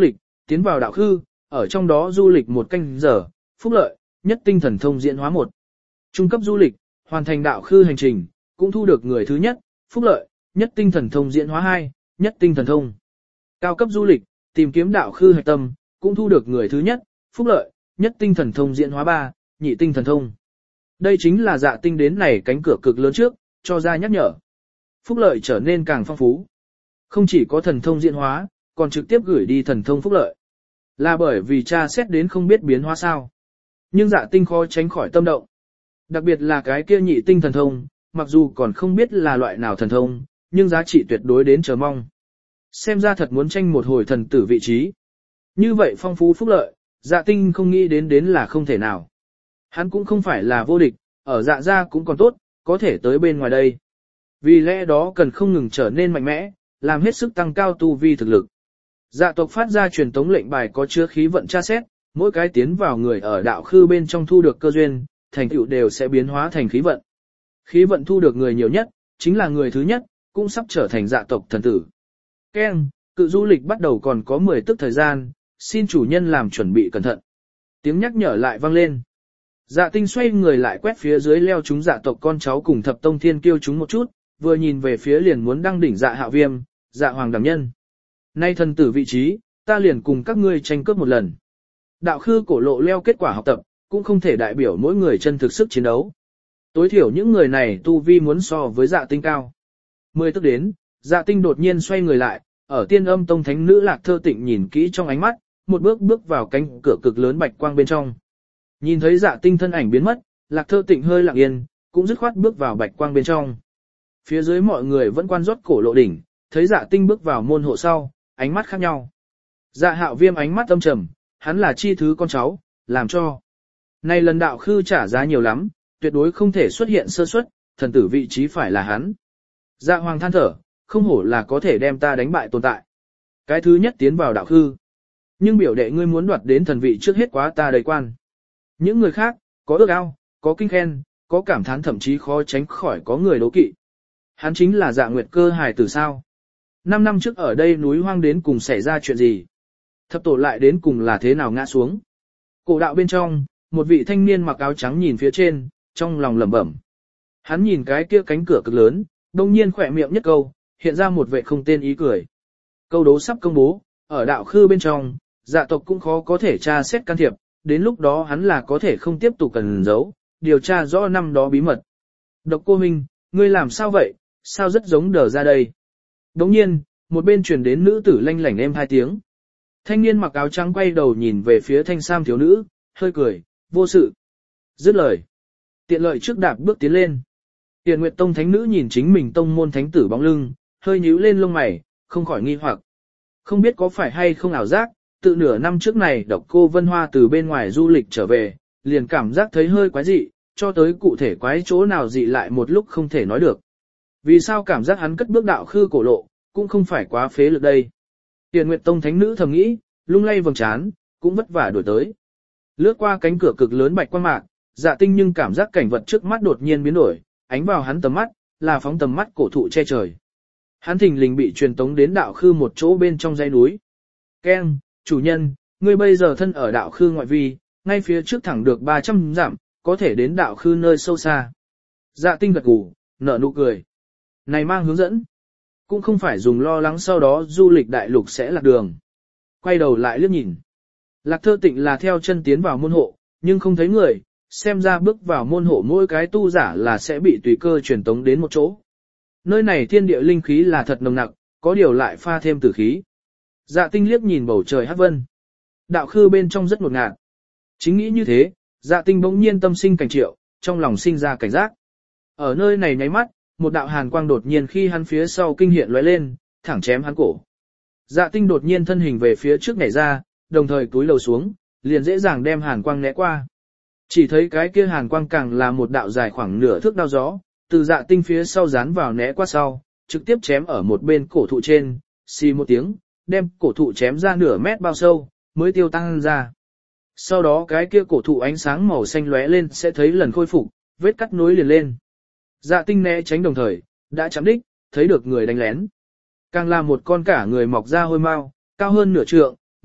tiến vào đạo khư, ở trong đó du lịch một canh giờ, phúc lợi, nhất tinh thần thông diễn hóa một. Trung cấp du lịch, hoàn thành đạo khư hành trình, cũng thu được người thứ nhất, phúc lợi, nhất tinh thần thông diễn hóa hai, nhất tinh thần thông. Cao cấp du lịch, tìm kiếm đạo khư hạch tâm, cũng thu được người thứ nhất, phúc lợi, nhất tinh thần thông diễn hóa ba, nhị tinh thần thông. Đây chính là Dạ Tinh đến này cánh cửa cực lớn trước, cho ra nhắc nhở. Phúc lợi trở nên càng phong phú. Không chỉ có thần thông diễn hóa, còn trực tiếp gửi đi thần thông phúc lợi. Là bởi vì cha xét đến không biết biến hóa sao. Nhưng Dạ Tinh khó tránh khỏi tâm động. Đặc biệt là cái kia nhị tinh thần thông, mặc dù còn không biết là loại nào thần thông, nhưng giá trị tuyệt đối đến chờ mong. Xem ra thật muốn tranh một hồi thần tử vị trí. Như vậy phong phú phúc lợi, Dạ Tinh không nghĩ đến đến là không thể nào. Hắn cũng không phải là vô địch, ở Dạ gia cũng còn tốt, có thể tới bên ngoài đây. Vì lẽ đó cần không ngừng trở nên mạnh mẽ, làm hết sức tăng cao tu vi thực lực. Dạ tộc phát ra truyền tống lệnh bài có chứa khí vận tra xét, mỗi cái tiến vào người ở đạo khư bên trong thu được cơ duyên, thành tựu đều sẽ biến hóa thành khí vận. Khí vận thu được người nhiều nhất, chính là người thứ nhất, cũng sắp trở thành dạ tộc thần tử. Ken, cự du lịch bắt đầu còn có mười tức thời gian, xin chủ nhân làm chuẩn bị cẩn thận. Tiếng nhắc nhở lại vang lên. Dạ Tinh xoay người lại quét phía dưới leo chúng dạ tộc con cháu cùng thập tông thiên kiêu chúng một chút, vừa nhìn về phía liền muốn đăng đỉnh dạ hạo viêm, dạ hoàng đảm nhân. Nay thần tử vị trí, ta liền cùng các ngươi tranh cướp một lần. Đạo khư cổ lộ leo kết quả học tập, cũng không thể đại biểu mỗi người chân thực sức chiến đấu. Tối thiểu những người này tu vi muốn so với dạ tinh cao. Mười tức đến, dạ tinh đột nhiên xoay người lại, ở tiên âm tông thánh nữ Lạc Thơ Tịnh nhìn kỹ trong ánh mắt, một bước bước vào cánh cửa cực lớn bạch quang bên trong. Nhìn thấy dạ tinh thân ảnh biến mất, Lạc Thơ Tịnh hơi lặng yên, cũng dứt khoát bước vào bạch quang bên trong. Phía dưới mọi người vẫn quan rót cổ lộ đỉnh, thấy dạ tinh bước vào môn hộ sau, ánh mắt khác nhau. Dạ hạo viêm ánh mắt âm trầm, hắn là chi thứ con cháu, làm cho. Này lần đạo khư trả giá nhiều lắm, tuyệt đối không thể xuất hiện sơ suất, thần tử vị trí phải là hắn. Dạ hoàng than thở, không hổ là có thể đem ta đánh bại tồn tại. Cái thứ nhất tiến vào đạo khư. Nhưng biểu đệ ngươi muốn đoạt đến thần vị trước hết quá ta đầy quan. Những người khác, có ước ao, có kinh khen, có cảm thán thậm chí khó tránh khỏi có người đố kỵ. Hắn chính là Dạ Nguyệt Cơ hài tử sao. Năm năm trước ở đây núi hoang đến cùng xảy ra chuyện gì? Thập tổ lại đến cùng là thế nào ngã xuống? Cổ đạo bên trong, một vị thanh niên mặc áo trắng nhìn phía trên, trong lòng lẩm bẩm. Hắn nhìn cái kia cánh cửa cực lớn, đông nhiên khỏe miệng nhất câu, hiện ra một vệ không tên ý cười. Câu đố sắp công bố, ở đạo khư bên trong, dạ tộc cũng khó có thể tra xét can thiệp, đến lúc đó hắn là có thể không tiếp tục cần giấu, điều tra rõ năm đó bí mật. Độc Cô Minh, ngươi làm sao vậy, sao rất giống đờ ra đây? Đồng nhiên, một bên truyền đến nữ tử lanh lảnh êm hai tiếng. Thanh niên mặc áo trắng quay đầu nhìn về phía thanh sam thiếu nữ, hơi cười, vô sự. Dứt lời. Tiện lợi trước đạp bước tiến lên. Tiền Nguyệt Tông thánh nữ nhìn chính mình tông môn thánh tử bóng lưng, hơi nhíu lên lông mày, không khỏi nghi hoặc. Không biết có phải hay không ảo giác, tự nửa năm trước này Độc Cô Vân Hoa từ bên ngoài du lịch trở về, liền cảm giác thấy hơi quái dị, cho tới cụ thể quái chỗ nào dị lại một lúc không thể nói được. Vì sao cảm giác hắn cất bước đạo khư cổ lộ, cũng không phải quá phế lực đây. Tiền Nguyệt Tông thánh nữ thầm nghĩ, lung lay vầng trán, cũng vất vả đổi tới. Lướt qua cánh cửa cực lớn bạch quang mạc, Dạ Tinh nhưng cảm giác cảnh vật trước mắt đột nhiên biến đổi, ánh vào hắn tầm mắt, là phóng tầm mắt cổ thụ che trời. Hắn thình lình bị truyền tống đến đạo khư một chỗ bên trong dãy núi. Ken, chủ nhân, ngươi bây giờ thân ở đạo khư ngoại vi, ngay phía trước thẳng được ba trăm dặm, có thể đến đạo khư nơi sâu xa. Dạ Tinh gật gù, nở nụ cười. Này mang hướng dẫn, cũng không phải dùng lo lắng sau đó du lịch đại lục sẽ lạc đường. Quay đầu lại liếc nhìn. Lạc Thơ Tịnh là theo chân tiến vào môn hộ, nhưng không thấy người, xem ra bước vào môn hộ mỗi cái tu giả là sẽ bị tùy cơ truyền tống đến một chỗ. Nơi này thiên địa linh khí là thật nồng nặc, có điều lại pha thêm tử khí. Dạ Tinh liếc nhìn bầu trời hắc vân. Đạo khư bên trong rất ngột ngạt. Chính nghĩ như thế, Dạ Tinh bỗng nhiên tâm sinh cảnh triệu, trong lòng sinh ra cảnh giác. Ở nơi này nháy mắt, một đạo hàn quang đột nhiên khi hắn phía sau kinh hiện lóe lên, thẳng chém hắn cổ. Dạ Tinh đột nhiên thân hình về phía trước nhảy ra, đồng thời cúi đầu xuống, liền dễ dàng đem hàn quang né qua. Chỉ thấy cái kia hàn quang càng là một đạo dài khoảng nửa thước đao gió, từ Dạ Tinh phía sau dán vào né qua sau, trực tiếp chém ở một bên cổ thụ trên, xì một tiếng, đem cổ thụ chém ra nửa mét bao sâu, mới tiêu tăng ra. Sau đó cái kia cổ thụ ánh sáng màu xanh lóe lên sẽ thấy lần khôi phục, vết cắt nối liền lên. Dạ Tinh né tránh đồng thời, đã chạm đích, thấy được người đánh lén. Càng là một con cả người mọc ra hôi mau, cao hơn nửa trượng,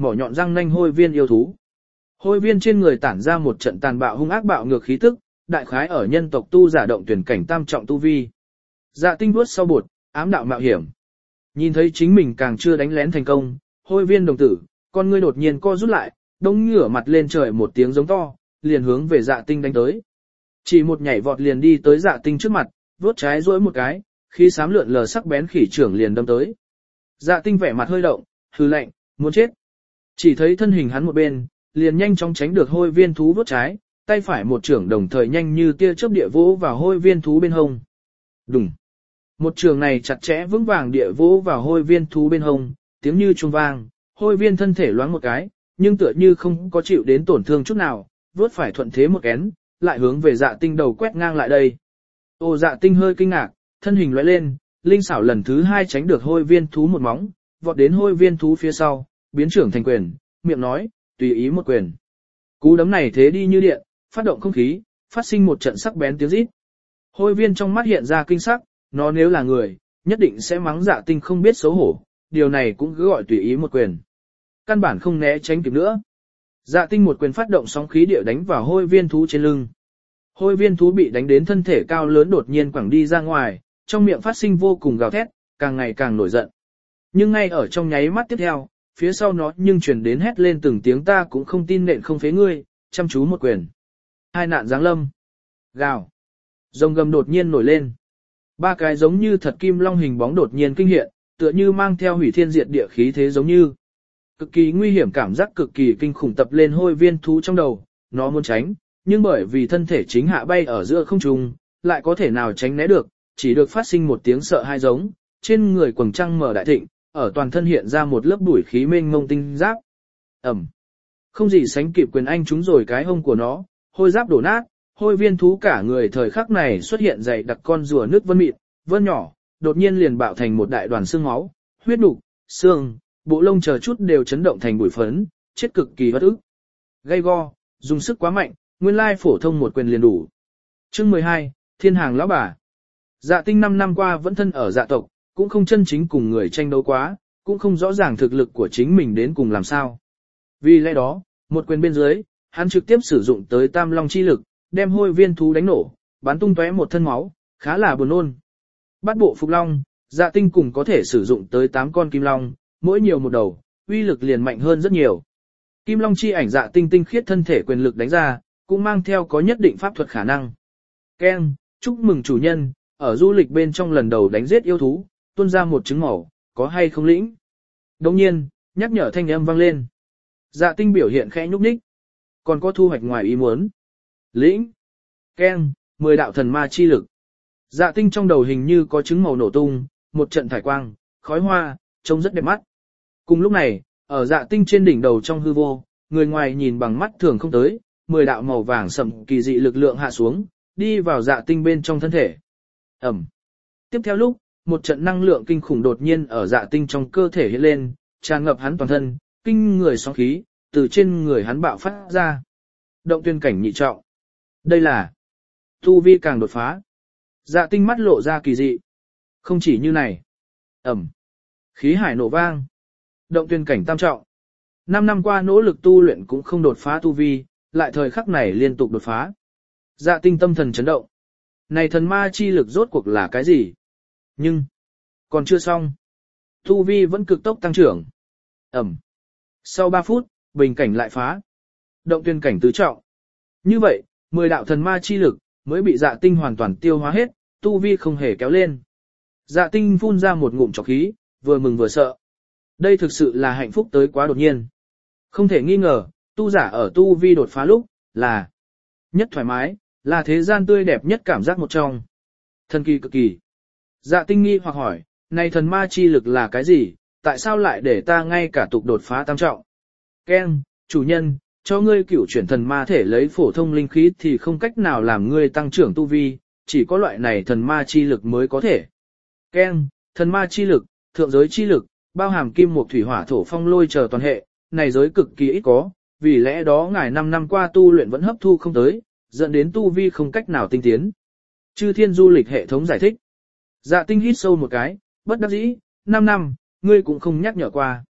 mỏ nhọn răng nanh hôi viên yêu thú. Hôi viên trên người tản ra một trận tàn bạo hung ác bạo ngược khí tức, đại khái ở nhân tộc tu giả động tuyển cảnh tam trọng tu vi. Dạ tinh vuốt sau bột, ám đạo mạo hiểm. Nhìn thấy chính mình càng chưa đánh lén thành công, hôi viên đồng tử, con ngươi đột nhiên co rút lại, đông ngửa mặt lên trời một tiếng giống to, liền hướng về dạ tinh đánh tới. Chỉ một nhảy vọt liền đi tới dạ tinh trước mặt, vuốt trái duỗi một cái, khí xám lượn lờ sắc bén khỉ trưởng liền đâm tới. Dạ tinh vẻ mặt hơi động, hừ lạnh, muốn chết. Chỉ thấy thân hình hắn một bên, liền nhanh chóng tránh được hôi viên thú vuốt trái, tay phải một trưởng đồng thời nhanh như tia chớp địa vỗ vào hôi viên thú bên hông. Đùng. Một trường này chặt chẽ vững vàng địa vỗ vào hôi viên thú bên hông, tiếng như chuông vang, hôi viên thân thể loáng một cái, nhưng tựa như không có chịu đến tổn thương chút nào, vuốt phải thuận thế một kén, lại hướng về dạ tinh đầu quét ngang lại đây. Ô dạ tinh hơi kinh ngạc, thân hình lóe lên, linh xảo lần thứ hai tránh được hôi viên thú một móng, vọt đến hôi viên thú phía sau, biến trưởng thành quyền, miệng nói, tùy ý một quyền. Cú đấm này thế đi như điện, phát động không khí, phát sinh một trận sắc bén tiếng rít. Hôi viên trong mắt hiện ra kinh sắc, nó nếu là người, nhất định sẽ mắng dạ tinh không biết xấu hổ, điều này cũng cứ gọi tùy ý một quyền. Căn bản không né tránh kịp nữa. Dạ tinh một quyền phát động sóng khí địa đánh vào hôi viên thú trên lưng. Hôi viên thú bị đánh đến thân thể cao lớn đột nhiên quẳng đi ra ngoài, trong miệng phát sinh vô cùng gào thét, càng ngày càng nổi giận. Nhưng ngay ở trong nháy mắt tiếp theo, phía sau nó nhưng truyền đến hét lên từng tiếng ta cũng không tin nện không phế ngươi, chăm chú một quyền. Hai nạn giáng lâm. Gào. Rồng gầm đột nhiên nổi lên. Ba cái giống như thật kim long hình bóng đột nhiên kinh hiện, tựa như mang theo hủy thiên diệt địa khí thế giống như. Cực kỳ nguy hiểm cảm giác cực kỳ kinh khủng tập lên hôi viên thú trong đầu, nó muốn tránh, nhưng bởi vì thân thể chính hạ bay ở giữa không trung, lại có thể nào tránh né được, chỉ được phát sinh một tiếng sợ hai giống, trên người quầng trăng mở đại thịnh, ở toàn thân hiện ra một lớp bụi khí mênh mông tinh giáp. Ẩm. Không gì sánh kịp quyền anh trúng rồi cái hông của nó, hôi giáp đổ nát, hôi viên thú cả người thời khắc này xuất hiện dày đặc con rùa nước vân mịn, vân nhỏ, đột nhiên liền bạo thành một đại đoàn xương máu, huyết đục, xương, bộ lông chờ chút đều chấn động thành bụi phấn, chết cực kỳ bất ức. Gay go, dùng sức quá mạnh, nguyên lai phổ thông một quyền liền đủ. Chương mười hai, Thiên hàng lão bà. Dạ tinh năm năm qua vẫn thân ở dạ tộc, cũng không chân chính cùng người tranh đấu quá, cũng không rõ ràng thực lực của chính mình đến cùng làm sao. Vì lẽ đó, một quyền bên dưới, hắn trực tiếp sử dụng tới tam long chi lực, đem hôi viên thú đánh nổ, bắn tung tóe một thân máu, khá là buồn nôn. Bát bộ phục long, dạ tinh cùng có thể sử dụng tới tám con kim long, mỗi nhiều một đầu, uy lực liền mạnh hơn rất nhiều. Kim long chi ảnh dạ tinh tinh khiết thân thể quyền lực đánh ra, cũng mang theo có nhất định pháp thuật khả năng. Ken, chúc mừng chủ nhân, ở du lịch bên trong lần đầu đánh giết yêu thú, tuôn ra một trứng màu, có hay không lĩnh? Đồng nhiên, nhắc nhở thanh âm vang lên. Dạ tinh biểu hiện khẽ nhúc nhích. Còn có thu hoạch ngoài ý muốn. Lĩnh. Ken, mười đạo thần ma chi lực. Dạ tinh trong đầu hình như có trứng màu nổ tung, một trận thải quang, khói hoa, trông rất đẹp mắt. Cùng lúc này, ở dạ tinh trên đỉnh đầu trong hư vô, người ngoài nhìn bằng mắt thường không tới, mười đạo màu vàng sậm kỳ dị lực lượng hạ xuống, đi vào dạ tinh bên trong thân thể. Ẩm. Tiếp theo lúc, một trận năng lượng kinh khủng đột nhiên ở dạ tinh trong cơ thể hiện lên, tràn ngập hắn toàn thân, kinh người sóng khí, từ trên người hắn bạo phát ra. Động tuyên cảnh nhị trọng. Đây là tu vi càng đột phá. Dạ tinh mắt lộ ra kỳ dị. Không chỉ như này. Ẩm. Khí hải nổ vang. Động tuyên cảnh tam trọng. Năm năm qua nỗ lực tu luyện cũng không đột phá tu vi, lại thời khắc này liên tục đột phá. Dạ tinh tâm thần chấn động. Này thần ma chi lực rốt cuộc là cái gì? Nhưng, còn chưa xong. Tu vi vẫn cực tốc tăng trưởng. Ẩm. Sau ba phút, bình cảnh lại phá. Động tuyên cảnh tứ trọng. Như vậy, mười đạo thần ma chi lực, mới bị dạ tinh hoàn toàn tiêu hóa hết, tu vi không hề kéo lên. Dạ tinh phun ra một ngụm trọc khí, vừa mừng vừa sợ. Đây thực sự là hạnh phúc tới quá đột nhiên. Không thể nghi ngờ, tu giả ở tu vi đột phá lúc, là nhất thoải mái, là thế gian tươi đẹp nhất cảm giác một trong. Thần kỳ cực kỳ. Dạ tinh nghi hoặc hỏi, này thần ma chi lực là cái gì, tại sao lại để ta ngay cả tục đột phá tam trọng? Ken, chủ nhân, cho ngươi cửu chuyển thần ma thể lấy phổ thông linh khí thì không cách nào làm ngươi tăng trưởng tu vi, chỉ có loại này thần ma chi lực mới có thể. Ken, thần ma chi lực, thượng giới chi lực, bao hàm kim mộc thủy hỏa thổ phong lôi chờ toàn hệ, này giới cực kỳ ít có, vì lẽ đó ngài năm năm qua tu luyện vẫn hấp thu không tới, dẫn đến tu vi không cách nào tinh tiến. Chư thiên du lịch hệ thống giải thích. Dạ tinh hít sâu một cái, bất đắc dĩ, năm năm, ngươi cũng không nhắc nhở qua.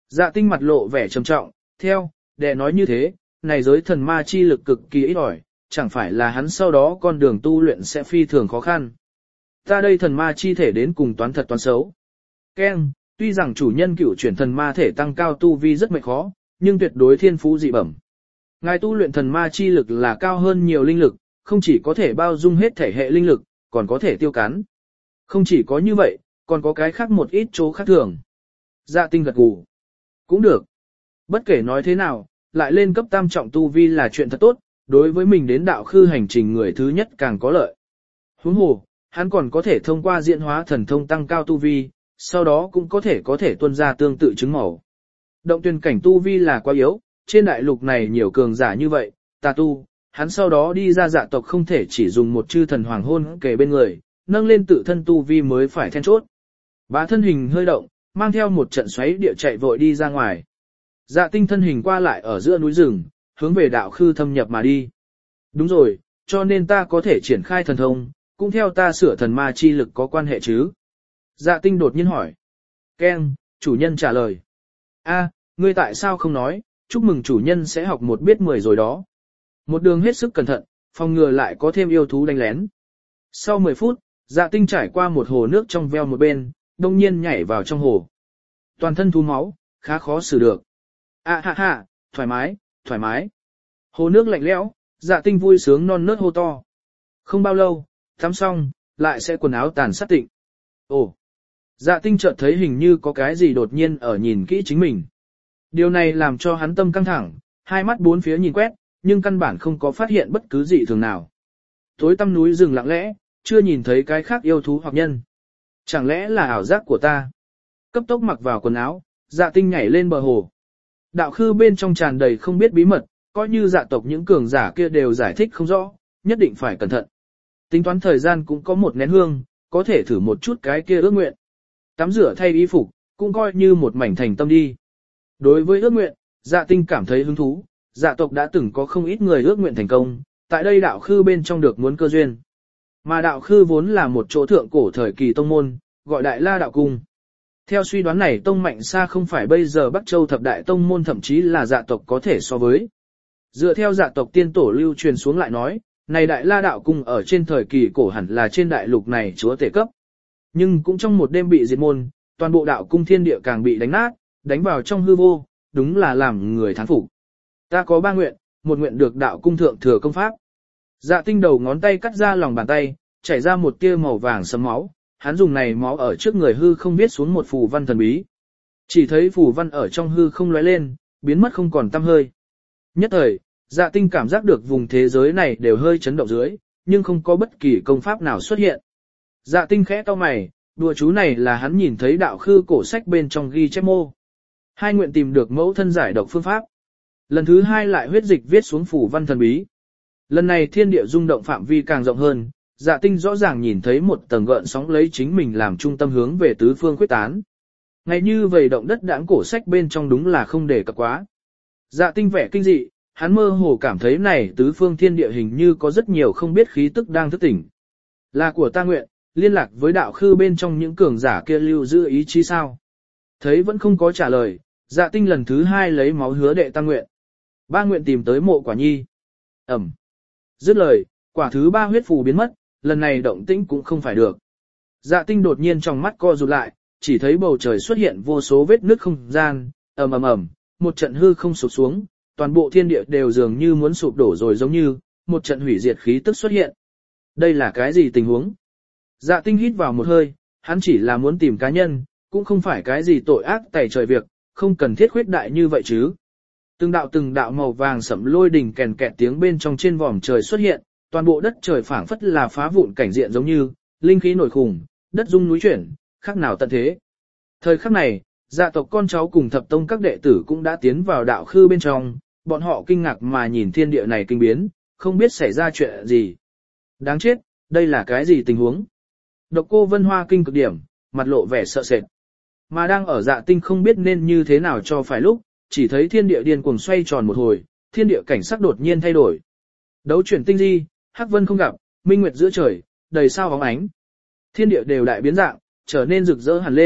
Dạ tinh mặt lộ vẻ trầm trọng, theo, đệ nói như thế, này giới thần ma chi lực cực kỳ ít ỏi, chẳng phải là hắn sau đó con đường tu luyện sẽ phi thường khó khăn. Ta đây thần ma chi thể đến cùng toán thật toán xấu. Ken, tuy rằng chủ nhân cựu chuyển thần ma thể tăng cao tu vi rất mệt khó, nhưng tuyệt đối thiên phú dị bẩm. Ngài tu luyện thần ma chi lực là cao hơn nhiều linh lực, không chỉ có thể bao dung hết thể hệ linh lực, còn có thể tiêu cắn. Không chỉ có như vậy, còn có cái khác một ít chỗ khác thường. Dạ tinh gật gù. Cũng được. Bất kể nói thế nào, lại lên cấp tam trọng tu vi là chuyện thật tốt, đối với mình đến đạo khư hành trình người thứ nhất càng có lợi. Huống hồ, hắn còn có thể thông qua diễn hóa thần thông tăng cao tu vi, sau đó cũng có thể có thể tuân ra tương tự chứng màu. Động tuyển cảnh tu vi là quá yếu, trên đại lục này nhiều cường giả như vậy, tà tu, hắn sau đó đi ra dạ tộc không thể chỉ dùng một chư thần hoàng hôn kề bên người, nâng lên tự thân tu vi mới phải then chốt. Bá thân hình hơi động, mang theo một trận xoáy địa chạy vội đi ra ngoài. Dạ tinh thân hình qua lại ở giữa núi rừng, hướng về đạo khư thâm nhập mà đi. Đúng rồi, cho nên ta có thể triển khai thần thông, cũng theo ta sửa thần ma chi lực có quan hệ chứ. Dạ tinh đột nhiên hỏi. Ken, chủ nhân trả lời. A, ngươi tại sao không nói, chúc mừng chủ nhân sẽ học một biết mười rồi đó. Một đường hết sức cẩn thận, phòng ngừa lại có thêm yêu thú đánh lén. Sau mười phút, dạ tinh trải qua một hồ nước trong veo một bên, đông nhiên nhảy vào trong hồ. Toàn thân thú máu, khá khó xử được. À ha ha, thoải mái, thoải mái. Hồ nước lạnh lẽo, dạ tinh vui sướng non nớt hô to. Không bao lâu, tắm xong, lại sẽ quần áo tàn sát tịnh. Ồ, dạ tinh chợt thấy hình như có cái gì đột nhiên ở nhìn kỹ chính mình. Điều này làm cho hắn tâm căng thẳng, hai mắt bốn phía nhìn quét, nhưng căn bản không có phát hiện bất cứ gì thường nào. Tối tăm núi rừng lặng lẽ, chưa nhìn thấy cái khác yêu thú hoặc nhân. Chẳng lẽ là ảo giác của ta? Cấp tốc mặc vào quần áo, dạ tinh nhảy lên bờ hồ. Đạo khư bên trong tràn đầy không biết bí mật, coi như dạ tộc những cường giả kia đều giải thích không rõ, nhất định phải cẩn thận. Tính toán thời gian cũng có một nén hương, có thể thử một chút cái kia ước nguyện. Tắm rửa thay y phục, cũng coi như một mảnh thành tâm đi. Đối với ước nguyện, dạ tinh cảm thấy hứng thú, dạ tộc đã từng có không ít người ước nguyện thành công, tại đây đạo khư bên trong được muốn cơ duyên. Mà đạo khư vốn là một chỗ thượng cổ thời kỳ tông môn, gọi đại la đạo cung. Theo suy đoán này tông mạnh xa không phải bây giờ Bắc Châu thập đại tông môn thậm chí là dạ tộc có thể so với. Dựa theo dạ tộc tiên tổ lưu truyền xuống lại nói, này đại la đạo cung ở trên thời kỳ cổ hẳn là trên đại lục này chúa tể cấp. Nhưng cũng trong một đêm bị diệt môn, toàn bộ đạo cung thiên địa càng bị đánh nát, đánh vào trong hư vô, đúng là làm người thán phục. Ta có ba nguyện, một nguyện được đạo cung thượng thừa công pháp. Dạ tinh đầu ngón tay cắt ra lòng bàn tay, chảy ra một tia màu vàng sẫm máu, hắn dùng này máu ở trước người hư không viết xuống một phù văn thần bí. Chỉ thấy phù văn ở trong hư không lóe lên, biến mất không còn tăm hơi. Nhất thời, dạ tinh cảm giác được vùng thế giới này đều hơi chấn động dưới, nhưng không có bất kỳ công pháp nào xuất hiện. Dạ tinh khẽ cau mày, đùa chú này là hắn nhìn thấy đạo khư cổ sách bên trong ghi chép mô. Hai nguyện tìm được mẫu thân giải độc phương pháp. Lần thứ hai lại huyết dịch viết xuống phù văn thần bí. Lần này thiên địa rung động phạm vi càng rộng hơn, dạ tinh rõ ràng nhìn thấy một tầng gợn sóng lấy chính mình làm trung tâm hướng về tứ phương quyết tán. Ngay như vậy động đất đãng cổ sách bên trong đúng là không để cập quá. Dạ tinh vẻ kinh dị, hắn mơ hồ cảm thấy này tứ phương thiên địa hình như có rất nhiều không biết khí tức đang thức tỉnh. Là của ta nguyện, liên lạc với đạo khư bên trong những cường giả kia lưu giữ ý chí sao. Thấy vẫn không có trả lời, dạ tinh lần thứ hai lấy máu hứa đệ tăng nguyện. Ba nguyện tìm tới mộ quả nhi. Ẩm. Dứt lời, quả thứ ba huyết phù biến mất, lần này động tĩnh cũng không phải được. Dạ tinh đột nhiên trong mắt co rụt lại, chỉ thấy bầu trời xuất hiện vô số vết nứt không gian, ầm ầm ầm, một trận hư không sụp xuống, toàn bộ thiên địa đều dường như muốn sụp đổ rồi giống như, một trận hủy diệt khí tức xuất hiện. Đây là cái gì tình huống? Dạ tinh hít vào một hơi, hắn chỉ là muốn tìm cá nhân, cũng không phải cái gì tội ác tày trời việc, không cần thiết khuyết đại như vậy chứ. Từng đạo từng đạo màu vàng sẫm lôi đỉnh kèn kẹt tiếng bên trong trên vòm trời xuất hiện, toàn bộ đất trời phảng phất là phá vụn cảnh diện giống như, linh khí nổi khủng, đất rung núi chuyển, khác nào tận thế. Thời khắc này, dạ tộc con cháu cùng thập tông các đệ tử cũng đã tiến vào đạo khư bên trong, bọn họ kinh ngạc mà nhìn thiên địa này kinh biến, không biết xảy ra chuyện gì. Đáng chết, đây là cái gì tình huống? Độc Cô Vân Hoa kinh cực điểm, mặt lộ vẻ sợ sệt. Mà đang ở dạ tinh không biết nên như thế nào cho phải lúc, chỉ thấy thiên địa điên cuồng xoay tròn một hồi, thiên địa cảnh sắc đột nhiên thay đổi. Đấu chuyển tinh di, hắc vân không gặp, minh nguyệt giữa trời, đầy sao bóng ánh. Thiên địa đều đại biến dạng, trở nên rực rỡ hẳn lên,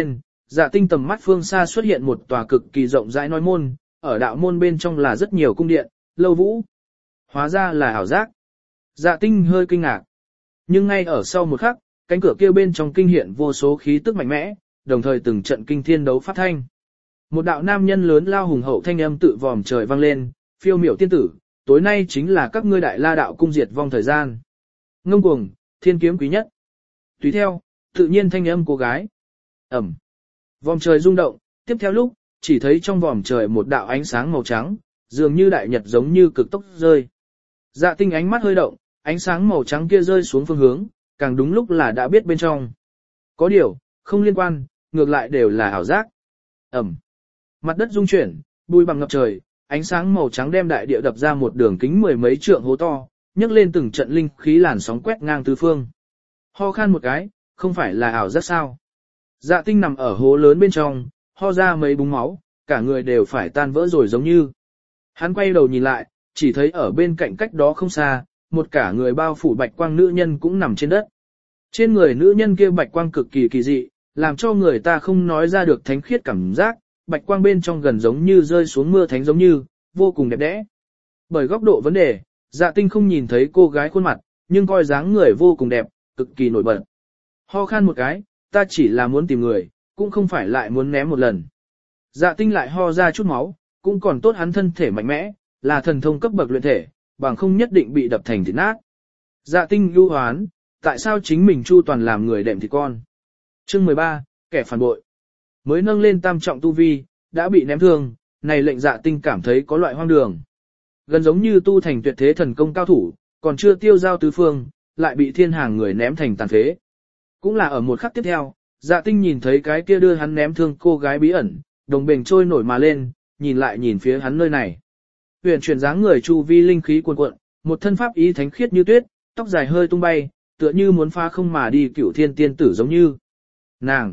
Dạ Tinh tầm mắt phương xa xuất hiện một tòa cực kỳ rộng rãi nói môn, ở đạo môn bên trong là rất nhiều cung điện, lâu vũ. Hóa ra là ảo giác. Dạ Tinh hơi kinh ngạc. Nhưng ngay ở sau một khắc, cánh cửa kia bên trong kinh hiện vô số khí tức mạnh mẽ, đồng thời từng trận kinh thiên đấu pháp thanh. Một đạo nam nhân lớn lao hùng hậu thanh âm tự vòm trời vang lên, phiêu miểu tiên tử, tối nay chính là các ngươi đại la đạo cung diệt vong thời gian. Ngông cuồng, thiên kiếm quý nhất. Tùy theo, tự nhiên thanh âm cô gái. Ẩm. Vòm trời rung động, tiếp theo lúc, chỉ thấy trong vòm trời một đạo ánh sáng màu trắng, dường như đại nhật giống như cực tốc rơi. Dạ Tinh ánh mắt hơi động, ánh sáng màu trắng kia rơi xuống phương hướng, càng đúng lúc là đã biết bên trong. Có điều, không liên quan, ngược lại đều là ảo giác. Ẩm. Mặt đất rung chuyển, bụi bằng ngập trời, ánh sáng màu trắng đem đại địa đập ra một đường kính mười mấy trượng hố to, nhấc lên từng trận linh khí làn sóng quét ngang tứ phương. Ho khan một cái, không phải là ảo giác sao? Dạ Tinh nằm ở hố lớn bên trong, ho ra mấy búng máu, cả người đều phải tan vỡ rồi giống như. Hắn quay đầu nhìn lại, chỉ thấy ở bên cạnh cách đó không xa, một cả người bao phủ bạch quang nữ nhân cũng nằm trên đất. Trên người nữ nhân kia bạch quang cực kỳ kỳ dị, làm cho người ta không nói ra được thánh khiết cảm giác, bạch quang bên trong gần giống như rơi xuống mưa thánh giống như, vô cùng đẹp đẽ. Bởi góc độ vấn đề, Dạ Tinh không nhìn thấy cô gái khuôn mặt, nhưng coi dáng người vô cùng đẹp, cực kỳ nổi bật. Ho khan một cái, ta chỉ là muốn tìm người, cũng không phải lại muốn ném một lần. Dạ Tinh lại ho ra chút máu, cũng còn tốt hắn thân thể mạnh mẽ, là thần thông cấp bậc luyện thể, bằng không nhất định bị đập thành thịt nát. Dạ Tinh lưu hoán, tại sao chính mình chu toàn làm người đệm thịt con. Chương mười ba, kẻ phản bội. Mới nâng lên tam trọng tu vi, đã bị ném thương, này lệnh Dạ Tinh cảm thấy có loại hoang đường. Gần giống như tu thành tuyệt thế thần công cao thủ, còn chưa tiêu giao tứ phương, lại bị thiên hàng người ném thành tàn phế. Cũng là ở một khắc tiếp theo, Dạ Tinh nhìn thấy cái kia đưa hắn ném thương cô gái bí ẩn, đồng bền trôi nổi mà lên, nhìn lại nhìn phía hắn nơi này. Huyền chuyển dáng người chu vi linh khí cuồn cuộn, một thân pháp ý thánh khiết như tuyết, tóc dài hơi tung bay, tựa như muốn phá không mà đi cửu thiên tiên tử giống như. Nàng!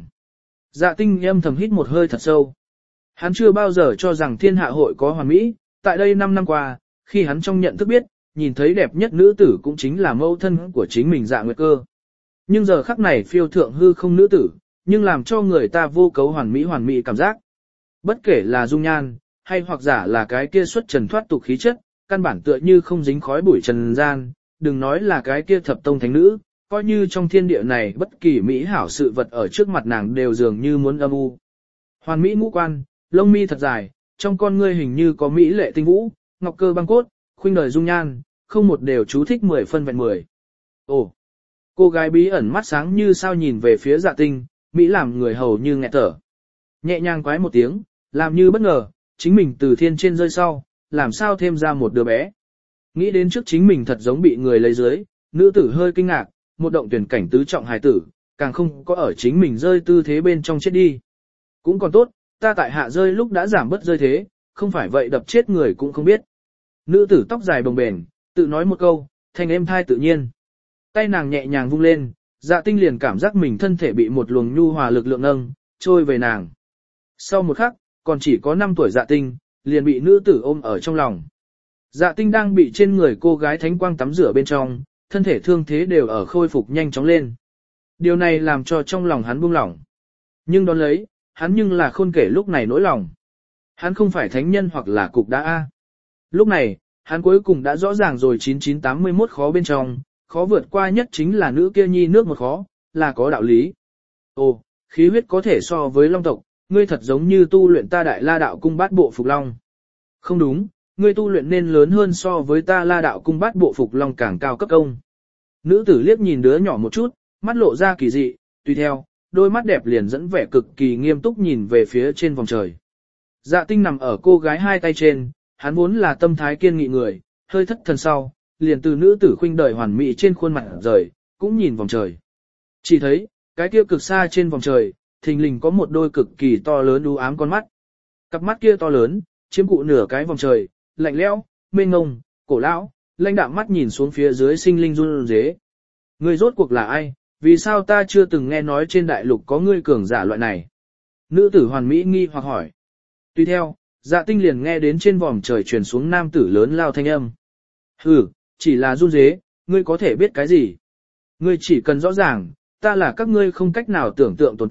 Dạ Tinh âm thầm hít một hơi thật sâu. Hắn chưa bao giờ cho rằng thiên hạ hội có hoàn mỹ, tại đây năm năm qua, khi hắn trong nhận thức biết, nhìn thấy đẹp nhất nữ tử cũng chính là mẫu thân của chính mình Dạ Nguyệt Cơ. Nhưng giờ khắc này phiêu thượng hư không nữ tử, nhưng làm cho người ta vô cấu hoàn mỹ hoàn mỹ cảm giác. Bất kể là dung nhan, hay hoặc giả là cái kia xuất trần thoát tục khí chất, căn bản tựa như không dính khói bụi trần gian, đừng nói là cái kia thập tông thánh nữ, coi như trong thiên địa này bất kỳ mỹ hảo sự vật ở trước mặt nàng đều dường như muốn âm u. Hoàn mỹ ngũ quan, lông mi thật dài, trong con ngươi hình như có mỹ lệ tinh vũ, ngọc cơ băng cốt, khuynh đời dung nhan, không một đều chú thích mười phân vẹn mười. Ồ, cô gái bí ẩn mắt sáng như sao nhìn về phía Dạ Tinh, mỹ làm người hầu như nghẹt thở. Nhẹ nhàng quái một tiếng, làm như bất ngờ, chính mình từ thiên trên rơi sau, làm sao thêm ra một đứa bé. Nghĩ đến trước chính mình thật giống bị người lấy dưới, nữ tử hơi kinh ngạc, một động tuyển cảnh tứ trọng hài tử, càng không có ở chính mình rơi tư thế bên trong chết đi. Cũng còn tốt, ta tại hạ rơi lúc đã giảm bớt rơi thế, không phải vậy đập chết người cũng không biết. Nữ tử tóc dài bồng bềnh, tự nói một câu, thanh êm thai tự nhiên. Tay nàng nhẹ nhàng vung lên, Dạ Tinh liền cảm giác mình thân thể bị một luồng nhu hòa lực lượng nâng, trôi về nàng. Sau một khắc, còn chỉ có năm tuổi Dạ Tinh, liền bị nữ tử ôm ở trong lòng. Dạ Tinh đang bị trên người cô gái thánh quang tắm rửa bên trong, thân thể thương thế đều ở khôi phục nhanh chóng lên. Điều này làm cho trong lòng hắn buông lỏng. Nhưng đón lấy, hắn nhưng là khôn kể lúc này nỗi lòng. Hắn không phải thánh nhân hoặc là cục đá A. Lúc này, hắn cuối cùng đã rõ ràng rồi chín chín tám mươi mốt khó bên trong, khó vượt qua nhất chính là nữ kia nhi nước một khó, là có đạo lý. Ồ, khí huyết có thể so với long tộc, ngươi thật giống như tu luyện ta đại la đạo cung bát bộ phục long. Không đúng, ngươi tu luyện nên lớn hơn so với ta la đạo cung bát bộ phục long càng cao cấp công. Nữ tử liếc nhìn đứa nhỏ một chút, mắt lộ ra kỳ dị, tùy theo, đôi mắt đẹp liền dẫn vẻ cực kỳ nghiêm túc nhìn về phía trên vòng trời. Dạ Tinh nằm ở cô gái hai tay trên, hắn vốn là tâm thái kiên nghị người, hơi thất thần sau, liền từ nữ tử khuynh đời hoàn mỹ trên khuôn mặt rời, cũng nhìn vòng trời. Chỉ thấy, cái kia cực xa trên vòng trời, thình lình có một đôi cực kỳ to lớn u ám con mắt. Cặp mắt kia to lớn, chiếm cụ nửa cái vòng trời, lạnh lẽo, mênh ngông, cổ lão, lãnh đạm mắt nhìn xuống phía dưới sinh linh run rế. Ngươi rốt cuộc là ai, vì sao ta chưa từng nghe nói trên đại lục có ngươi cường giả loại này? Nữ tử hoàn mỹ nghi hoặc hỏi. Tuy theo, Dạ Tinh liền nghe đến trên vòm trời truyền xuống nam tử lớn lao thanh âm. Hừ, chỉ là run rế, ngươi có thể biết cái gì? Ngươi chỉ cần rõ ràng, ta là các ngươi không cách nào tưởng tượng tồn tại,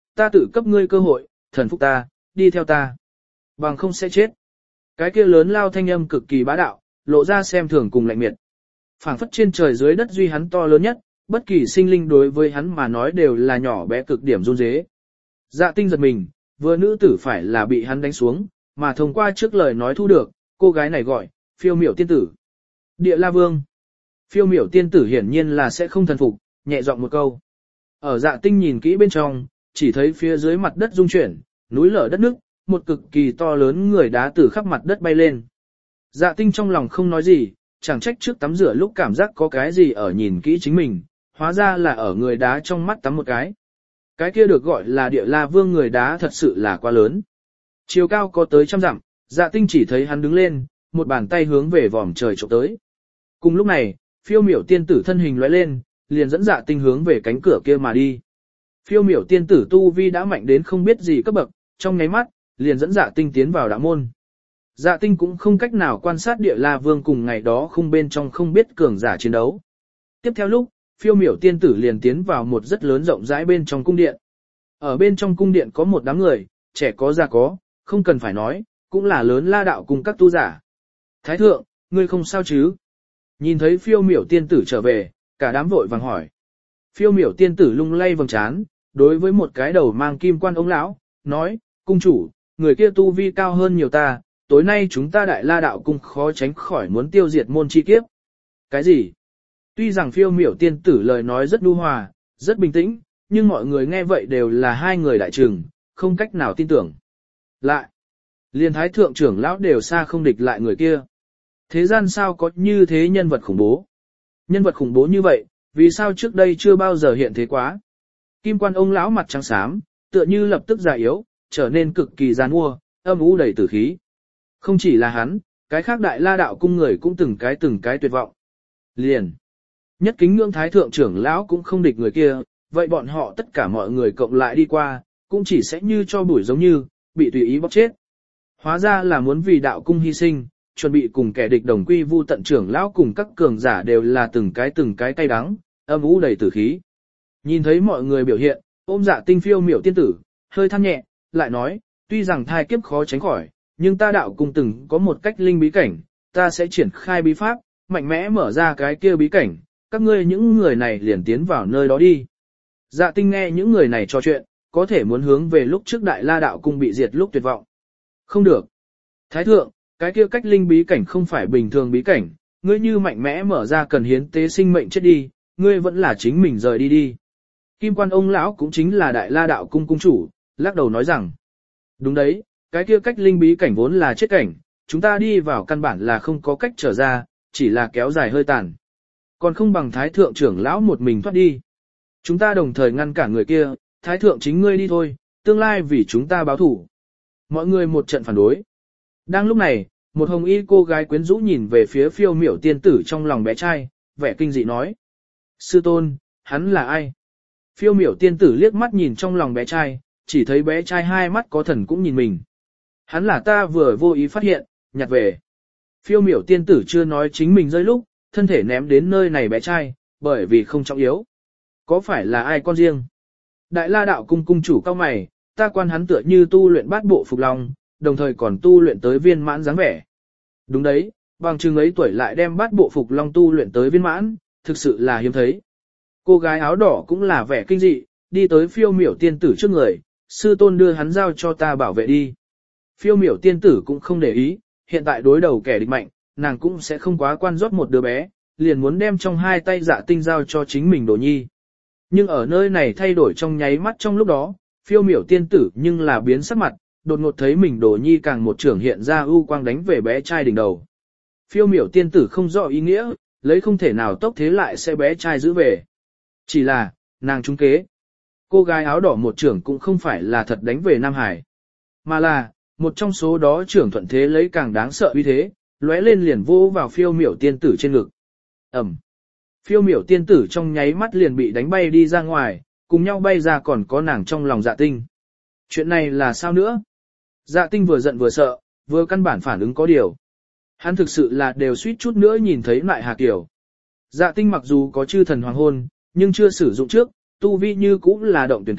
ta tự cấp ngươi cơ hội, thần phục ta, đi theo ta. Bằng không sẽ chết. Cái kia lớn lao thanh âm cực kỳ bá đạo, lộ ra xem thường cùng lạnh miệt. Phảng phất trên trời dưới đất duy hắn to lớn nhất, bất kỳ sinh linh đối với hắn mà nói đều là nhỏ bé cực điểm run rế. Dạ tinh giật mình, vừa nữ tử phải là bị hắn đánh xuống, mà thông qua trước lời nói thu được, cô gái này gọi, phiêu miểu tiên tử. Địa La Vương. Phiêu miểu tiên tử hiển nhiên là sẽ không thần phục, nhẹ giọng một câu. Ở dạ tinh nhìn kỹ bên trong, chỉ thấy phía dưới mặt đất rung chuyển, núi lở đất nước, một cực kỳ to lớn người đá từ khắp mặt đất bay lên. Dạ tinh trong lòng không nói gì, chẳng trách trước tắm rửa lúc cảm giác có cái gì ở nhìn kỹ chính mình, hóa ra là ở người đá trong mắt tắm một cái. Cái kia được gọi là Địa La Vương người đá thật sự là quá lớn. Chiều cao có tới trăm dặm, dạ tinh chỉ thấy hắn đứng lên, một bàn tay hướng về vòm trời chụp tới. Cùng lúc này, phiêu miểu tiên tử thân hình lóe lên, liền dẫn dạ tinh hướng về cánh cửa kia mà đi. Phiêu miểu tiên tử tu vi đã mạnh đến không biết gì cấp bậc, trong nháy mắt, liền dẫn dạ tinh tiến vào đạo môn. Dạ tinh cũng không cách nào quan sát Địa La Vương cùng ngày đó không bên trong không biết cường giả chiến đấu. Tiếp theo lúc, phiêu miểu tiên tử liền tiến vào một rất lớn rộng rãi bên trong cung điện. Ở bên trong cung điện có một đám người, trẻ có già có, không cần phải nói, cũng là lớn La đạo cùng các tu giả. Thái thượng, ngươi không sao chứ? Nhìn thấy phiêu miểu tiên tử trở về, cả đám vội vàng hỏi. Phiêu miểu tiên tử lung lay vầng trán, đối với một cái đầu mang kim quan ông lão, nói, cung chủ, người kia tu vi cao hơn nhiều ta, tối nay chúng ta đại La đạo cung khó tránh khỏi muốn tiêu diệt môn chi kiếp. Cái gì? Tuy rằng phiêu miểu tiên tử lời nói rất nhu hòa, rất bình tĩnh, nhưng mọi người nghe vậy đều là hai người đại trừng, không cách nào tin tưởng. Lại, liên thái thượng trưởng lão đều xa không địch lại người kia. Thế gian sao có như thế nhân vật khủng bố? Nhân vật khủng bố như vậy, vì sao trước đây chưa bao giờ hiện thế quá? Kim quan ông lão mặt trắng xám, tựa như lập tức già yếu, trở nên cực kỳ giàn mua, âm u đầy tử khí. Không chỉ là hắn, cái khác đại La đạo cung người cũng từng cái từng cái tuyệt vọng. Liền, nhất kính ngưỡng thái thượng trưởng lão cũng không địch người kia, vậy bọn họ tất cả mọi người cộng lại đi qua, cũng chỉ sẽ như cho bụi giống như, bị tùy ý bóc chết. Hóa ra là muốn vì đạo cung hy sinh, chuẩn bị cùng kẻ địch đồng quy vu tận, trưởng lão cùng các cường giả đều là từng cái từng cái cay đắng, âm u đầy tử khí. Nhìn thấy mọi người biểu hiện, ôm dạ tinh phiêu miểu tiên tử, hơi than nhẹ, lại nói, tuy rằng thai kiếp khó tránh khỏi, nhưng ta đạo cung từng có một cách linh bí cảnh, ta sẽ triển khai bí pháp, mạnh mẽ mở ra cái kia bí cảnh, các ngươi những người này liền tiến vào nơi đó đi. Dạ tinh nghe những người này trò chuyện, có thể muốn hướng về lúc trước đại La đạo cung bị diệt lúc tuyệt vọng. Không được. Thái thượng, cái kia cách linh bí cảnh không phải bình thường bí cảnh, ngươi như mạnh mẽ mở ra cần hiến tế sinh mệnh chết đi, ngươi vẫn là chính mình rời đi đi. Kim quan ông lão cũng chính là đại La đạo cung cung chủ, lắc đầu nói rằng, đúng đấy, cái kia cách linh bí cảnh vốn là chết cảnh, chúng ta đi vào căn bản là không có cách trở ra, chỉ là kéo dài hơi tàn. Còn không bằng thái thượng trưởng lão một mình thoát đi. Chúng ta đồng thời ngăn cản người kia, thái thượng chính ngươi đi thôi, tương lai vì chúng ta báo thủ. Mọi người một trận phản đối. Đang lúc này, một hồng y cô gái quyến rũ nhìn về phía phiêu miểu tiên tử trong lòng bé trai, vẻ kinh dị nói. Sư tôn, hắn là ai? Phiêu miểu tiên tử liếc mắt nhìn trong lòng bé trai, chỉ thấy bé trai hai mắt có thần cũng nhìn mình. Hắn là ta vừa vô ý phát hiện, nhặt về. Phiêu miểu tiên tử chưa nói chính mình rơi lúc, thân thể ném đến nơi này bé trai, bởi vì không trọng yếu. Có phải là ai con riêng? Đại La đạo cung cung chủ cao mày, ta quan hắn tựa như tu luyện bát bộ phục lòng, đồng thời còn tu luyện tới viên mãn dáng vẻ. Đúng đấy, bằng chừng ấy tuổi lại đem bát bộ phục long tu luyện tới viên mãn, thực sự là hiếm thấy. Cô gái áo đỏ cũng là vẻ kinh dị, đi tới phiêu miểu tiên tử trước người, sư tôn đưa hắn giao cho ta bảo vệ đi. Phiêu miểu tiên tử cũng không để ý, hiện tại đối đầu kẻ địch mạnh, nàng cũng sẽ không quá quan rót một đứa bé, liền muốn đem trong hai tay dạ tinh giao cho chính mình đồ nhi. Nhưng ở nơi này thay đổi trong nháy mắt trong lúc đó, phiêu miểu tiên tử nhưng là biến sắc mặt, đột ngột thấy mình đồ nhi càng một trưởng hiện ra ưu quang đánh về bé trai đỉnh đầu. Phiêu miểu tiên tử không rõ ý nghĩa, lấy không thể nào tốc thế lại sẽ bé trai giữ về. Chỉ là, nàng trúng kế. Cô gái áo đỏ một trưởng cũng không phải là thật đánh về Nam Hải, mà là, một trong số đó trưởng thuận thế lấy càng đáng sợ uy thế, lóe lên liền vô vào phiêu miểu tiên tử trên ngực. Ẩm. Phiêu miểu tiên tử trong nháy mắt liền bị đánh bay đi ra ngoài, cùng nhau bay ra còn có nàng trong lòng dạ tinh. Chuyện này là sao nữa? Dạ tinh vừa giận vừa sợ, vừa căn bản phản ứng có điều. Hắn thực sự là đều suýt chút nữa nhìn thấy lại Hà Kiều. Dạ tinh mặc dù có chư thần hoàng hôn, nhưng chưa sử dụng trước, tu vi như cũng là động tuyển cảnh,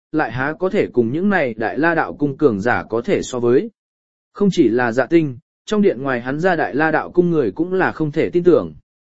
lại há có thể cùng những này đại la đạo cung cường giả có thể so với. Không chỉ là Dạ Tinh, trong điện ngoài hắn ra đại la đạo cung người cũng là không thể tin tưởng.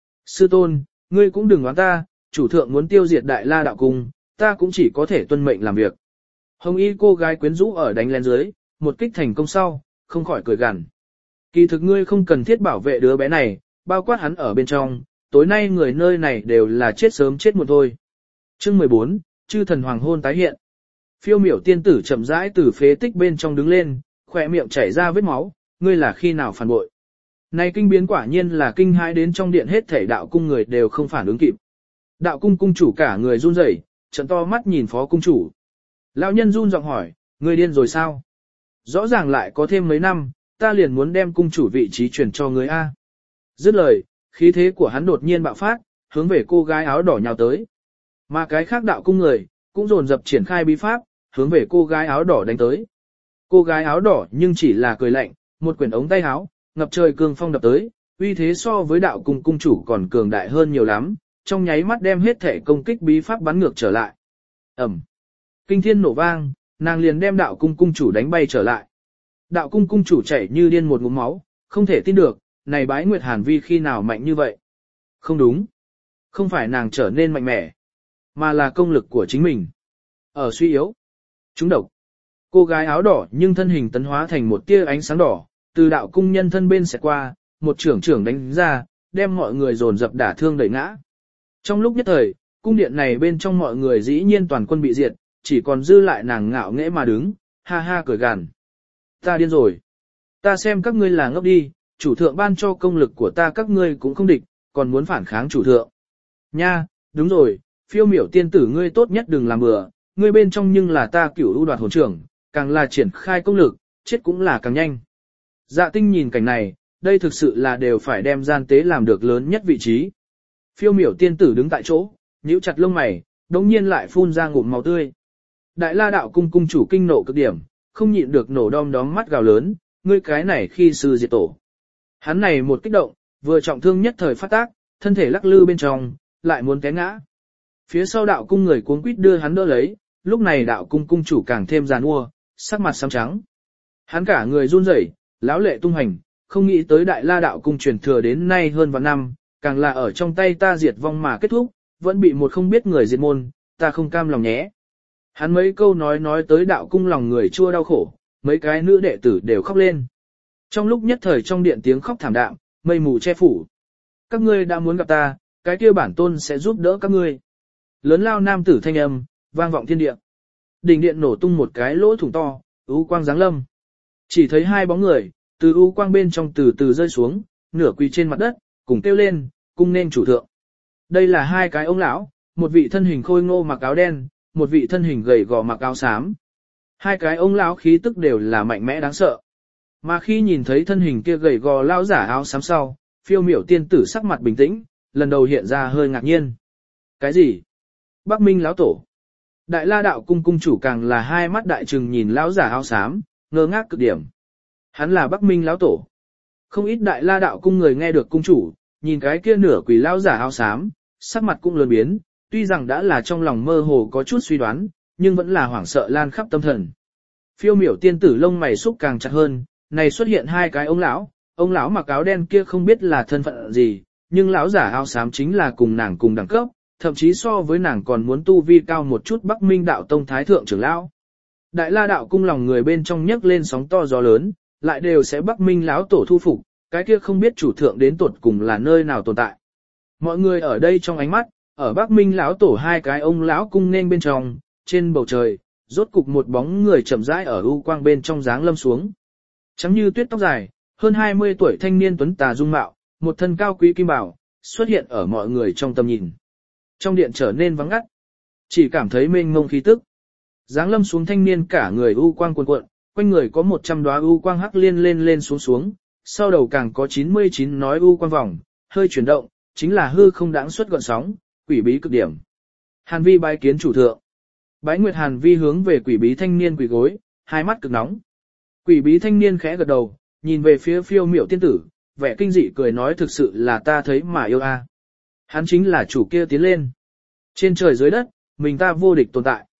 Sư tôn, ngươi cũng đừng oán ta, chủ thượng muốn tiêu diệt đại la đạo cung, ta cũng chỉ có thể tuân mệnh làm việc. Hồng y cô gái quyến rũ ở đánh lén dưới, một kích thành công sau, không khỏi cười gằn. Kỳ thực ngươi không cần thiết bảo vệ đứa bé này, bao quát hắn ở bên trong, tối nay người nơi này đều là chết sớm chết muộn thôi. Chương mười bốn, chư thần hoàng hôn tái hiện. Phiêu miểu tiên tử chậm rãi từ phế tích bên trong đứng lên, khỏe miệng chảy ra vết máu, ngươi là khi nào phản bội. Này kinh biến quả nhiên là kinh hãi đến trong điện hết thảy đạo cung người đều không phản ứng kịp. Đạo cung cung chủ cả người run rẩy, trợn to mắt nhìn phó cung chủ. Lão nhân run giọng hỏi, ngươi điên rồi sao? Rõ ràng lại có thêm mấy năm, ta liền muốn đem cung chủ vị trí truyền cho ngươi A. Dứt lời, khí thế của hắn đột nhiên bạo phát, hướng về cô gái áo đỏ nhào tới. Mà cái khác đạo cung người, cũng dồn dập triển khai bí pháp, hướng về cô gái áo đỏ đánh tới. Cô gái áo đỏ nhưng chỉ là cười lạnh, một quyển ống tay áo, ngập trời cương phong đập tới, uy thế so với đạo cung cung chủ còn cường đại hơn nhiều lắm, trong nháy mắt đem hết thể công kích bí pháp bắn ngược trở lại. Ẩm. Kinh thiên nổ vang, nàng liền đem đạo cung cung chủ đánh bay trở lại. Đạo cung cung chủ chảy như điên một ngụm máu, không thể tin được, này bái nguyệt hàn vi khi nào mạnh như vậy. Không đúng. Không phải nàng trở nên mạnh mẽ, mà là công lực của chính mình. Ở suy yếu. Trúng độc. Cô gái áo đỏ nhưng thân hình tấn hóa thành một tia ánh sáng đỏ, từ đạo cung nhân thân bên sẽ qua, một trưởng trưởng đánh ra, đem mọi người dồn dập đả thương đẩy ngã. Trong lúc nhất thời, cung điện này bên trong mọi người dĩ nhiên toàn quân bị diệt, chỉ còn dư lại nàng ngạo nghễ mà đứng, ha ha cười gằn. Ta điên rồi. Ta xem các ngươi là ngốc đi, chủ thượng ban cho công lực của ta các ngươi cũng không địch, còn muốn phản kháng chủ thượng. Nha, đúng rồi, phiêu miểu tiên tử ngươi tốt nhất đừng làm bừa, ngươi bên trong nhưng là ta cửu ưu đoạt hồn trưởng, càng là triển khai công lực, chết cũng là càng nhanh. Dạ Tinh nhìn cảnh này, đây thực sự là đều phải đem gian tế làm được lớn nhất vị trí. Phiêu miểu tiên tử đứng tại chỗ, nhíu chặt lông mày, đống nhiên lại phun ra ngụm máu tươi. Đại la đạo cung cung chủ kinh nộ cực điểm, không nhịn được nổ đom đóm mắt gào lớn, ngươi cái này khi sư diệt tổ. Hắn này một kích động, vừa trọng thương nhất thời phát tác, thân thể lắc lư bên trong, lại muốn té ngã. Phía sau đạo cung người cuống quýt đưa hắn đỡ lấy, lúc này đạo cung cung chủ càng thêm giàn mua, sắc mặt xám trắng. Hắn cả người run rẩy, lão lệ tung hành, không nghĩ tới đại la đạo cung truyền thừa đến nay hơn vạn năm, càng là ở trong tay ta diệt vong mà kết thúc, vẫn bị một không biết người diệt môn, ta không cam lòng nhé. Hắn mấy câu nói nói tới đạo cung lòng người chua đau khổ, mấy cái nữ đệ tử đều khóc lên. Trong lúc nhất thời trong điện tiếng khóc thảm đạm, mây mù che phủ. Các ngươi đã muốn gặp ta, cái kia bản tôn sẽ giúp đỡ các ngươi. Lớn lao nam tử thanh âm, vang vọng thiên địa. Đỉnh điện nổ tung một cái lỗ thủng to, u quang giáng lâm. Chỉ thấy hai bóng người, từ u quang bên trong từ từ rơi xuống, nửa quỳ trên mặt đất, cùng kêu lên, cung nên chủ thượng. Đây là hai cái ông lão, một vị thân hình khôi ngô mặc áo đen, một vị thân hình gầy gò mặc áo xám. Hai cái ông lão khí tức đều là mạnh mẽ đáng sợ. Mà khi nhìn thấy thân hình kia gầy gò lão giả áo xám sau, phiêu miểu tiên tử sắc mặt bình tĩnh, lần đầu hiện ra hơi ngạc nhiên. Cái gì? Bắc Minh lão tổ. Đại la đạo cung cung chủ càng là hai mắt đại trừng nhìn lão giả áo xám, ngơ ngác cực điểm. Hắn là Bắc Minh lão tổ. Không ít đại la đạo cung người nghe được cung chủ, nhìn cái kia nửa quỷ lão giả áo xám, sắc mặt cũng lớn biến, tuy rằng đã là trong lòng mơ hồ có chút suy đoán, nhưng vẫn là hoảng sợ lan khắp tâm thần. Phiêu miểu tiên tử lông mày xúc càng chặt hơn, này xuất hiện hai cái ông lão, ông lão mặc áo đen kia không biết là thân phận gì, nhưng lão giả áo xám chính là cùng nàng cùng đẳng cấp, thậm chí so với nàng còn muốn tu vi cao một chút Bắc Minh đạo tông thái thượng trưởng lão. Đại la đạo cung lòng người bên trong nhấc lên sóng to gió lớn, lại đều sẽ Bắc Minh lão tổ thu phục, cái kia không biết chủ thượng đến tuột cùng là nơi nào tồn tại. Mọi người ở đây trong ánh mắt, ở Bắc Minh lão tổ hai cái ông lão cung nên bên trong, trên bầu trời, rốt cục một bóng người chậm rãi ở u quang bên trong dáng lâm xuống. Trắng như tuyết tóc dài, hơn hai mươi tuổi thanh niên tuấn tà dung mạo, một thân cao quý kim bảo, xuất hiện ở mọi người trong tầm nhìn. Trong điện trở nên vắng ngắt, chỉ cảm thấy mênh mông khí tức. Dáng lâm xuống thanh niên cả người u quang cuồn cuộn, quanh người có một trăm đóa u quang hắc liên lên lên xuống xuống, sau đầu càng có chín mươi chín nói u quang vòng, hơi chuyển động, chính là hư không đãng xuất gợn sóng, quỷ bí cực điểm. Hàn Vi bái kiến chủ thượng. Bái Nguyệt Hàn Vi hướng về quỷ bí thanh niên quỳ gối, hai mắt cực nóng. Quỷ bí thanh niên khẽ gật đầu, nhìn về phía phiêu miểu tiên tử, vẻ kinh dị cười nói thực sự là ta thấy mà yêu a. Hắn chính là chủ kia tiến lên. Trên trời dưới đất, mình ta vô địch tồn tại.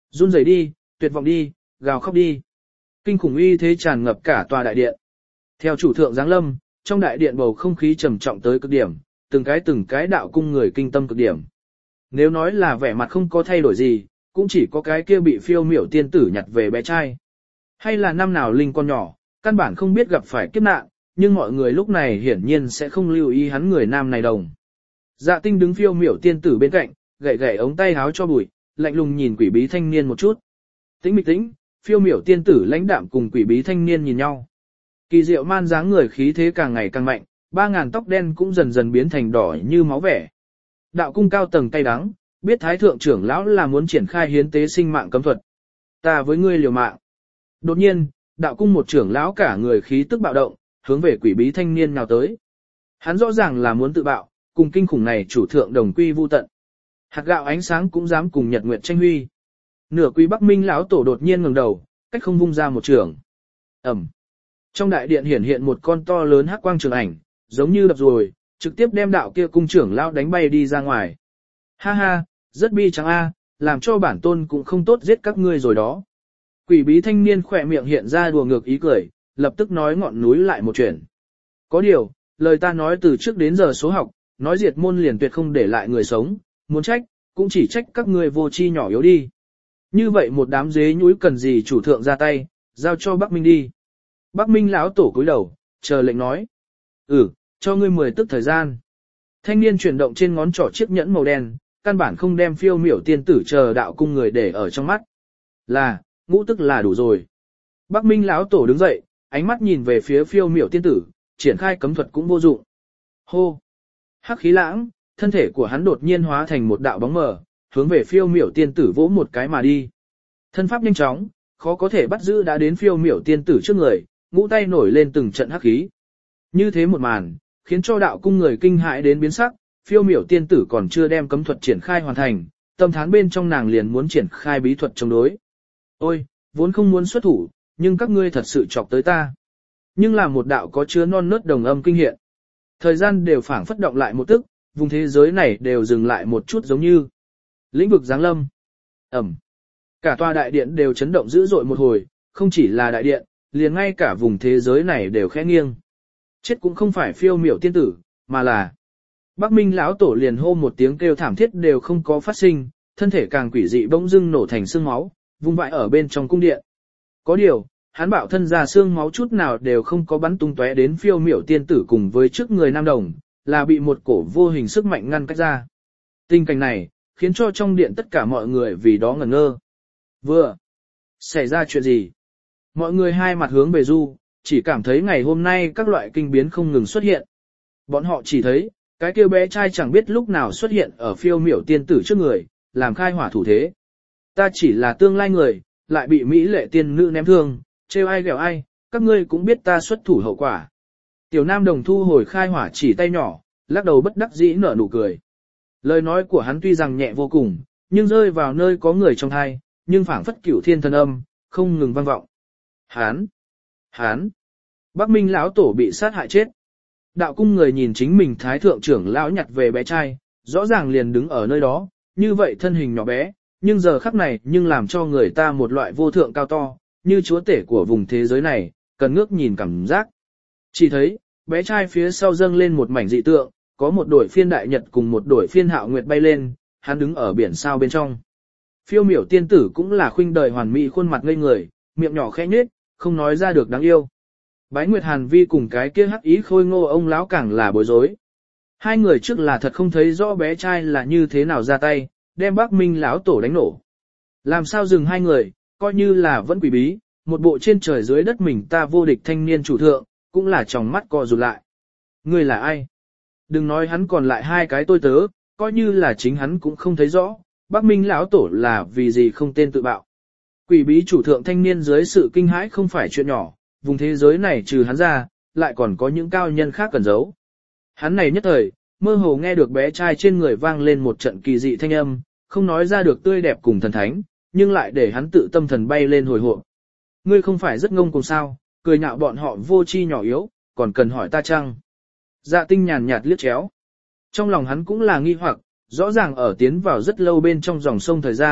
Run rẩy đi, tuyệt vọng đi, gào khóc đi. Kinh khủng uy thế tràn ngập cả tòa đại điện. Theo chủ thượng giáng lâm, trong đại điện bầu không khí trầm trọng tới cực điểm, từng cái từng cái đạo cung người kinh tâm cực điểm. Nếu nói là vẻ mặt không có thay đổi gì, cũng chỉ có cái kia bị phiêu miểu tiên tử nhặt về bé trai. Hay là năm nào linh con nhỏ, căn bản không biết gặp phải kiếp nạn, nhưng mọi người lúc này hiển nhiên sẽ không lưu ý hắn người nam này đồng. Dạ tinh đứng phiêu miểu tiên tử bên cạnh, gậy gậy ống tay háo cho bụi, lạnh lùng nhìn quỷ bí thanh niên một chút. Tĩnh mịch tĩnh, phiêu miểu tiên tử lãnh đạm cùng quỷ bí thanh niên nhìn nhau. Kỳ diệu man dáng người khí thế càng ngày càng mạnh, ba ngàn tóc đen cũng dần dần biến thành đỏ như máu vẻ. Đạo cung cao tầng tay đắng, biết thái thượng trưởng lão là muốn triển khai hiến tế sinh mạng cấm thuật. Ta với ngươi liều mạng. Đột nhiên, đạo cung một trưởng lão cả người khí tức bạo động, hướng về quỷ bí thanh niên nào tới. Hắn rõ ràng là muốn tự bạo, cùng kinh khủng này chủ thượng đồng quy vu tận. Hạt gạo ánh sáng cũng dám cùng nhật nguyệt tranh huy. Nửa quý Bắc Minh lão tổ đột nhiên ngẩng đầu, cách không vung ra một trường. Ầm. Trong đại điện hiển hiện một con to lớn hắc quang trường ảnh, giống như đập rồi, trực tiếp đem đạo kia cung trưởng lão đánh bay đi ra ngoài. Ha ha, rất bi trắng a, làm cho bản tôn cũng không tốt giết các ngươi rồi đó. Quỷ bí thanh niên khỏe miệng hiện ra đùa ngược ý cười, lập tức nói ngọn núi lại một chuyện. Có điều, lời ta nói từ trước đến giờ số học, nói diệt môn liền tuyệt không để lại người sống, muốn trách, cũng chỉ trách các ngươi vô tri nhỏ yếu đi. Như vậy một đám dế nhúi cần gì chủ thượng ra tay, giao cho Bắc Minh đi. Bắc Minh lão tổ cúi đầu, chờ lệnh nói. Ừ, cho ngươi mười tức thời gian. Thanh niên chuyển động trên ngón trỏ chiếc nhẫn màu đen, căn bản không đem phiêu miểu tiên tử chờ đạo cung người để ở trong mắt. Là, ngũ tức là đủ rồi. Bắc Minh lão tổ đứng dậy, ánh mắt nhìn về phía phiêu miểu tiên tử, triển khai cấm thuật cũng vô dụng. Hô! Hắc khí lãng, thân thể của hắn đột nhiên hóa thành một đạo bóng mờ, hướng về phiêu miểu tiên tử vỗ một cái mà đi. Thân pháp nhanh chóng, khó có thể bắt giữ đã đến phiêu miểu tiên tử trước người, ngũ tay nổi lên từng trận hắc khí. Như thế một màn, khiến cho đạo cung người kinh hãi đến biến sắc, phiêu miểu tiên tử còn chưa đem cấm thuật triển khai hoàn thành, tâm thán bên trong nàng liền muốn triển khai bí thuật chống đối. Ôi, vốn không muốn xuất thủ, nhưng các ngươi thật sự chọc tới ta. Nhưng là một đạo có chứa non nớt đồng âm kinh hiện. Thời gian đều phảng phất động lại một tức, vùng thế giới này đều dừng lại một chút giống như lĩnh vực giáng lâm. Ẩm. Cả tòa đại điện đều chấn động dữ dội một hồi, không chỉ là đại điện, liền ngay cả vùng thế giới này đều khẽ nghiêng. Chết cũng không phải phiêu miểu tiên tử, mà là Bắc Minh lão tổ liền hô một tiếng kêu thảm thiết đều không có phát sinh, thân thể càng quỷ dị bỗng dưng nổ thành xương máu, vung vãi ở bên trong cung điện. Có điều, hắn bạo thân ra xương máu chút nào đều không có bắn tung tóe đến phiêu miểu tiên tử cùng với trước người nam đồng, là bị một cổ vô hình sức mạnh ngăn cách ra. Tình cảnh này, khiến cho trong điện tất cả mọi người vì đó ngẩn ngơ. Vừa xảy ra chuyện gì? Mọi người hai mặt hướng về du, chỉ cảm thấy ngày hôm nay các loại kinh biến không ngừng xuất hiện. Bọn họ chỉ thấy, cái kia bé trai chẳng biết lúc nào xuất hiện ở phiêu miểu tiên tử trước người, làm khai hỏa thủ thế. Ta chỉ là tương lai người, lại bị mỹ lệ tiên nữ ném thương, trêu ai ghẹo ai, các ngươi cũng biết ta xuất thủ hậu quả. Tiểu nam đồng thu hồi khai hỏa chỉ tay nhỏ, lắc đầu bất đắc dĩ nở nụ cười. Lời nói của hắn tuy rằng nhẹ vô cùng, nhưng rơi vào nơi có người trong thai, nhưng phảng phất cửu thiên thần âm, không ngừng vang vọng. Hán! Hán! Bắc Minh lão tổ bị sát hại chết. Đạo cung người nhìn chính mình thái thượng trưởng lão nhặt về bé trai, rõ ràng liền đứng ở nơi đó, như vậy thân hình nhỏ bé, nhưng giờ khắc này nhưng làm cho người ta một loại vô thượng cao to, như chúa tể của vùng thế giới này, cần ngước nhìn cảm giác. Chỉ thấy, bé trai phía sau dâng lên một mảnh dị tượng, có một đội phiên đại nhật cùng một đội phiên hạo nguyệt bay lên, hắn đứng ở biển sao bên trong. Phiêu miểu tiên tử cũng là khuynh đời hoàn mỹ khuôn mặt ngây người, miệng nhỏ khẽ nhếch, không nói ra được đáng yêu. Bái Nguyệt Hàn Vi cùng cái kia hắc ý khôi ngô ông lão càng là bối rối. Hai người trước là thật không thấy rõ bé trai là như thế nào ra tay, đem Bắc Minh lão tổ đánh nổ. Làm sao dừng hai người, coi như là vẫn quỷ bí, một bộ trên trời dưới đất mình ta vô địch thanh niên chủ thượng, cũng là tròng mắt co rụt lại. Người là ai? Đừng nói hắn còn lại hai cái tôi tớ, coi như là chính hắn cũng không thấy rõ, Bắc Minh lão tổ là vì gì không tên tự bạo. Quỷ bí chủ thượng thanh niên dưới sự kinh hãi không phải chuyện nhỏ, vùng thế giới này trừ hắn ra, lại còn có những cao nhân khác cần giấu. Hắn này nhất thời, mơ hồ nghe được bé trai trên người vang lên một trận kỳ dị thanh âm, không nói ra được tươi đẹp cùng thần thánh, nhưng lại để hắn tự tâm thần bay lên hồi hộp. Ngươi không phải rất ngông cùng sao, cười nhạo bọn họ vô tri nhỏ yếu, còn cần hỏi ta chăng? Dạ tinh nhàn nhạt liếc chéo. Trong lòng hắn cũng là nghi hoặc, rõ ràng ở tiến vào rất lâu bên trong dòng sông thời gian,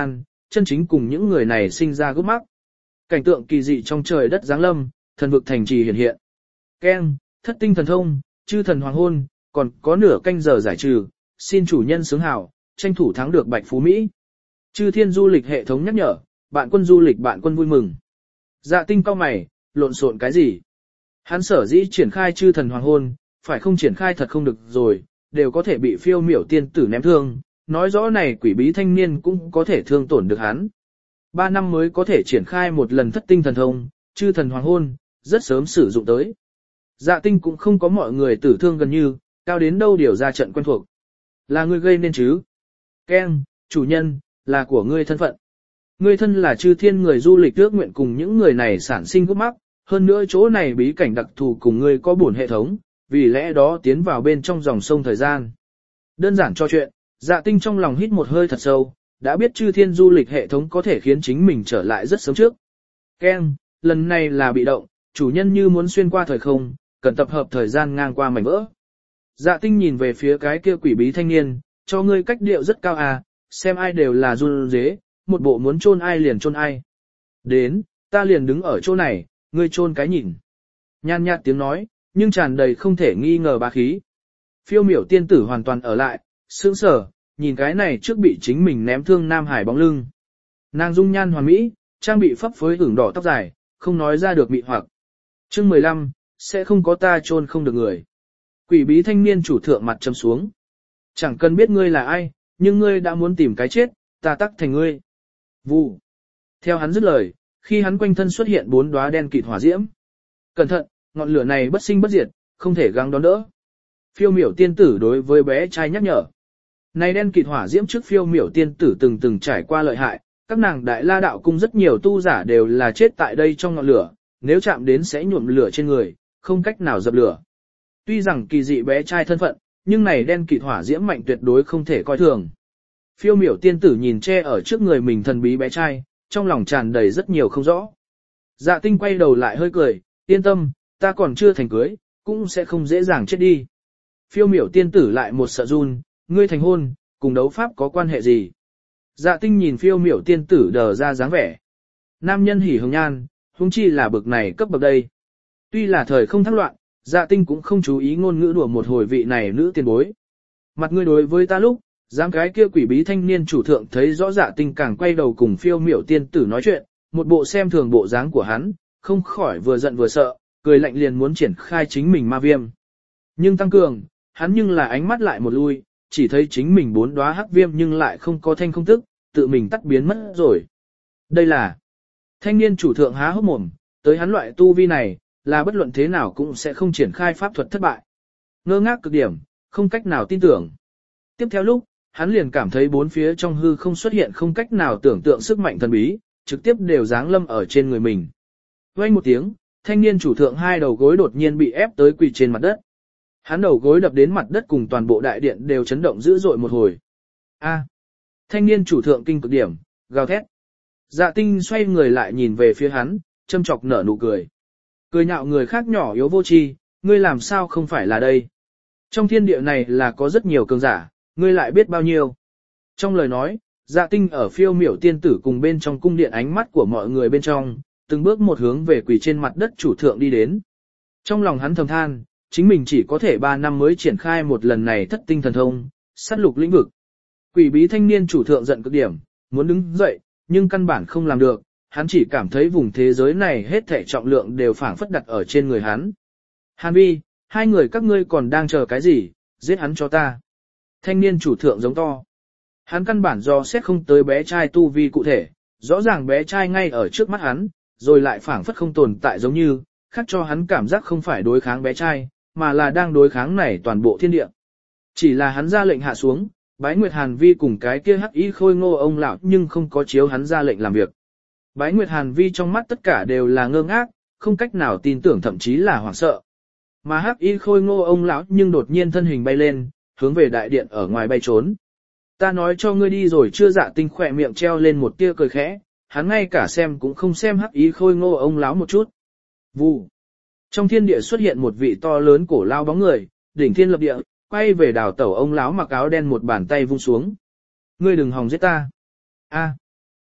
chân chính cùng những người này sinh ra gốc mắc. Cảnh tượng kỳ dị trong trời đất giáng lâm, thần vực thành trì hiện hiện. Keng, thất tinh thần thông, chư thần hoàng hôn, còn có nửa canh giờ giải trừ, xin chủ nhân sướng hào, tranh thủ thắng được Bạch Phú Mỹ. Chư thiên du lịch hệ thống nhắc nhở, bạn quân du lịch bạn quân vui mừng. Dạ Tinh cau mày, lộn xộn cái gì? Hắn sở dĩ triển khai chư thần hoàng hôn, phải không triển khai thật không được rồi, đều có thể bị phiêu miểu tiên tử ném thương, nói rõ này quỷ bí thanh niên cũng có thể thương tổn được hắn. Ba năm mới có thể triển khai một lần thất tinh thần thông, chư thần hoàng hôn, rất sớm sử dụng tới. Dạ Tinh cũng không có mọi người tử thương gần như, cao đến đâu điều ra trận quen thuộc. Là ngươi gây nên chứ? Keng, chủ nhân, là của ngươi thân phận. Ngươi thân là chư thiên người du lịch ước nguyện cùng những người này sản sinh gốc mắc, hơn nữa chỗ này bí cảnh đặc thù cùng ngươi có bổn hệ thống, vì lẽ đó tiến vào bên trong dòng sông thời gian. Đơn giản cho chuyện, Dạ Tinh trong lòng hít một hơi thật sâu, đã biết chư thiên du lịch hệ thống có thể khiến chính mình trở lại rất sớm trước. Ken, lần này là bị động, chủ nhân như muốn xuyên qua thời không, cần tập hợp thời gian ngang qua mảnh vỡ. Dạ Tinh nhìn về phía cái kia quỷ bí thanh niên, cho ngươi cách điệu rất cao à, xem ai đều là run dế, một bộ muốn chôn ai liền chôn ai. Đến, ta liền đứng ở chỗ này, ngươi chôn cái nhìn. Nhan nhạt tiếng nói, nhưng tràn đầy không thể nghi ngờ bá khí. Phiêu miểu tiên tử hoàn toàn ở lại, sững sờ, nhìn cái này trước bị chính mình ném thương Nam Hải bóng lưng. Nàng dung nhan hoàn mỹ, trang bị phấp phới ửng đỏ tóc dài, không nói ra được mị hoặc. Chương mười lăm, sẽ không có ta chôn không được người. Quỷ bí thanh niên chủ thượng mặt trầm xuống. Chẳng cần biết ngươi là ai, nhưng ngươi đã muốn tìm cái chết, ta tắc thành ngươi. Vụ. Theo hắn dứt lời, khi hắn quanh thân xuất hiện bốn đóa đen kịt hỏa diễm. Cẩn thận, ngọn lửa này bất sinh bất diệt, không thể gắng đón đỡ. Phiêu miểu tiên tử đối với bé trai nhắc nhở. Này đen kịt hỏa diễm trước phiêu miểu tiên tử từng từng trải qua lợi hại, các nàng đại la đạo cung rất nhiều tu giả đều là chết tại đây trong ngọn lửa, nếu chạm đến sẽ nhuộm lửa trên người, không cách nào dập lửa. Tuy rằng kỳ dị bé trai thân phận, nhưng này đen kịt hỏa diễm mạnh tuyệt đối không thể coi thường. Phiêu miểu tiên tử nhìn che ở trước người mình thần bí bé trai, trong lòng tràn đầy rất nhiều không rõ. Dạ Tinh quay đầu lại hơi cười, yên tâm, ta còn chưa thành cưới, cũng sẽ không dễ dàng chết đi. Phiêu miểu tiên tử lại một sợ run, ngươi thành hôn, cùng đấu pháp có quan hệ gì? Dạ Tinh nhìn phiêu miểu tiên tử đờ ra dáng vẻ. Nam nhân hỉ hồng nhan, huống chi là bực này cấp bậc đây. Tuy là thời không thắc loạn, Dạ Tinh cũng không chú ý ngôn ngữ đùa một hồi vị này nữ tiền bối. Mặt ngươi đối với ta lúc, dám cái kia quỷ bí thanh niên chủ thượng thấy rõ Dạ Tinh càng quay đầu cùng phiêu miểu tiên tử nói chuyện, một bộ xem thường bộ dáng của hắn, không khỏi vừa giận vừa sợ, cười lạnh liền muốn triển khai chính mình ma viêm. Nhưng tăng cường, hắn nhưng là ánh mắt lại một lui, chỉ thấy chính mình bốn đóa hắc viêm nhưng lại không có thanh không tức, tự mình tắt biến mất rồi. Đây là thanh niên chủ thượng há hốc mồm, tới hắn loại tu vi này, là bất luận thế nào cũng sẽ không triển khai pháp thuật thất bại. Ngơ ngác cực điểm, không cách nào tin tưởng. Tiếp theo lúc, hắn liền cảm thấy bốn phía trong hư không xuất hiện không cách nào tưởng tượng sức mạnh thần bí, trực tiếp đều giáng lâm ở trên người mình. Vang một tiếng, thanh niên chủ thượng hai đầu gối đột nhiên bị ép tới quỳ trên mặt đất. Hắn đầu gối đập đến mặt đất cùng toàn bộ đại điện đều chấn động dữ dội một hồi. A! Thanh niên chủ thượng kinh cực điểm, gào thét. Dạ Tinh xoay người lại nhìn về phía hắn, châm chọc nở nụ cười. Cười nhạo người khác nhỏ yếu vô tri, ngươi làm sao không phải là đây? Trong thiên địa này là có rất nhiều cường giả, ngươi lại biết bao nhiêu. Trong lời nói, Dạ Tinh ở phiêu miểu tiên tử cùng bên trong cung điện ánh mắt của mọi người bên trong, từng bước một hướng về quỳ trên mặt đất chủ thượng đi đến. Trong lòng hắn thầm than, chính mình chỉ có thể ba năm mới triển khai một lần này thất tinh thần thông, sát lục lĩnh vực. Quỷ bí thanh niên chủ thượng giận cực điểm, muốn đứng dậy, nhưng căn bản không làm được, hắn chỉ cảm thấy vùng thế giới này hết thảy trọng lượng đều phảng phất đặt ở trên người hắn. Hàn Vi, hai người các ngươi còn đang chờ cái gì, giết hắn cho ta. Thanh niên chủ thượng giống to. Hắn căn bản do xét không tới bé trai tu vi cụ thể, rõ ràng bé trai ngay ở trước mắt hắn, rồi lại phảng phất không tồn tại giống như, khác cho hắn cảm giác không phải đối kháng bé trai, mà là đang đối kháng này toàn bộ thiên địa. Chỉ là hắn ra lệnh hạ xuống, Bái Nguyệt Hàn Vi cùng cái kia hắc y khôi ngô ông lão nhưng không có chiếu hắn ra lệnh làm việc. Bái Nguyệt Hàn Vi trong mắt tất cả đều là ngơ ngác, không cách nào tin tưởng thậm chí là hoảng sợ. Mà hắc y khôi ngô ông lão nhưng đột nhiên thân hình bay lên, hướng về đại điện ở ngoài bay trốn. Ta nói cho ngươi đi rồi chưa? Dạ Tinh khỏe miệng treo lên một tia cười khẽ, hắn ngay cả xem cũng không xem hắc y khôi ngô ông lão một chút. Vụ. Trong thiên địa xuất hiện một vị to lớn cổ lao bóng người, đỉnh thiên lập địa, quay về đào tẩu ông lão mặc áo đen một bàn tay vung xuống. Ngươi đừng hòng giết ta. A.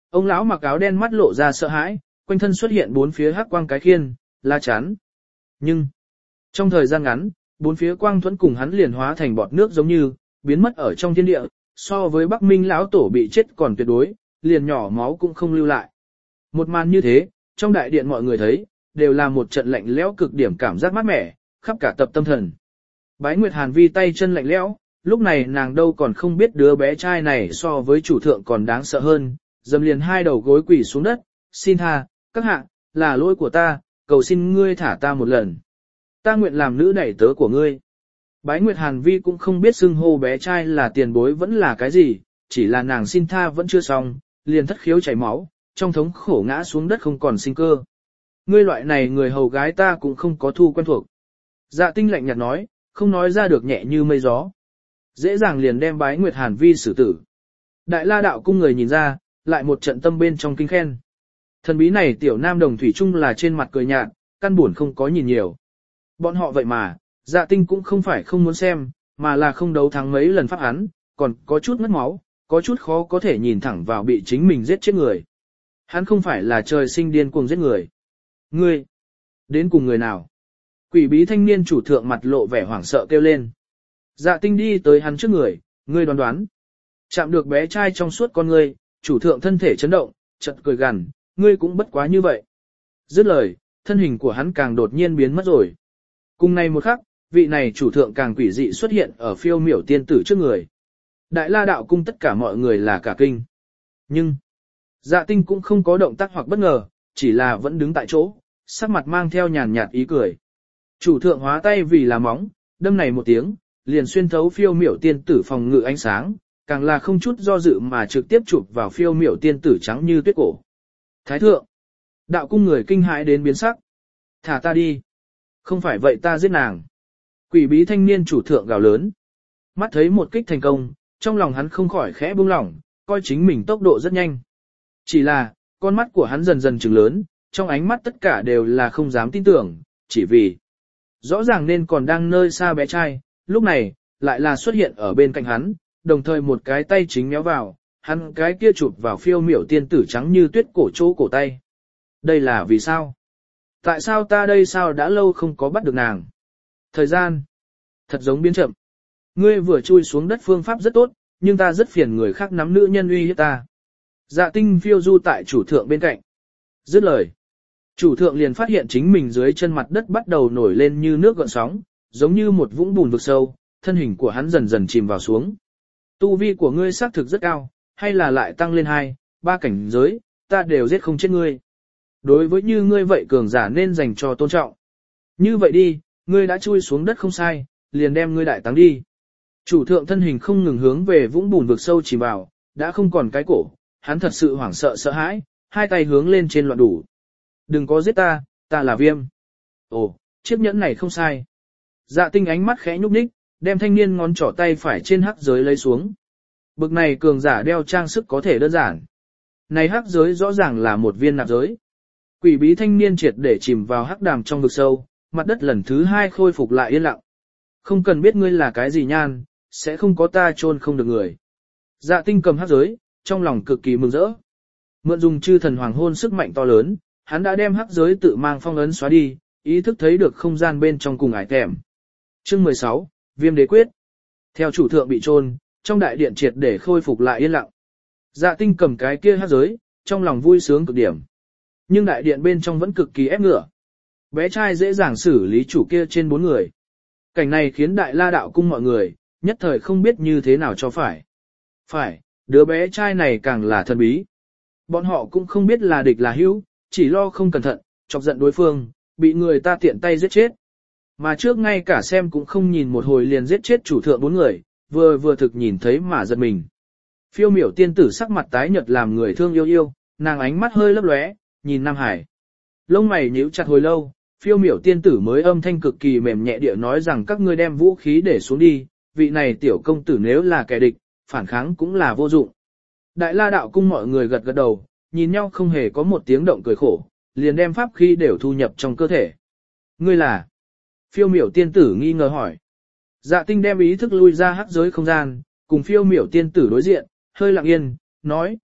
Ông lão mặc áo đen mắt lộ ra sợ hãi, quanh thân xuất hiện bốn phía hắc quang cái khiên, la chắn. Nhưng, trong thời gian ngắn, bốn phía quang thuẫn cùng hắn liền hóa thành bọt nước giống như, biến mất ở trong thiên địa, so với Bắc Minh lão tổ bị chết còn tuyệt đối, liền nhỏ máu cũng không lưu lại. Một màn như thế, trong đại điện mọi người thấy, đều là một trận lạnh lẽo cực điểm cảm giác mát mẻ, khắp cả tập tâm thần. Bái Nguyệt Hàn Vi tay chân lạnh lẽo, lúc này nàng đâu còn không biết đứa bé trai này so với chủ thượng còn đáng sợ hơn, dầm liền hai đầu gối quỳ xuống đất, xin tha, các hạ, là lỗi của ta, cầu xin ngươi thả ta một lần. Ta nguyện làm nữ đẩy tớ của ngươi. Bái Nguyệt Hàn Vi cũng không biết xưng hô bé trai là tiền bối vẫn là cái gì, chỉ là nàng xin tha vẫn chưa xong, liền thất khiếu chảy máu, trong thống khổ ngã xuống đất không còn sinh cơ. Ngươi loại này người hầu gái ta cũng không có thu quen thuộc. Dạ Tinh lạnh nhạt nói, không nói ra được nhẹ như mây gió. Dễ dàng liền đem Bái Nguyệt Hàn Vi xử tử. Đại La đạo cung người nhìn ra, lại một trận tâm bên trong kinh khen. Thần bí này tiểu nam đồng thủy chung là trên mặt cười nhạt, căn buồn không có nhìn nhiều. Bọn họ vậy mà, Dạ Tinh cũng không phải không muốn xem, mà là không đấu thắng mấy lần pháp hắn, còn có chút mất máu, có chút khó có thể nhìn thẳng vào bị chính mình giết chết người. Hắn không phải là trời sinh điên cuồng giết người. Ngươi, đến cùng người nào? Quỷ bí thanh niên chủ thượng mặt lộ vẻ hoảng sợ kêu lên. Dạ Tinh đi tới hắn trước người, ngươi đoán đoán. Chạm được bé trai trong suốt con ngươi, chủ thượng thân thể chấn động, chợt cười gằn, ngươi cũng bất quá như vậy. Dứt lời, thân hình của hắn càng đột nhiên biến mất rồi. Cùng này một khắc, vị này chủ thượng càng quỷ dị xuất hiện ở phiêu miểu tiên tử trước người. Đại La đạo cung tất cả mọi người là cả kinh. Nhưng, Dạ Tinh cũng không có động tác hoặc bất ngờ, chỉ là vẫn đứng tại chỗ, sắc mặt mang theo nhàn nhạt ý cười. Chủ thượng hóa tay vì là móng, đâm này một tiếng, liền xuyên thấu phiêu miểu tiên tử phòng ngự ánh sáng, càng là không chút do dự mà trực tiếp chụp vào phiêu miểu tiên tử trắng như tuyết cổ. Thái thượng, đạo cung người kinh hãi đến biến sắc. Thả ta đi. Không phải vậy ta giết nàng. Quỷ bí thanh niên chủ thượng gào lớn. Mắt thấy một kích thành công, trong lòng hắn không khỏi khẽ buông lỏng, coi chính mình tốc độ rất nhanh. Chỉ là, con mắt của hắn dần dần trừng lớn, trong ánh mắt tất cả đều là không dám tin tưởng, chỉ vì rõ ràng nên còn đang nơi xa bé trai, lúc này, lại là xuất hiện ở bên cạnh hắn, đồng thời một cái tay chính méo vào, hắn cái kia chụp vào phiêu miểu tiên tử trắng như tuyết cổ chỗ cổ tay. Đây là vì sao? Tại sao ta đây sao đã lâu không có bắt được nàng? Thời gian, thật giống biến chậm. Ngươi vừa chui xuống đất phương pháp rất tốt, nhưng ta rất phiền người khác nắm nữ nhân uy hiếp ta. Dạ Tinh phiêu du tại chủ thượng bên cạnh. Dứt lời. Chủ thượng liền phát hiện chính mình dưới chân mặt đất bắt đầu nổi lên như nước gợn sóng, giống như một vũng bùn vực sâu, thân hình của hắn dần dần chìm vào xuống. Tu vi của ngươi xác thực rất cao, hay là lại tăng lên hai, ba cảnh giới, ta đều giết không chết ngươi. Đối với như ngươi vậy cường giả nên dành cho tôn trọng. Như vậy đi, ngươi đã chui xuống đất không sai, liền đem ngươi đại táng đi. Chủ thượng thân hình không ngừng hướng về vũng bùn vực sâu chìm vào, đã không còn cái cổ, hắn thật sự hoảng sợ sợ hãi, hai tay hướng lên trên loạn đủ. Đừng có giết ta, ta là Viêm. Ồ, chiếc nhẫn này không sai. Dạ Tinh ánh mắt khẽ nhúc nhích, đem thanh niên ngón trỏ tay phải trên hắc giới lấy xuống. Bực này cường giả đeo trang sức có thể đơn giản. Này hắc giới rõ ràng là một viên nạp giới. Quỷ bí thanh niên triệt để chìm vào hắc đàm trong vực sâu, mặt đất lần thứ hai khôi phục lại yên lặng. Không cần biết ngươi là cái gì nhan, sẽ không có ta chôn không được người. Dạ Tinh cầm hắc giới, trong lòng cực kỳ mừng rỡ. Mượn dùng chư thần hoàng hôn sức mạnh to lớn, hắn đã đem hắc giới tự mang phong ấn xóa đi, ý thức thấy được không gian bên trong cùng ải tèm. Chương mười sáu, Viêm đế quyết. Theo chủ thượng bị chôn, trong đại điện triệt để khôi phục lại yên lặng. Dạ Tinh cầm cái kia hắc giới, trong lòng vui sướng cực điểm. Nhưng đại điện bên trong vẫn cực kỳ ép ngựa. Bé trai dễ dàng xử lý chủ kia trên bốn người. Cảnh này khiến Đại La đạo cung mọi người, nhất thời không biết như thế nào cho phải. Phải, đứa bé trai này càng là thần bí. Bọn họ cũng không biết là địch là hữu, chỉ lo không cẩn thận, chọc giận đối phương, bị người ta tiện tay giết chết. Mà trước ngay cả xem cũng không nhìn một hồi liền giết chết chủ thượng bốn người, vừa vừa thực nhìn thấy mà giật mình. Phiêu miểu tiên tử sắc mặt tái nhợt làm người thương yêu yêu, nàng ánh mắt hơi lấp lóe, nhìn Nam Hải. Lông mày nhíu chặt hồi lâu, phiêu miểu tiên tử mới âm thanh cực kỳ mềm nhẹ địa nói rằng các ngươi đem vũ khí để xuống đi, vị này tiểu công tử nếu là kẻ địch, phản kháng cũng là vô dụng. Đại La đạo cung mọi người gật gật đầu, nhìn nhau không hề có một tiếng động cười khổ, liền đem pháp khí đều thu nhập trong cơ thể. Ngươi là? Phiêu miểu tiên tử nghi ngờ hỏi. Dạ Tinh đem ý thức lui ra hắc giới không gian, cùng phiêu miểu tiên tử đối diện, hơi lặng yên, nói,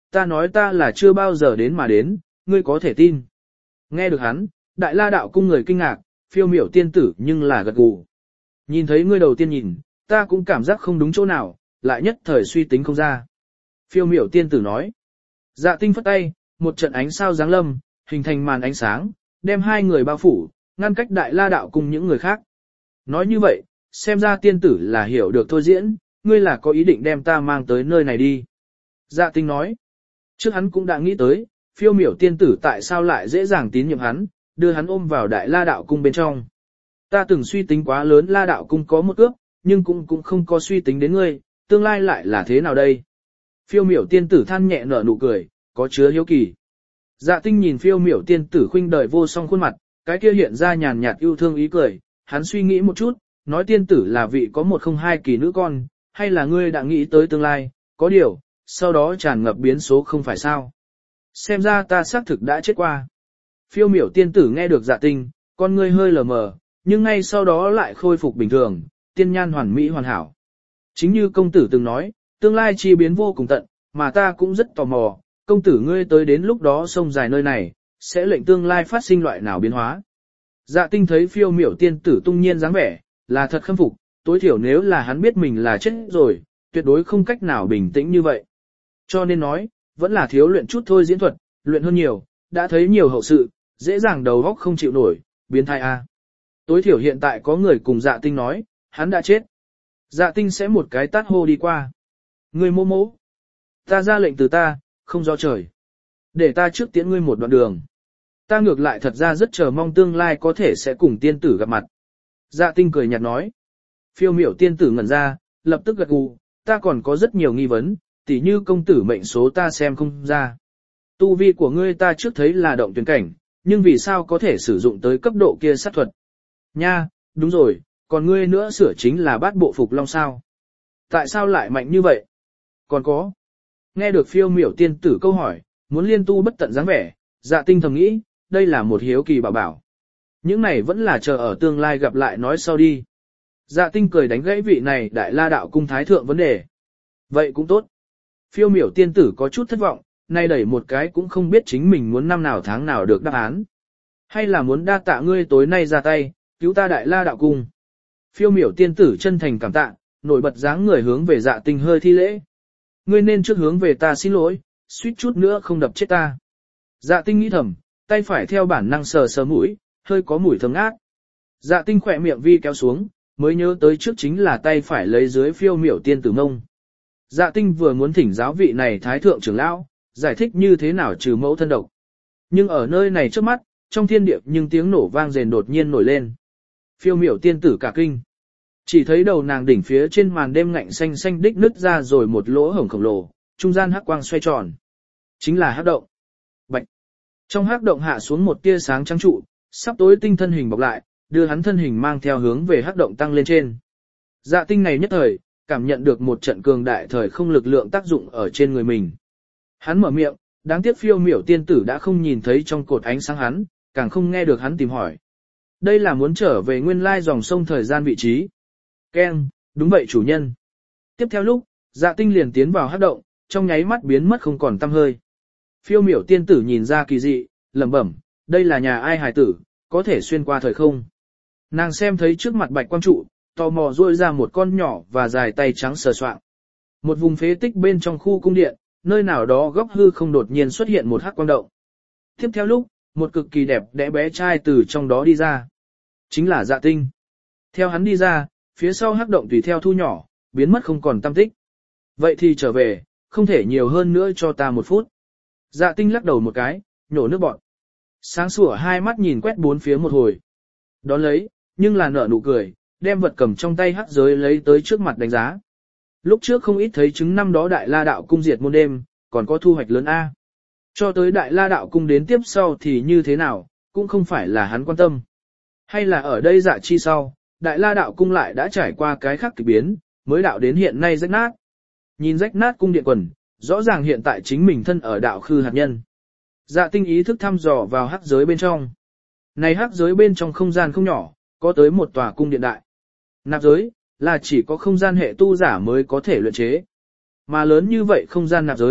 ta nói ta là chưa bao giờ đến mà đến, ngươi có thể tin. Nghe được hắn, đại la đạo cung người kinh ngạc, phiêu miểu tiên tử nhưng là gật gù. Nhìn thấy ngươi đầu tiên nhìn, ta cũng cảm giác không đúng chỗ nào, lại nhất thời suy tính không ra. Phiêu miểu tiên tử nói. Dạ tinh phất tay, một trận ánh sao giáng lâm, hình thành màn ánh sáng, đem hai người bao phủ, ngăn cách đại la đạo cùng những người khác. Nói như vậy, xem ra tiên tử là hiểu được thôi diễn, ngươi là có ý định đem ta mang tới nơi này đi. Dạ tinh nói. Trước hắn cũng đã nghĩ tới, phiêu miểu tiên tử tại sao lại dễ dàng tín nhiệm hắn, đưa hắn ôm vào đại la đạo cung bên trong. Ta từng suy tính quá lớn la đạo cung có một cước, nhưng cũng cũng không có suy tính đến ngươi, tương lai lại là thế nào đây? Phiêu miểu tiên tử than nhẹ nở nụ cười, có chứa hiếu kỳ. Dạ tinh nhìn phiêu miểu tiên tử khuynh đời vô song khuôn mặt, cái kia hiện ra nhàn nhạt yêu thương ý cười, hắn suy nghĩ một chút, nói tiên tử là vị có một không hai kỳ nữ con, hay là ngươi đã nghĩ tới tương lai, có điều, sau đó tràn ngập biến số không phải sao. Xem ra ta xác thực đã chết qua. Phiêu miểu tiên tử nghe được dạ tinh, con ngươi hơi lờ mờ, nhưng ngay sau đó lại khôi phục bình thường, tiên nhan hoàn mỹ hoàn hảo. Chính như công tử từng nói, tương lai chi biến vô cùng tận, mà ta cũng rất tò mò, công tử ngươi tới đến lúc đó sông dài nơi này, sẽ lệnh tương lai phát sinh loại nào biến hóa. Dạ tinh thấy phiêu miểu tiên tử tung nhiên dáng vẻ, là thật khâm phục, tối thiểu nếu là hắn biết mình là chết rồi, tuyệt đối không cách nào bình tĩnh như vậy. Cho nên nói, vẫn là thiếu luyện chút thôi diễn thuật, luyện hơn nhiều, đã thấy nhiều hậu sự, dễ dàng đầu óc không chịu nổi, biến thai a. Tối thiểu hiện tại có người cùng dạ tinh nói, hắn đã chết. Dạ tinh sẽ một cái tát hô đi qua. Ngươi mô mô. Ta ra lệnh từ ta, không do trời. Để ta trước tiễn ngươi một đoạn đường. Ta ngược lại thật ra rất chờ mong tương lai có thể sẽ cùng tiên tử gặp mặt. Dạ tinh cười nhạt nói. Phiêu miểu tiên tử ngẩn ra, lập tức gật gù, ta còn có rất nhiều nghi vấn, tỉ như công tử mệnh số ta xem không ra. Tu vi của ngươi ta trước thấy là động tuyển cảnh, nhưng vì sao có thể sử dụng tới cấp độ kia sát thuật? Nha, đúng rồi, còn ngươi nữa sửa chính là bát bộ phục long sao? Tại sao lại mạnh như vậy? Còn có. Nghe được phiêu miểu tiên tử câu hỏi, muốn liên tu bất tận dáng vẻ, dạ tinh thầm nghĩ, đây là một hiếu kỳ bảo bảo. Những này vẫn là chờ ở tương lai gặp lại nói sau đi. Dạ tinh cười đánh gãy vị này đại la đạo cung thái thượng vấn đề. Vậy cũng tốt. Phiêu miểu tiên tử có chút thất vọng, nay đẩy một cái cũng không biết chính mình muốn năm nào tháng nào được đáp án. Hay là muốn đa tạ ngươi tối nay ra tay, cứu ta đại la đạo cung. Phiêu miểu tiên tử chân thành cảm tạ, nổi bật dáng người hướng về dạ tinh hơi thi lễ. Ngươi nên trước hướng về ta xin lỗi, suýt chút nữa không đập chết ta. Dạ tinh nghĩ thầm, tay phải theo bản năng sờ sờ mũi, hơi có mùi thơm ngát. Dạ tinh khỏe miệng vi kéo xuống, mới nhớ tới trước chính là tay phải lấy dưới phiêu miểu tiên tử mông. Dạ tinh vừa muốn thỉnh giáo vị này thái thượng trưởng lão, giải thích như thế nào trừ mẫu thân độc. Nhưng ở nơi này trước mắt, trong thiên địa nhưng tiếng nổ vang rền đột nhiên nổi lên. Phiêu miểu tiên tử cả kinh. Chỉ thấy đầu nàng đỉnh phía trên màn đêm ngạnh xanh xanh đích nứt ra rồi một lỗ hổng khổng lồ, trung gian hắc quang xoay tròn. Chính là hắc động. Bạch. Trong hắc động hạ xuống một tia sáng trắng trụ, sắp tối tinh thân hình bọc lại, đưa hắn thân hình mang theo hướng về hắc động tăng lên trên. Dạ tinh này nhất thời, cảm nhận được một trận cường đại thời không lực lượng tác dụng ở trên người mình. Hắn mở miệng, đáng tiếc phiêu miểu tiên tử đã không nhìn thấy trong cột ánh sáng hắn, càng không nghe được hắn tìm hỏi. Đây là muốn trở về nguyên lai dòng sông thời gian vị trí. Ken, đúng vậy chủ nhân. Tiếp theo lúc, dạ tinh liền tiến vào hắc động, trong nháy mắt biến mất không còn tăm hơi. Phiêu miểu tiên tử nhìn ra kỳ dị, lẩm bẩm, đây là nhà ai hài tử, có thể xuyên qua thời không. Nàng xem thấy trước mặt bạch quang trụ, tò mò duỗi ra một con nhỏ và dài tay trắng sờ soạng. Một vùng phế tích bên trong khu cung điện, nơi nào đó góc hư không đột nhiên xuất hiện một hắc quang động. Tiếp theo lúc, một cực kỳ đẹp đẽ bé trai từ trong đó đi ra. Chính là dạ tinh. Theo hắn đi ra, phía sau hắc động tùy theo thu nhỏ, biến mất không còn tăm tích. Vậy thì trở về, không thể nhiều hơn nữa cho ta một phút. Dạ tinh lắc đầu một cái, nhổ nước bọt. Sáng sủa hai mắt nhìn quét bốn phía một hồi. Đón lấy, nhưng là nở nụ cười, đem vật cầm trong tay hắc giới lấy tới trước mặt đánh giá. Lúc trước không ít thấy chứng năm đó đại la đạo cung diệt môn đêm, còn có thu hoạch lớn A. Cho tới đại la đạo cung đến tiếp sau thì như thế nào, cũng không phải là hắn quan tâm. Hay là ở đây dạ chi sau, đại la đạo cung lại đã trải qua cái khác kỳ biến, mới đạo đến hiện nay rách nát. Nhìn rách nát cung điện quần, rõ ràng hiện tại chính mình thân ở đạo khư hạt nhân. Dạ tinh ý thức thăm dò vào hắc giới bên trong. Này hắc giới bên trong không gian không nhỏ, có tới một tòa cung điện đại. Nạp giới, là chỉ có không gian hệ tu giả mới có thể luyện chế. Mà lớn như vậy không gian nạp giới,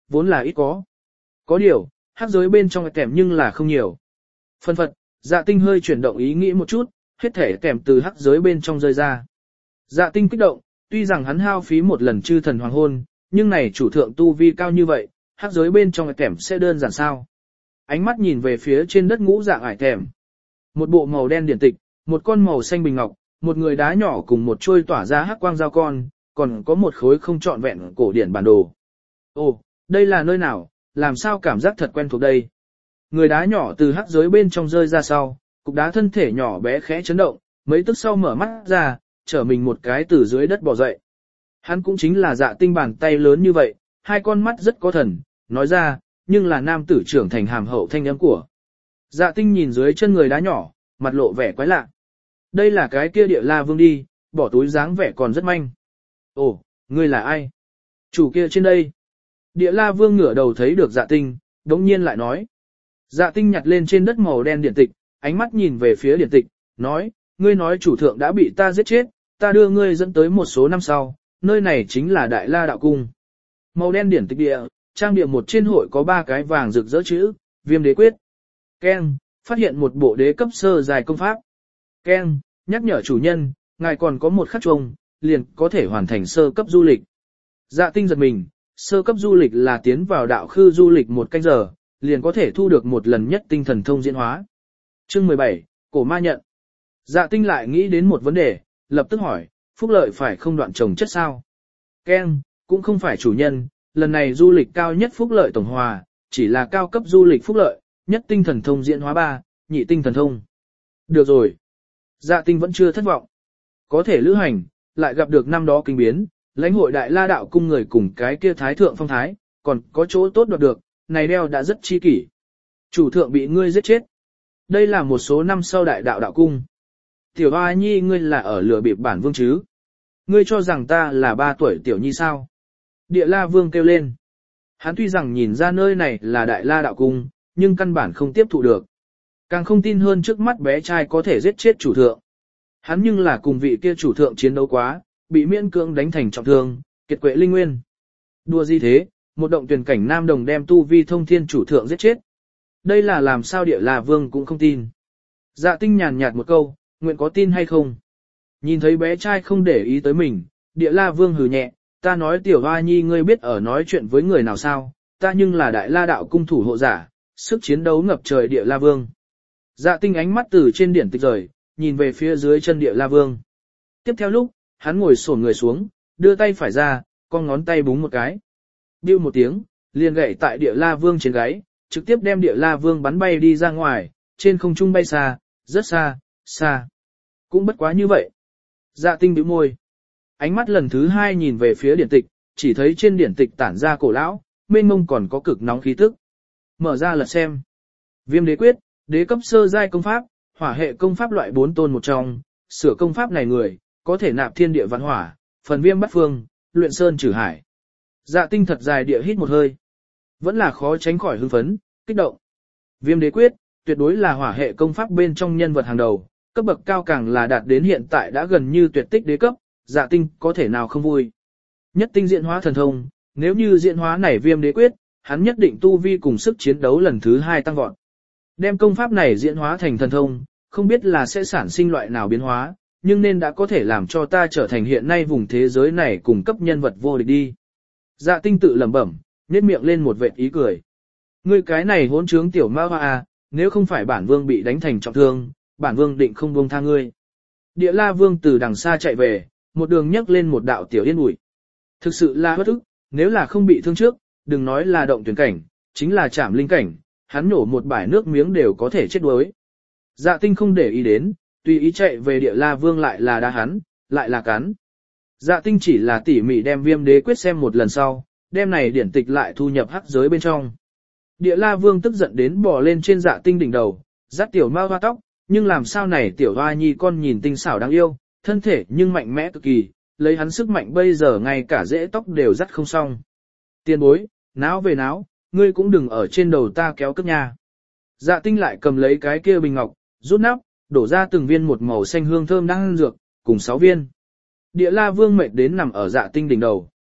vốn là ít có. Có điều, hắc giới bên trong kèm nhưng là không nhiều. Phân phật, dạ tinh hơi chuyển động ý nghĩ một chút, hết thể kèm từ hắc giới bên trong rơi ra. Dạ tinh kích động, tuy rằng hắn hao phí một lần chư thần hoàng hôn, nhưng này chủ thượng tu vi cao như vậy, hắc giới bên trong kèm sẽ đơn giản sao. Ánh mắt nhìn về phía trên đất ngũ dạng ải kèm. Một bộ màu đen điển tịch, một con màu xanh bình ngọc, một người đá nhỏ cùng một trôi tỏa ra hắc quang dao con, còn có một khối không trọn vẹn cổ điển bản đồ. Ồ, đây là nơi nào, làm sao cảm giác thật quen thuộc đây. Người đá nhỏ từ hắc giới bên trong rơi ra sau, cục đá thân thể nhỏ bé khẽ chấn động, mấy tức sau mở mắt ra, trở mình một cái từ dưới đất bò dậy. Hắn cũng chính là dạ tinh bàn tay lớn như vậy, hai con mắt rất có thần, nói ra, nhưng là nam tử trưởng thành hàm hậu thanh âm của. Dạ tinh nhìn dưới chân người đá nhỏ, mặt lộ vẻ quái lạ. Đây là cái kia địa la vương đi, bỏ túi dáng vẻ còn rất manh. Ồ, ngươi là ai? Chủ kia trên đây. Địa la vương ngửa đầu thấy được dạ tinh, đống nhiên lại nói. Dạ tinh nhặt lên trên đất màu đen điển tịch, ánh mắt nhìn về phía điển tịch, nói, ngươi nói chủ thượng đã bị ta giết chết, ta đưa ngươi dẫn tới một số năm sau, nơi này chính là Đại La Đạo Cung. Màu đen điển tịch địa, trang địa một trên hội có ba cái vàng rực rỡ chữ, viêm đế quyết. Ken, phát hiện một bộ đế cấp sơ dài công pháp. Ken, nhắc nhở chủ nhân, ngài còn có một khắc chuông, liền có thể hoàn thành sơ cấp du lịch. Dạ tinh giật mình, sơ cấp du lịch là tiến vào đạo khư du lịch một canh giờ, liền có thể thu được một lần nhất tinh thần thông diễn hóa. Chương mười bảy, cổ ma nhận. Dạ tinh lại nghĩ đến một vấn đề, lập tức hỏi, phúc lợi phải không đoạn trồng chất sao? Ken, cũng không phải chủ nhân, lần này du lịch cao nhất phúc lợi tổng hòa, chỉ là cao cấp du lịch phúc lợi, nhất tinh thần thông diễn hóa ba, nhị tinh thần thông. Được rồi. Dạ tinh vẫn chưa thất vọng. Có thể lữ hành, lại gặp được năm đó kinh biến, lãnh hội Đại La Đạo Cung người cùng cái kia thái thượng phong thái, còn có chỗ tốt đoạt được, này đeo đã rất chi kỷ. Chủ thượng bị ngươi giết chết. Đây là một số năm sau Đại Đạo Đạo Cung. Tiểu Hoa Nhi ngươi là ở lừa bịp bản vương chứ? Ngươi cho rằng ta là ba tuổi tiểu nhi sao? Địa La Vương kêu lên. Hắn tuy rằng nhìn ra nơi này là Đại La Đạo Cung, nhưng căn bản không tiếp thụ được. Càng không tin hơn trước mắt bé trai có thể giết chết chủ thượng. Hắn nhưng là cùng vị kia chủ thượng chiến đấu quá, bị miễn cưỡng đánh thành trọng thương, kiệt quệ linh nguyên. Đùa gì thế, một động tuyển cảnh nam đồng đem tu vi thông thiên chủ thượng giết chết. Đây là làm sao Địa La Vương cũng không tin. Dạ tinh nhàn nhạt một câu, nguyện có tin hay không? Nhìn thấy bé trai không để ý tới mình, Địa La Vương hừ nhẹ, ta nói tiểu hoa nhi ngươi biết ở nói chuyện với người nào sao, ta nhưng là Đại La Đạo Cung thủ hộ giả, sức chiến đấu ngập trời Địa La Vương. Dạ tinh ánh mắt từ trên điển tịch rời, nhìn về phía dưới chân Địa La Vương. Tiếp theo lúc, hắn ngồi xổm người xuống, đưa tay phải ra, con ngón tay búng một cái. Biu một tiếng, liền gậy tại Địa La Vương trên gáy, trực tiếp đem Địa La Vương bắn bay đi ra ngoài, trên không trung bay xa, rất xa, xa. Cũng bất quá như vậy. Dạ tinh bĩu môi. Ánh mắt lần thứ hai nhìn về phía điển tịch, chỉ thấy trên điển tịch tản ra cổ lão, mênh mông còn có cực nóng khí tức. Mở ra lật xem. Viêm đế quyết, đế cấp sơ giai công pháp, hỏa hệ công pháp loại bốn tôn một trong, sửa công pháp này người, có thể nạp thiên địa văn hỏa, phần viêm bắt phương, luyện sơn trừ hải. Dạ tinh thật dài địa hít một hơi. Vẫn là khó tránh khỏi hưng phấn, kích động. Viêm đế quyết, tuyệt đối là hỏa hệ công pháp bên trong nhân vật hàng đầu, cấp bậc cao càng là đạt đến hiện tại đã gần như tuyệt tích đế cấp, dạ tinh có thể nào không vui. Nhất tinh diễn hóa thần thông, nếu như diễn hóa này viêm đế quyết, hắn nhất định tu vi cùng sức chiến đấu lần thứ hai tăng vọt. Đem công pháp này diễn hóa thành thần thông, không biết là sẽ sản sinh loại nào biến hóa, nhưng nên đã có thể làm cho ta trở thành hiện nay vùng thế giới này cùng cấp nhân vật vô địch đi. Dạ tinh tự lẩm bẩm, nhếch miệng lên một vệt ý cười. Ngươi cái này hỗn trướng tiểu ma hoa à, nếu không phải bản vương bị đánh thành trọng thương, bản vương định không buông tha ngươi. Địa La Vương từ đằng xa chạy về, một đường nhấc lên một đạo tiểu yên ủi. Thực sự là bất ức, nếu là không bị thương trước, đừng nói là động tuyển cảnh, chính là chạm linh cảnh, hắn nổ một bãi nước miếng đều có thể chết đuối. Dạ tinh không để ý đến, tùy ý chạy về Địa La Vương lại là đá hắn, lại là cắn. Dạ tinh chỉ là tỉ mỉ đem viêm đế quyết xem một lần sau, đem này điển tịch lại thu nhập hắc giới bên trong. Địa La Vương tức giận đến bò lên trên dạ tinh đỉnh đầu, dắt tiểu ma hoa tóc, nhưng làm sao này tiểu hoa nhi con nhìn tinh xảo đáng yêu, thân thể nhưng mạnh mẽ cực kỳ, lấy hắn sức mạnh bây giờ ngay cả rễ tóc đều dắt không xong. Tiên bối, náo về náo, ngươi cũng đừng ở trên đầu ta kéo cướp nha. Dạ tinh lại cầm lấy cái kia bình ngọc, rút nắp, đổ ra từng viên một màu xanh hương thơm đang dược, cùng sáu viên. Địa La Vương mệt đến nằm ở dạ tinh đỉnh đầu.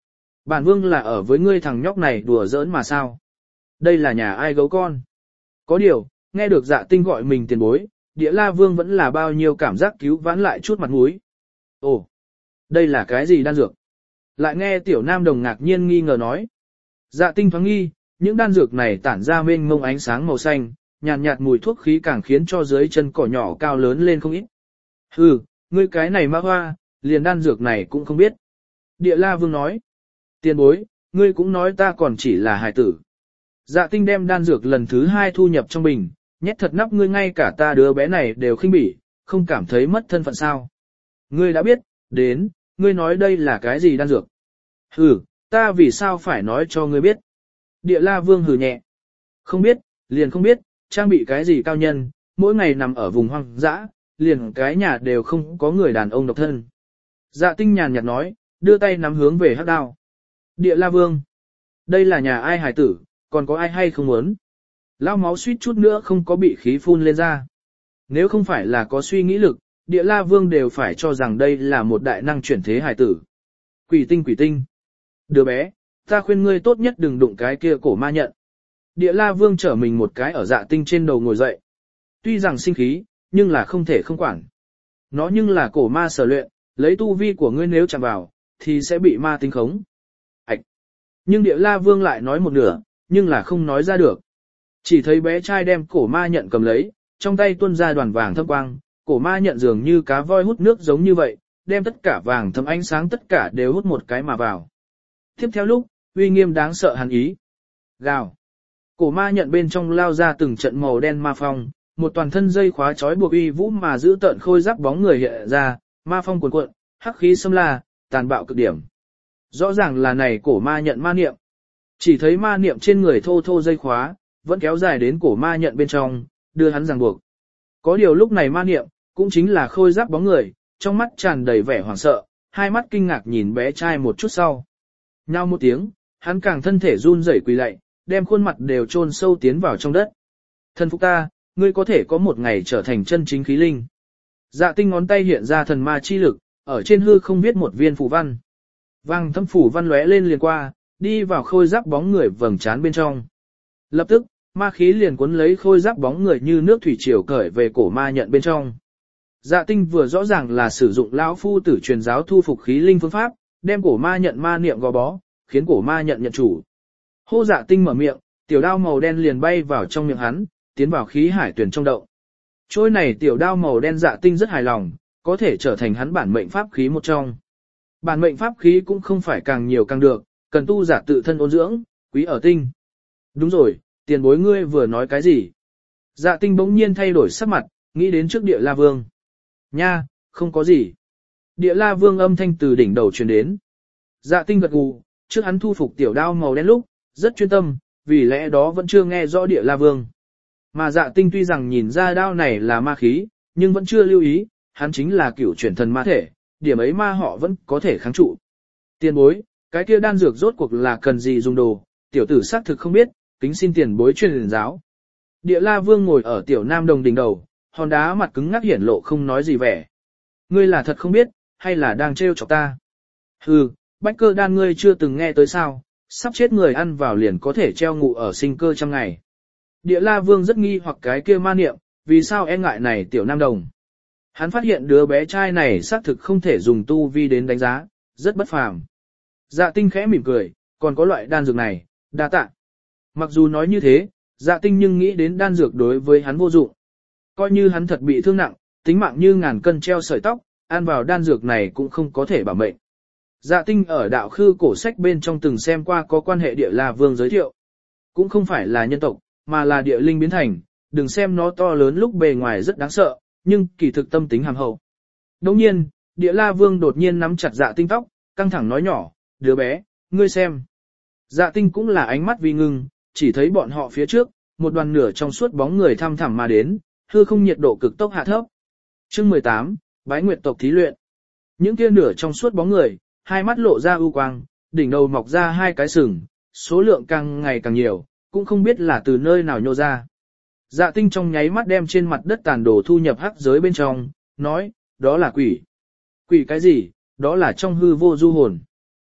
Bản vương là ở với ngươi thằng nhóc này đùa giỡn mà sao? Đây là nhà ai gấu con? Có điều, nghe được Dạ Tinh gọi mình tiền bối, Địa La Vương vẫn là bao nhiêu cảm giác cứu vãn lại chút mặt mũi. Ồ, đây là cái gì đan dược? Lại nghe Tiểu Nam Đồng ngạc nhiên nghi ngờ nói. Dạ Tinh thoáng nghi, những đan dược này tản ra mênh mông ánh sáng màu xanh, nhàn nhạt, nhạt mùi thuốc khí càng khiến cho dưới chân cỏ nhỏ cao lớn lên không ít. Hừ, ngươi cái này ma hoa, liền đan dược này cũng không biết. Địa La Vương nói. Tiền bối, ngươi cũng nói ta còn chỉ là hài tử. Dạ Tinh đem đan dược lần thứ hai thu nhập trong bình, nhét thật nắp ngươi ngay cả ta đứa bé này đều khinh bỉ, không cảm thấy mất thân phận sao. Ngươi đã biết, đến, ngươi nói đây là cái gì đan dược. Hừ, ta vì sao phải nói cho ngươi biết. Địa La Vương hừ nhẹ. Không biết, liền không biết, trang bị cái gì cao nhân, mỗi ngày nằm ở vùng hoang dã, liền cái nhà đều không có người đàn ông độc thân. Dạ Tinh nhàn nhạt nói, đưa tay nắm hướng về hắc đao. Địa La Vương, đây là nhà ai hài tử, còn có ai hay không muốn. Lao máu suýt chút nữa không có bị khí phun lên ra. Nếu không phải là có suy nghĩ lực, Địa La Vương đều phải cho rằng đây là một đại năng chuyển thế hài tử. Quỷ tinh quỷ tinh. Đứa bé, ta khuyên ngươi tốt nhất đừng đụng cái kia cổ ma nhận. Địa La Vương trở mình một cái ở Dạ Tinh trên đầu ngồi dậy. Tuy rằng sinh khí, nhưng là không thể không quản. Nó nhưng là cổ ma sở luyện, lấy tu vi của ngươi nếu chạm vào, thì sẽ bị ma tính khống. Ảch! Nhưng Địa La Vương lại nói một nửa, nhưng là không nói ra được. Chỉ thấy bé trai đem cổ ma nhận cầm lấy, trong tay tuôn ra đoàn vàng thâm quang, cổ ma nhận dường như cá voi hút nước giống như vậy, đem tất cả vàng thâm ánh sáng tất cả đều hút một cái mà vào. Tiếp theo lúc, uy nghiêm đáng sợ hàn ý. Gào! Cổ ma nhận bên trong lao ra từng trận màu đen ma phong, một toàn thân dây khóa trói buộc uy vũ mà giữ tợn khôi giáp bóng người hiện ra, ma phong cuồn cuộn, hắc khí xâm la, tàn bạo cực điểm. Rõ ràng là này cổ ma nhận ma niệm. Chỉ thấy ma niệm trên người thô thô dây khóa, vẫn kéo dài đến cổ ma nhận bên trong, đưa hắn ràng buộc. Có điều lúc này ma niệm, cũng chính là khôi giáp bóng người, trong mắt tràn đầy vẻ hoảng sợ, hai mắt kinh ngạc nhìn bé trai một chút sau. Nhao một tiếng, hắn càng thân thể run rẩy quỳ lạy, đem khuôn mặt đều chôn sâu tiến vào trong đất. Thần phục ta, ngươi có thể có một ngày trở thành chân chính khí linh. Dạ Tinh ngón tay hiện ra thần ma chi lực, ở trên hư không viết một viên phù văn. Vàng thâm phủ văn lóe lên liền qua, đi vào khôi giáp bóng người vầng trán bên trong. Lập tức, ma khí liền cuốn lấy khôi giáp bóng người như nước thủy triều cởi về cổ ma nhận bên trong. Dạ Tinh vừa rõ ràng là sử dụng lão phu tử truyền giáo thu phục khí linh phương pháp, đem cổ ma nhận ma niệm gò bó, khiến cổ ma nhận nhận chủ. Hô Dạ Tinh mở miệng, tiểu đao màu đen liền bay vào trong miệng hắn, tiến vào khí hải tuyển trong động. Trôi này tiểu đao màu đen Dạ Tinh rất hài lòng, có thể trở thành hắn bản mệnh pháp khí một trong. Bản mệnh pháp khí cũng không phải càng nhiều càng được, cần tu giả tự thân ôn dưỡng, quý ở tinh. Đúng rồi, tiền bối ngươi vừa nói cái gì? Dạ Tinh bỗng nhiên thay đổi sắc mặt, nghĩ đến trước Địa La Vương. Nha, không có gì. Địa La Vương âm thanh từ đỉnh đầu truyền đến. Dạ Tinh gật gù, trước hắn thu phục tiểu đao màu đen lúc, rất chuyên tâm, vì lẽ đó vẫn chưa nghe rõ Địa La Vương. Mà Dạ Tinh tuy rằng nhìn ra đao này là ma khí, nhưng vẫn chưa lưu ý, hắn chính là cửu chuyển thần ma thể, điểm ấy ma họ vẫn có thể kháng trụ. Tiền bối, cái kia đan dược rốt cuộc là cần gì dùng đồ, tiểu tử xác thực không biết, kính xin tiền bối truyền giáo. Địa La Vương ngồi ở tiểu nam đồng đỉnh đầu, hòn đá mặt cứng ngắc hiển lộ không nói gì vẻ. Ngươi là thật không biết, hay là đang trêu chọc ta? Hừ, bách cơ đan ngươi chưa từng nghe tới sao, sắp chết người ăn vào liền có thể treo ngụ ở sinh cơ trăm ngày. Địa La Vương rất nghi hoặc cái kia ma niệm, vì sao e ngại này tiểu nam đồng. Hắn phát hiện đứa bé trai này xác thực không thể dùng tu vi đến đánh giá, rất bất phàm. Dạ Tinh khẽ mỉm cười, còn có loại đan dược này, đa tạ. Mặc dù nói như thế, Dạ Tinh nhưng nghĩ đến đan dược đối với hắn vô dụng. Coi như hắn thật bị thương nặng, tính mạng như ngàn cân treo sợi tóc, ăn vào đan dược này cũng không có thể bảo mệnh. Dạ Tinh ở đạo khư cổ sách bên trong từng xem qua có quan hệ Địa La Vương giới thiệu. Cũng không phải là nhân tộc, mà là địa linh biến thành, đừng xem nó to lớn lúc bề ngoài rất đáng sợ, nhưng kỳ thực tâm tính hàm hậu. Đồng nhiên, Địa La Vương đột nhiên nắm chặt Dạ Tinh tóc, căng thẳng nói nhỏ, đứa bé, ngươi xem. Dạ Tinh cũng là ánh mắt vi ngưng, chỉ thấy bọn họ phía trước, một đoàn nửa trong suốt bóng người thăm thẳm mà đến, hư không nhiệt độ cực tốc hạ thấp. Chương mười tám, Bái Nguyệt tộc thí luyện. Những kia nửa trong suốt bóng người, hai mắt lộ ra ưu quang, đỉnh đầu mọc ra hai cái sừng, số lượng càng ngày càng nhiều, cũng không biết là từ nơi nào nhô ra. Dạ Tinh trong nháy mắt đem trên mặt đất tàn đồ thu nhập hắc giới bên trong, nói, đó là quỷ. Quỷ cái gì, đó là trong hư vô du hồn.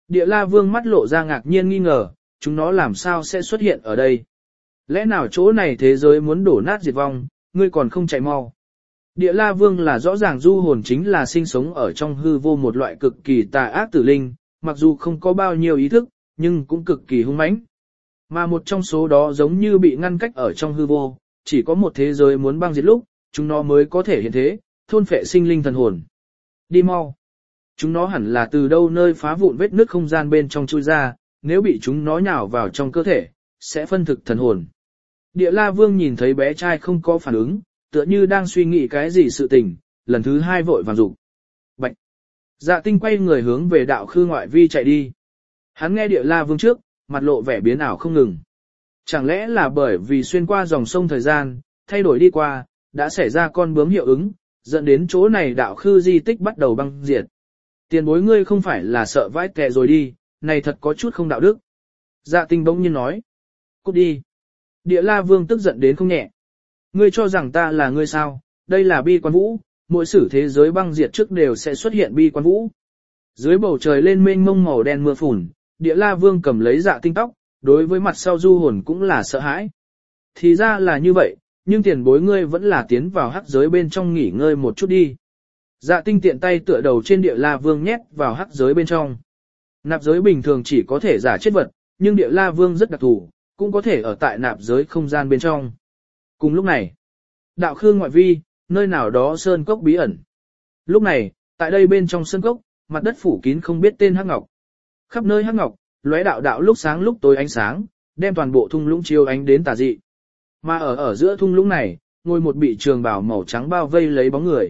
Địa La Vương mắt lộ ra ngạc nhiên nghi ngờ, chúng nó làm sao sẽ xuất hiện ở đây? Lẽ nào chỗ này thế giới muốn đổ nát diệt vong, ngươi còn không chạy mau? Địa La Vương là rõ ràng du hồn chính là sinh sống ở trong hư vô một loại cực kỳ tà ác tử linh, mặc dù không có bao nhiêu ý thức, nhưng cũng cực kỳ hung mãnh. Mà một trong số đó giống như bị ngăn cách ở trong hư vô, chỉ có một thế giới muốn băng diệt lúc, chúng nó mới có thể hiện thế, thôn phệ sinh linh thần hồn. Đi mau! Chúng nó hẳn là từ đâu nơi phá vụn vết nứt không gian bên trong chui ra, nếu bị chúng nó nhào vào trong cơ thể, sẽ phân thực thần hồn. Địa La Vương nhìn thấy bé trai không có phản ứng, tựa như đang suy nghĩ cái gì sự tình, lần thứ hai vội vàng rụng. Bạch! Dạ Tinh quay người hướng về đạo khư ngoại vi chạy đi. Hắn nghe Địa La Vương trước, mặt lộ vẻ biến ảo không ngừng. Chẳng lẽ là bởi vì xuyên qua dòng sông thời gian, thay đổi đi qua, đã xảy ra con bướm hiệu ứng, dẫn đến chỗ này đạo khư di tích bắt đầu băng diệt. Tiền bối ngươi không phải là sợ vãi tè rồi đi, này thật có chút không đạo đức. Dạ Tinh bỗng nhiên nói. Cút đi. Địa La Vương tức giận đến không nhẹ. Ngươi cho rằng ta là ngươi sao, đây là bi quan vũ, mỗi sử thế giới băng diệt trước đều sẽ xuất hiện bi quan vũ. Dưới bầu trời lên mênh mông màu đen mưa phùn, Địa La Vương cầm lấy Dạ Tinh tóc, đối với mặt sau du hồn cũng là sợ hãi. Thì ra là như vậy, nhưng tiền bối ngươi vẫn là tiến vào hắc giới bên trong nghỉ ngơi một chút đi. Dạ Tinh tiện tay tựa đầu trên Địa La Vương nhét vào hắc giới bên trong. Nạp giới bình thường chỉ có thể giả chết vật, nhưng Địa La Vương rất đặc thù, cũng có thể ở tại nạp giới không gian bên trong. Cùng lúc này, đạo khư ngoại vi, nơi nào đó sơn cốc bí ẩn. Lúc này, tại đây bên trong sơn cốc, mặt đất phủ kín không biết tên hắc ngọc. Khắp nơi hắc ngọc, lóe đạo đạo lúc sáng lúc tối ánh sáng, đem toàn bộ thung lũng chiếu ánh đến tà dị. Mà ở ở giữa thung lũng này, ngồi một bị trường bào màu trắng bao vây lấy bóng người.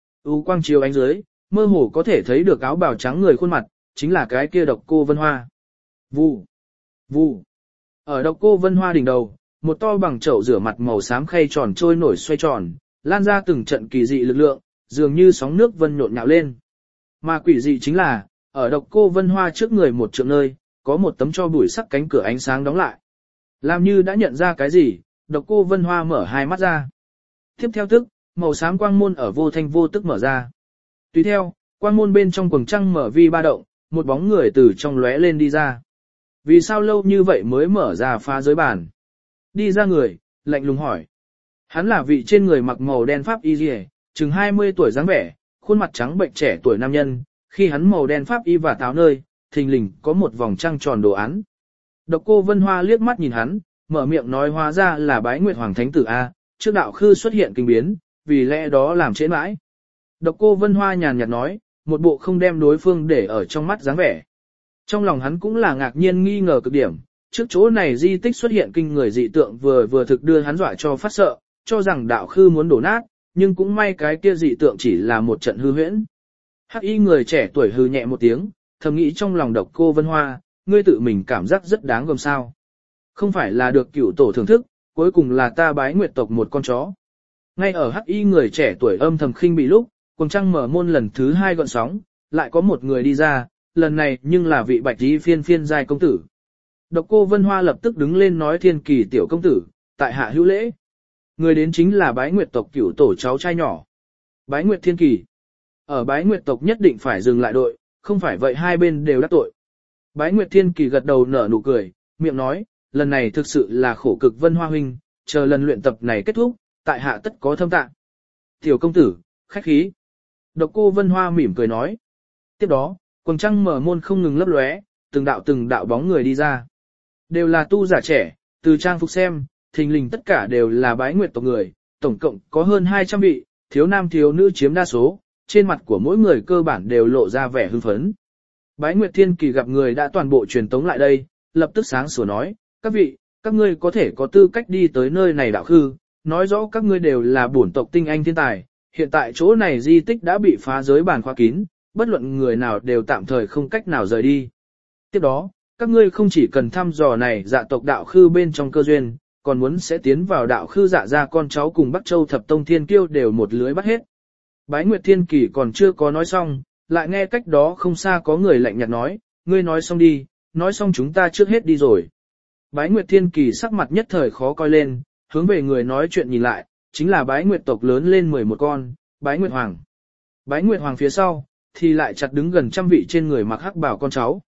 U quang chiếu ánh dưới, mơ hồ có thể thấy được áo bào trắng người khuôn mặt, chính là cái kia Độc Cô Vân Hoa. Vù, vù. Ở Độc Cô Vân Hoa đỉnh đầu, một to bằng chậu rửa mặt màu xám khay tròn trôi nổi xoay tròn, lan ra từng trận kỳ dị lực lượng, dường như sóng nước vân nhộn nhạo lên. Mà quỷ dị chính là, ở Độc Cô Vân Hoa trước người một trượng nơi, có một tấm cho bụi sắc cánh cửa ánh sáng đóng lại. Làm như đã nhận ra cái gì, Độc Cô Vân Hoa mở hai mắt ra. Tiếp theo tức, màu xám quang môn ở vô thanh vô tức mở ra. Tùy theo, quang môn bên trong quầng trăng mở vi ba động, một bóng người từ trong lóe lên đi ra. Vì sao lâu như vậy mới mở ra phá giới bản? Đi ra người, lạnh lùng hỏi. Hắn là vị trên người mặc màu đen pháp y liề, chừng hai mươi tuổi dáng vẻ, khuôn mặt trắng bệnh trẻ tuổi nam nhân, khi hắn màu đen pháp y và táo nơi, thình lình có một vòng trăng tròn đồ án. Độc Cô Vân Hoa liếc mắt nhìn hắn, mở miệng nói hóa ra là Bái Nguyệt Hoàng Thánh Tử A, trước đạo khư xuất hiện kinh biến, vì lẽ đó làm trễ mãi. Độc Cô Vân Hoa nhàn nhạt nói, một bộ không đem đối phương để ở trong mắt dáng vẻ. Trong lòng hắn cũng là ngạc nhiên nghi ngờ cực điểm, trước chỗ này di tích xuất hiện kinh người dị tượng vừa vừa thực đưa hắn dọa cho phát sợ, cho rằng đạo khư muốn đổ nát, nhưng cũng may cái kia dị tượng chỉ là một trận hư huyễn. Hắc y người trẻ tuổi hư nhẹ một tiếng, thầm nghĩ trong lòng Độc Cô Vân Hoa, ngươi tự mình cảm giác rất đáng gờm sao. Không phải là được cửu tổ thưởng thức, cuối cùng là ta Bái Nguyệt tộc một con chó. Ngay ở hắc y người trẻ tuổi âm thầm khinh bị lúc, quầng trăng mở môn lần thứ hai gọn sóng, lại có một người đi ra, lần này nhưng là vị bạch y phiên phiên giai công tử. Độc Cô Vân Hoa lập tức đứng lên nói thiên kỳ tiểu công tử, tại hạ hữu lễ. Người đến chính là Bái Nguyệt tộc cửu tổ cháu trai nhỏ. Bái Nguyệt thiên kỳ. Ở Bái Nguyệt tộc nhất định phải dừng lại đội, không phải vậy hai bên đều đắc tội. Bái Nguyệt thiên kỳ gật đầu nở nụ cười, miệng nói, lần này thực sự là khổ cực Vân Hoa huynh, chờ lần luyện tập này kết thúc, tại hạ tất có thâm tạng. Tiểu công tử, khách khí. Độc Cô Vân Hoa mỉm cười nói. Tiếp đó, quầng trăng mở môn không ngừng lấp lóe, từng đạo từng đạo bóng người đi ra. Đều là tu giả trẻ, từ trang phục xem, thình lình tất cả đều là Bái Nguyệt tộc người, tổng cộng có hơn hai trăm vị, thiếu nam thiếu nữ chiếm đa số, trên mặt của mỗi người cơ bản đều lộ ra vẻ hưng phấn. Bái Nguyệt Thiên Kỳ gặp người đã toàn bộ truyền tống lại đây, lập tức sáng sủa nói, các vị, các ngươi có thể có tư cách đi tới nơi này đạo khư, nói rõ các ngươi đều là bổn tộc tinh anh thiên tài, hiện tại chỗ này di tích đã bị phá giới bản khóa kín, bất luận người nào đều tạm thời không cách nào rời đi. Tiếp đó, các ngươi không chỉ cần thăm dò này dạ tộc đạo khư bên trong cơ duyên, còn muốn sẽ tiến vào đạo khư dạ ra con cháu cùng Bắc Châu thập tông thiên kiêu đều một lưới bắt hết. Bái Nguyệt Thiên Kỳ còn chưa có nói xong, lại nghe cách đó không xa có người lạnh nhạt nói, ngươi nói xong đi, nói xong chúng ta trước hết đi rồi. Bái Nguyệt Thiên Kỳ sắc mặt nhất thời khó coi lên, hướng về người nói chuyện nhìn lại, chính là Bái Nguyệt tộc lớn lên mười một con, Bái Nguyệt Hoàng. Bái Nguyệt Hoàng phía sau, thì lại chặt đứng gần trăm vị trên người mặc hắc bào con cháu.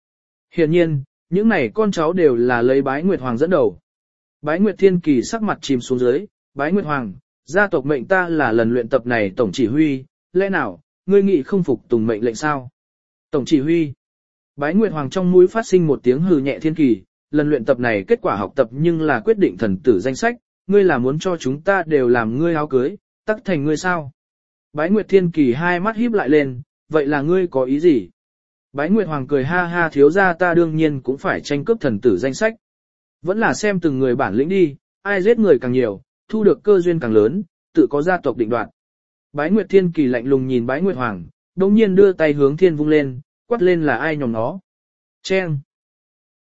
Hiển nhiên, những này con cháu đều là lấy Bái Nguyệt Hoàng dẫn đầu. Bái Nguyệt Thiên Kỳ sắc mặt chìm xuống dưới, Bái Nguyệt Hoàng, gia tộc mệnh ta là lần luyện tập này tổng chỉ huy, lẽ nào, ngươi nghĩ không phục tùng mệnh lệnh sao? Tổng chỉ huy. Bái Nguyệt Hoàng trong mũi phát sinh một tiếng hừ nhẹ Thiên Kỳ, lần luyện tập này kết quả học tập nhưng là quyết định thần tử danh sách, ngươi là muốn cho chúng ta đều làm ngươi áo cưới, tắc thành ngươi sao? Bái Nguyệt Thiên Kỳ hai mắt híp lại lên, vậy là ngươi có ý gì? Bái Nguyệt Hoàng cười ha ha, thiếu gia ta đương nhiên cũng phải tranh cướp thần tử danh sách. Vẫn là xem từng người bản lĩnh đi, ai giết người càng nhiều, thu được cơ duyên càng lớn, tự có gia tộc định đoạt. Bái Nguyệt Thiên Kỳ lạnh lùng nhìn Bái Nguyệt Hoàng, đồng nhiên đưa tay hướng thiên vung lên, quát lên là ai nhòm nó. Chen.